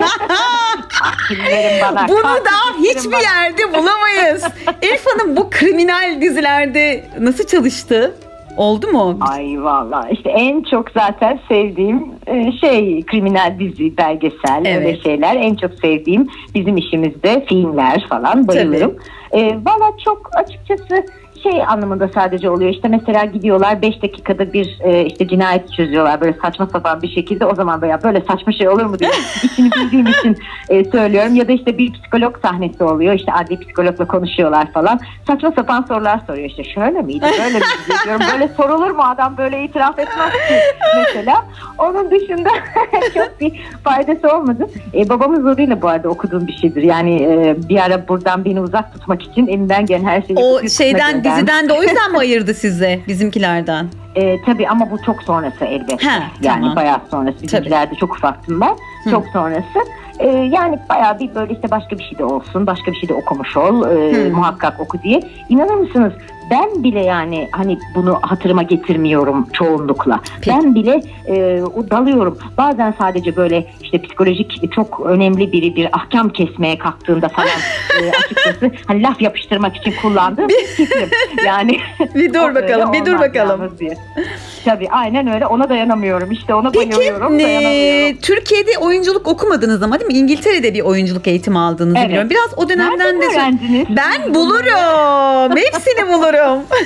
bana, Bunu da hiçbir bana. yerde bulamayız. Elif Hanım bu kriminal dizilerde nasıl çalıştı? Oldu mu? Ay vallahi işte en çok zaten sevdiğim e, şey kriminal dizi, belgesel, Evet. öyle şeyler. En çok sevdiğim bizim işimizde filmler falan, bayılırım. E, valla çok açıkçası şey anlamında sadece oluyor. İşte mesela gidiyorlar beş dakikada bir e, işte cinayet çözüyorlar böyle saçma sapan bir şekilde. O zaman da ya böyle saçma şey olur mu diye içini bildiğim için e, söylüyorum. Ya da işte bir psikolog sahnesi oluyor. İşte adli psikologla konuşuyorlar falan. Saçma sapan sorular soruyor. İşte şöyle miydi, böyle miydi diyorum. Böyle sorulur mu, adam böyle itiraf etmez ki mesela. Onun dışında çok bir faydası olmadı. E, babamın zoruyla bu arada okuduğum bir şeydir. Yani e, bir ara buradan beni uzak tutmak için elinden gelen her şeyi... O şeyden, diziden de o yüzden mi ayırdı size bizimkilerden? E, tabii ama bu çok sonrası elbette. Ha, yani tamam. bayağı sonrası. Bizimkilerde çok ufaktım ben. Hı. Çok sonrası. E, yani bayağı bir böyle işte başka bir şey de olsun, başka bir şey de okumuş ol, e, muhakkak oku diye. İnanır mısınız? Ben bile yani hani bunu hatırıma getirmiyorum çoğunlukla. Peki. Ben bile e, o dalıyorum. Bazen sadece böyle işte psikolojik çok önemli biri bir ahkam kesmeye kalktığında falan e, açıkçası hani laf yapıştırmak için kullandığım bir fikrim. Yani bir dur bakalım, bir dur bakalım. Diye. Tabii aynen öyle. Ona dayanamıyorum. İşte ona Peki, bayılıyorum. Dayanamıyorum. E, Türkiye'de oyunculuk okumadınız ama değil mi? İngiltere'de bir oyunculuk eğitimi aldığınızı evet. biliyorum. Biraz o dönemden Nereden de öğrendiniz? Ben bulurum. Hepsini bulurum.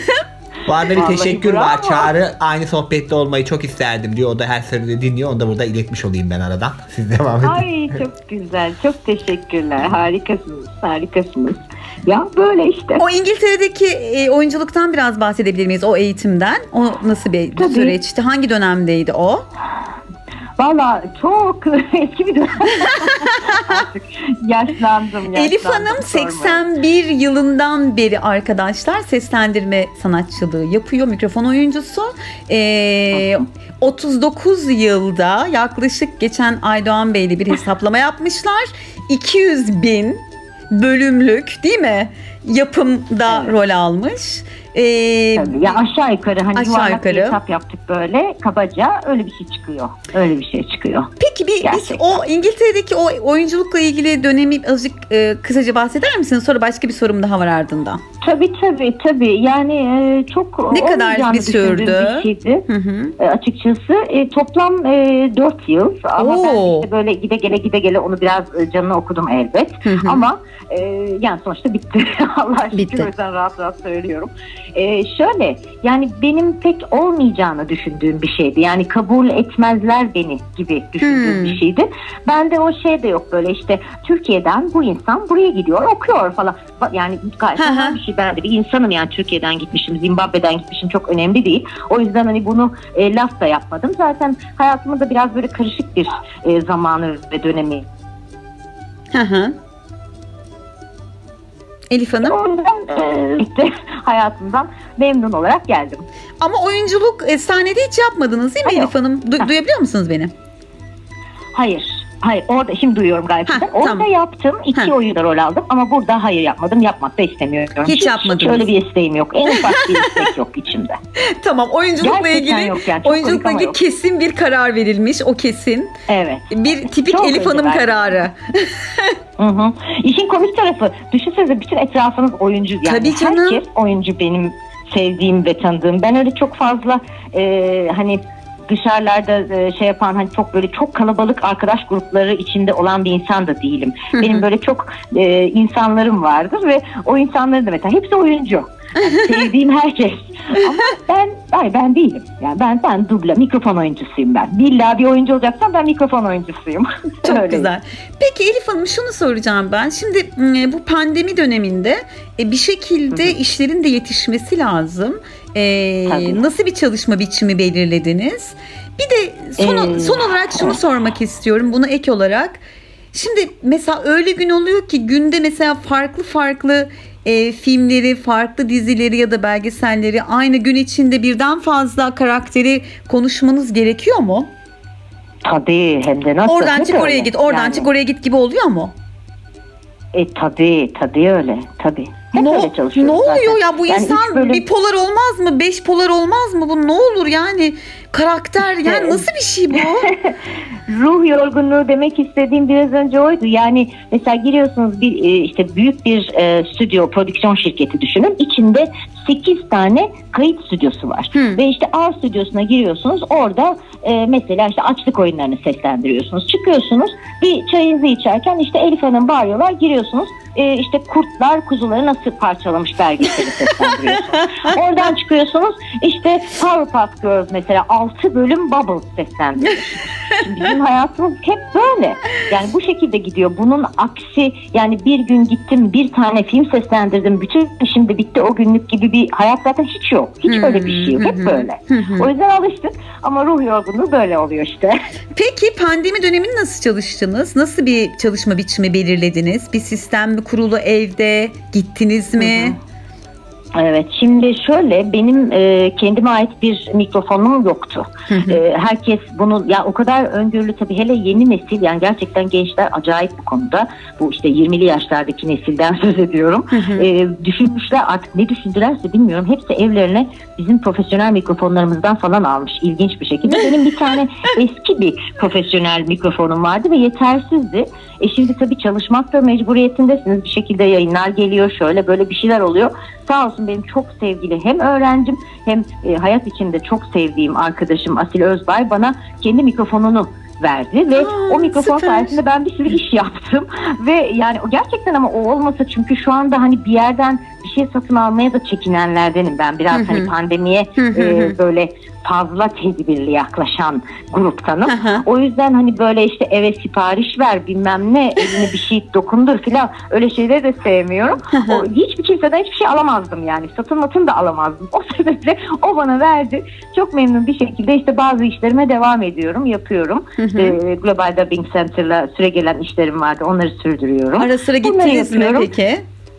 Bu arada bir Vallahi teşekkür bravo. var. Çağrı aynı sohbette olmayı çok isterdim diyor. O da her sırada dinliyor. Onu da burada iletmiş olayım ben aradan. Siz devam edin. Ay çok güzel. Çok teşekkürler. Harikasınız. Harikasınız. Ya böyle işte. O İngiltere'deki e, oyunculuktan biraz bahsedebilir miyiz? O eğitimden. O nasıl bir Tabii. süreçti? Hangi dönemdeydi o? Valla çok eski bir dönem. Artık yaşlandım, yaşlandım. Elif Hanım seksen bir yılından beri arkadaşlar seslendirme sanatçılığı yapıyor. Mikrofon oyuncusu. Ee, otuz dokuz yılda yaklaşık geçen Aydoğan Bey'le bir hesaplama yapmışlar. iki yüz bin bölümlük değil mi? Yapımda evet. rol almış. Ee, Tabii. Ya aşağı yukarı hani aşağı yuvarlak yukarı. bir hesap yaptık böyle kabaca öyle bir şey çıkıyor. Öyle bir şey çıkıyor. Peki bir biz o İngiltere'deki o oyunculukla ilgili dönemi azıcık e, kısaca bahseder misiniz? Sonra başka bir sorum daha var ardından. Tabii tabii tabii. Yani e, çok ne kadar bir sürdü? Bir şeydi. Hı hı. E, açıkçası e, toplam e, dört yıl ama Oo. ben işte böyle gide gele gide gele onu biraz e, canına okudum elbet. Hı hı. Ama e, yani sonuçta bitti. Allah şükür o yüzden rahat rahat söylüyorum. E, şöyle yani benim pek olmayacağını düşündüğüm bir şeydi. Yani kabul etmezler beni gibi düşündüğüm hmm. bir şeydi. Bende o şey de yok böyle işte Türkiye'den bu insan buraya gidiyor okuyor falan. Yani gayet normal bir şey. Ben de bir insanım yani Türkiye'den gitmişim, Zimbabwe'den gitmişim çok önemli değil. O yüzden hani bunu e, laf da yapmadım. Zaten hayatımın da biraz böyle karışık bir e, zamanı ve dönemi. Hı hı. Elif Hanım. O yüzden e, işte hayatımdan memnun olarak geldim. Ama oyunculuk e, sahnede hiç yapmadınız değil mi Elif Hanım? Du- duyabiliyor musunuz beni? Hayır. Hayır orada şimdi duyuyorum gayet güzel. Orada tamam. yaptım. iki ha. oyunda rol aldım ama burada hayır yapmadım. Yapmak da istemiyorum. Hiç yapmadınız. Hiç öyle bir isteğim yok. En ufak bir istek yok içimde. Tamam oyunculukla gerçekten ilgili yani, oyunculukla ilgili yok. Kesin bir karar verilmiş. O kesin. Evet. Bir tipik çok Elif Hanım kararı. Hı hı. İşin komik tarafı düşünsenize bütün etrafınız oyuncu. Yani tabii canım. Herkes oyuncu benim sevdiğim ve tanıdığım. Ben öyle çok fazla e, hani dışarılarda şey yapan hani çok böyle çok kalabalık arkadaş grupları içinde olan bir insan da değilim. Hı hı. Benim böyle çok e, insanlarım vardır ve o insanların da mesela hepsi oyuncu. Yani sevdiğim herkes. Ama ben hayır ben değilim. Yani ben ben dubla mikrofon oyuncusuyum ben. İlla bir oyuncu olacaksam ben mikrofon oyuncusuyum. Çok öyle. Güzel. Peki Elif Hanım şunu soracağım ben. Şimdi bu pandemi döneminde bir şekilde hı hı. işlerin de yetişmesi lazım. Ee, nasıl bir çalışma biçimi belirlediniz? Bir de son, ee, son olarak şunu sormak istiyorum. Buna ek olarak. Şimdi mesela öyle gün oluyor ki günde mesela farklı farklı e, filmleri, farklı dizileri ya da belgeselleri aynı gün içinde birden fazla karakteri konuşmanız gerekiyor mu? Tabii hem de nasıl? Oradan çık oraya git, oradan yani. çık oraya git gibi oluyor mu? E tabii tabii öyle tabii. Hep ne, öyle çalışıyoruz ne oluyor zaten. ya bu Yani insan üç bölüm- bipolar olmaz mı? Beş polar olmaz mı? Bu ne olur yani? Karakter yani nasıl bir şey bu? Ruh yorgunluğu demek istediğim biraz önce oydu. Yani mesela giriyorsunuz bir e, işte büyük bir e, stüdyo prodüksiyon şirketi düşünün. İçinde sekiz tane kayıt stüdyosu var. Hmm. Ve işte A stüdyosuna giriyorsunuz. Orada e, mesela işte açlık oyunlarını seslendiriyorsunuz. Çıkıyorsunuz bir çayınızı içerken işte Elif Hanım bağırıyorlar. Giriyorsunuz. E, işte kurtlar kuzuları nasıl parçalamış belgeseli seslendiriyorsunuz. Oradan çıkıyorsunuz. İşte Powerpuff Girls mesela altı bölüm Bubbles seslendiriyorsunuz. Şimdi bizim hayatımız hep böyle. Yani bu şekilde gidiyor. Bunun aksi yani bir gün gittim bir tane film seslendirdim. Bütün şimdi bitti o günlük gibi bir hayat zaten hiç yok. Hiç Hmm. öyle bir şey yok. Hep böyle. O yüzden alıştık ama ruh yorgunluğu böyle oluyor işte. Peki pandemi dönemini nasıl çalıştınız? Nasıl bir çalışma biçimi belirlediniz? Bir sistem mi kurulu evde? Gittiniz mi? Hı hı. Evet, şimdi şöyle benim e, kendime ait bir mikrofonum yoktu. E, herkes bunu ya o kadar öngörülü tabii hele yeni nesil yani gerçekten gençler acayip bu konuda. Bu işte yirmili yaşlardaki nesilden söz ediyorum. E, düşünmüşler artık ne düşündülerse bilmiyorum. Hepsi evlerine bizim profesyonel mikrofonlarımızdan falan almış ilginç bir şekilde. Benim bir tane eski bir profesyonel mikrofonum vardı ve yetersizdi. E şimdi tabii çalışmakta mecburiyetindesiniz. Bir şekilde yayınlar geliyor şöyle böyle bir şeyler oluyor. Sağ olsun benim çok sevgili hem öğrencim hem e, hayat içinde çok sevdiğim arkadaşım Asil Özbay bana kendi mikrofonunu verdi ve Aa, o mikrofon süper. sayesinde ben bir sürü iş yaptım ve yani o gerçekten ama o olmasa çünkü şu anda hani bir yerden bir şey satın almaya da çekinenlerdenim ben biraz Hı hı. hani pandemiye Hı hı. e, böyle fazla tedbirli yaklaşan gruptanım. Hı hı. O yüzden hani böyle işte eve sipariş ver bilmem ne eline bir şey dokundur filan öyle şeyleri de sevmiyorum. O, hiçbir kimseden hiçbir şey alamazdım yani. Satın matın da alamazdım. O sebeple o bana verdi. Çok memnun bir şekilde işte bazı işlerime devam ediyorum. Yapıyorum. Ee, Global Dubbing Center'la süregelen işlerim vardı. Onları sürdürüyorum. Ara sıra Bunları gittiniz mi yapıyorum. peki?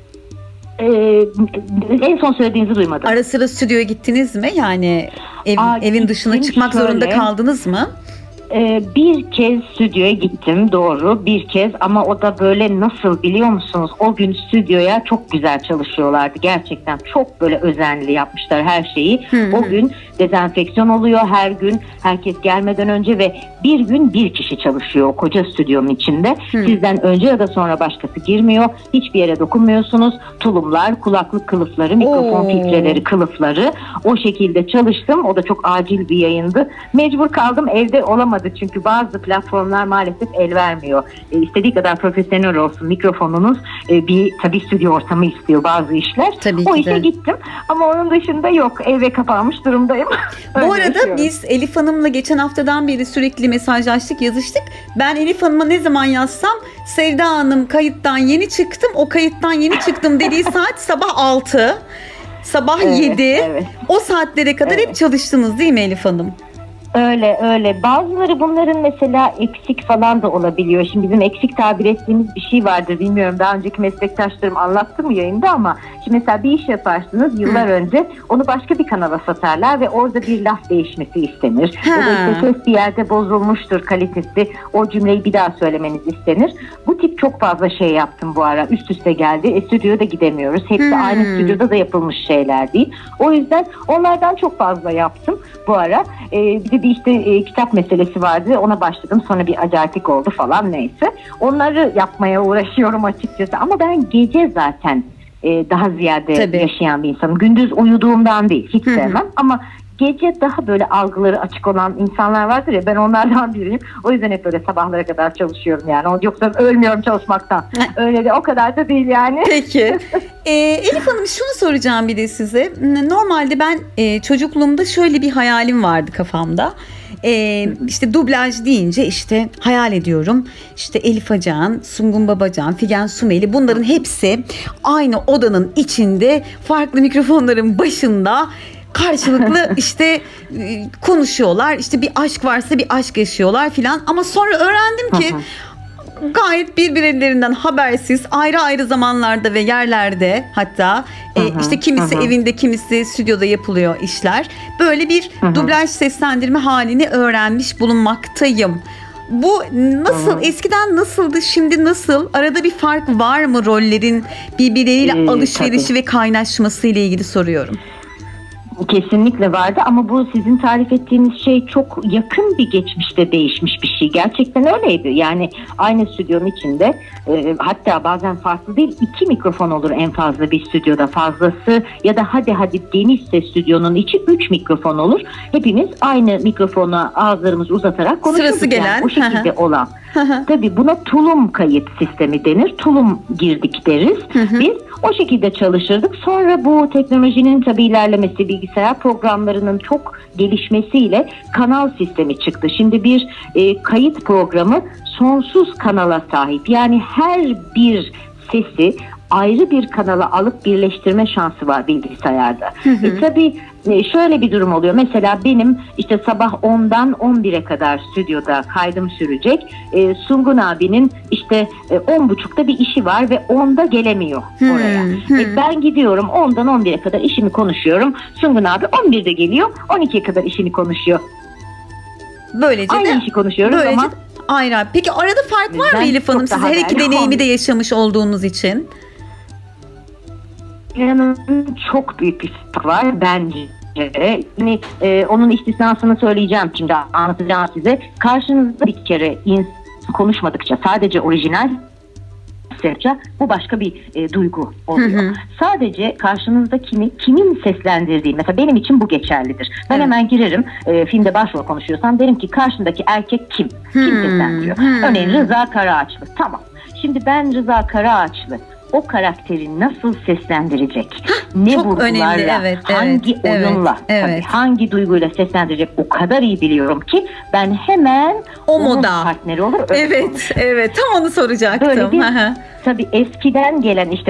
Ee, en son söylediğinizi duymadım. Ara sıra stüdyoya gittiniz mi? Yani ev, Aa, evin dışına gittim çıkmak şöyle. zorunda kaldınız mı? Ee, bir kez stüdyoya gittim doğru bir kez ama o da böyle nasıl biliyor musunuz o gün stüdyoya çok güzel çalışıyorlardı gerçekten çok böyle özenli yapmışlar her şeyi. Hı hı. O gün dezenfeksiyon oluyor her gün herkes gelmeden önce ve bir gün bir kişi çalışıyor o koca stüdyonun içinde. Hı. Sizden önce ya da sonra başkası girmiyor hiçbir yere dokunmuyorsunuz tulumlar kulaklık kılıfları mikrofon Oo. filtreleri kılıfları o şekilde çalıştım o da çok acil bir yayındı mecbur kaldım evde olamadım. Çünkü bazı platformlar maalesef el vermiyor. E, istediği kadar profesyonel olsun mikrofonunuz e, bir tabii stüdyo ortamı istiyor bazı işler. Tabii o ki işe de. gittim ama onun dışında yok eve kapanmış durumdayım. Öyle Bu arada yaşıyorum. biz Elif Hanım'la geçen haftadan beri sürekli mesajlaştık, yazıştık. Ben Elif Hanım'a ne zaman yazsam Sevda Hanım kayıttan yeni çıktım, o kayıttan yeni çıktım dediği saat sabah altı, sabah Evet, yedi. evet. O saatlere kadar Evet. hep çalıştınız değil mi Elif Hanım? Öyle öyle. Bazıları bunların mesela eksik falan da olabiliyor. Şimdi bizim eksik tabir ettiğimiz bir şey vardır. Bilmiyorum daha önceki meslektaşlarım anlattı mı yayında ama şimdi mesela bir iş yaparsınız yıllar Hı. önce onu başka bir kanala satarlar ve orada bir laf değişmesi istenir. Ha. Ya da işte ses bir yerde bozulmuştur kalitesi. O cümleyi bir daha söylemeniz istenir. Bu tip çok fazla şey yaptım bu ara. Üst üste geldi. E, stüdyoya da gidemiyoruz. Hepsi Hmm. aynı stüdyoda da yapılmış şeyler değil. O yüzden onlardan çok fazla yaptım bu ara. E, bir de bir işte e, kitap meselesi vardı. Ona başladım. Sonra bir acartik oldu falan neyse. Onları yapmaya uğraşıyorum açıkçası. Ama ben gece zaten e, daha ziyade Tabii. yaşayan bir insanım. Gündüz uyuduğumdan değil. Hiç Hı hı. sevmem. Ama gece daha böyle algıları açık olan insanlar vardır ya ben onlardan biriyim. O yüzden hep böyle sabahlara kadar çalışıyorum yani. Yoksa ölmüyorum çalışmaktan. Öyle de o kadar da değil yani. Peki. Ee, Elif Hanım şunu soracağım bir de size. Normalde ben e, çocukluğumda şöyle bir hayalim vardı kafamda. Ee, işte dublaj deyince işte hayal ediyorum. İşte Elif Acan, Sungun Babacan, Figen Sumeli bunların hepsi aynı odanın içinde farklı mikrofonların başında karşılıklı işte e, konuşuyorlar. İşte bir aşk varsa bir aşk yaşıyorlar filan. Ama sonra öğrendim ki gayet birbirlerinden habersiz ayrı ayrı zamanlarda ve yerlerde hatta e, Hı hı, işte kimisi hı hı. evinde kimisi stüdyoda yapılıyor işler. Böyle bir Hı hı. dublaj seslendirme halini öğrenmiş bulunmaktayım. Bu nasıl, Hı. eskiden nasıldı, şimdi nasıl? Arada bir fark var mı rollerin birbirleriyle Ee, alışverişi tabii. ve kaynaşması ile ilgili soruyorum. Kesinlikle vardı ama bu sizin tarif ettiğiniz şey çok yakın bir geçmişte değişmiş bir şey. Gerçekten öyleydi. Yani aynı stüdyonun içinde e, hatta bazen farklı değil, iki mikrofon olur en fazla bir stüdyoda, fazlası ya da hadi hadi genişse stüdyonun içi üç mikrofon olur. Hepimiz aynı mikrofona ağızlarımızı uzatarak konuşurduk. Sırası gelen. Yani o şekilde olan. Tabii buna tulum kayıt sistemi denir. Tulum girdik deriz. Biz o şekilde çalışırdık. Sonra bu teknolojinin tabii ilerlemesi, bilgisayar programlarının çok gelişmesiyle kanal sistemi çıktı. Şimdi bir e, kayıt programı sonsuz kanala sahip. Yani her bir sesi ayrı bir kanala alıp birleştirme şansı var bilgisayarda. E, tabii e, şöyle bir durum oluyor. Mesela benim işte sabah ondan on bire kadar stüdyoda kaydım sürecek. E, Sungun abinin işte e, on buçukta bir işi var ve onda gelemiyor oraya. E, ben gidiyorum ondan on bire kadar işimi konuşuyorum. Sungun abi on birde geliyor, on ikiye kadar işini konuşuyor. Böylece Aynı de işi konuşuyoruz böylece ama ayrı. Peki arada fark var mı Ben Elif çok Hanım? Siz daha her iki değerli deneyimi olmuş. de yaşamış olduğunuz için. İnanın çok büyük bir fark var bence. Yani, e, onun istisnasını söyleyeceğim şimdi, anlatacağım size. Karşınızda bir kere ins- konuşmadıkça, sadece orijinal sesçe, bu başka bir e, duygu oluyor. Hı hı. Sadece karşınızda kimi, kimin seslendirdiği, mesela benim için bu geçerlidir. Ben Evet. hemen girerim, e, filmde başrol konuşuyorsam derim ki karşındaki erkek kim? Kim Hmm, seslendiriyor? hmm. Örneğin Rıza Karaağaçlı. Tamam. Şimdi ben Rıza Karaağaçlı o karakteri nasıl seslendirecek? Ne çok vurgularla, önemli, evet, hangi evet, oyunla, evet, tabii, evet. hangi duyguyla seslendirecek o kadar iyi biliyorum ki ben hemen O onun moda. partneri olur. öyle Evet, konuşurum. evet. Tam onu soracaktım. Böyle bir- Hı hı. Tabii eskiden gelen işte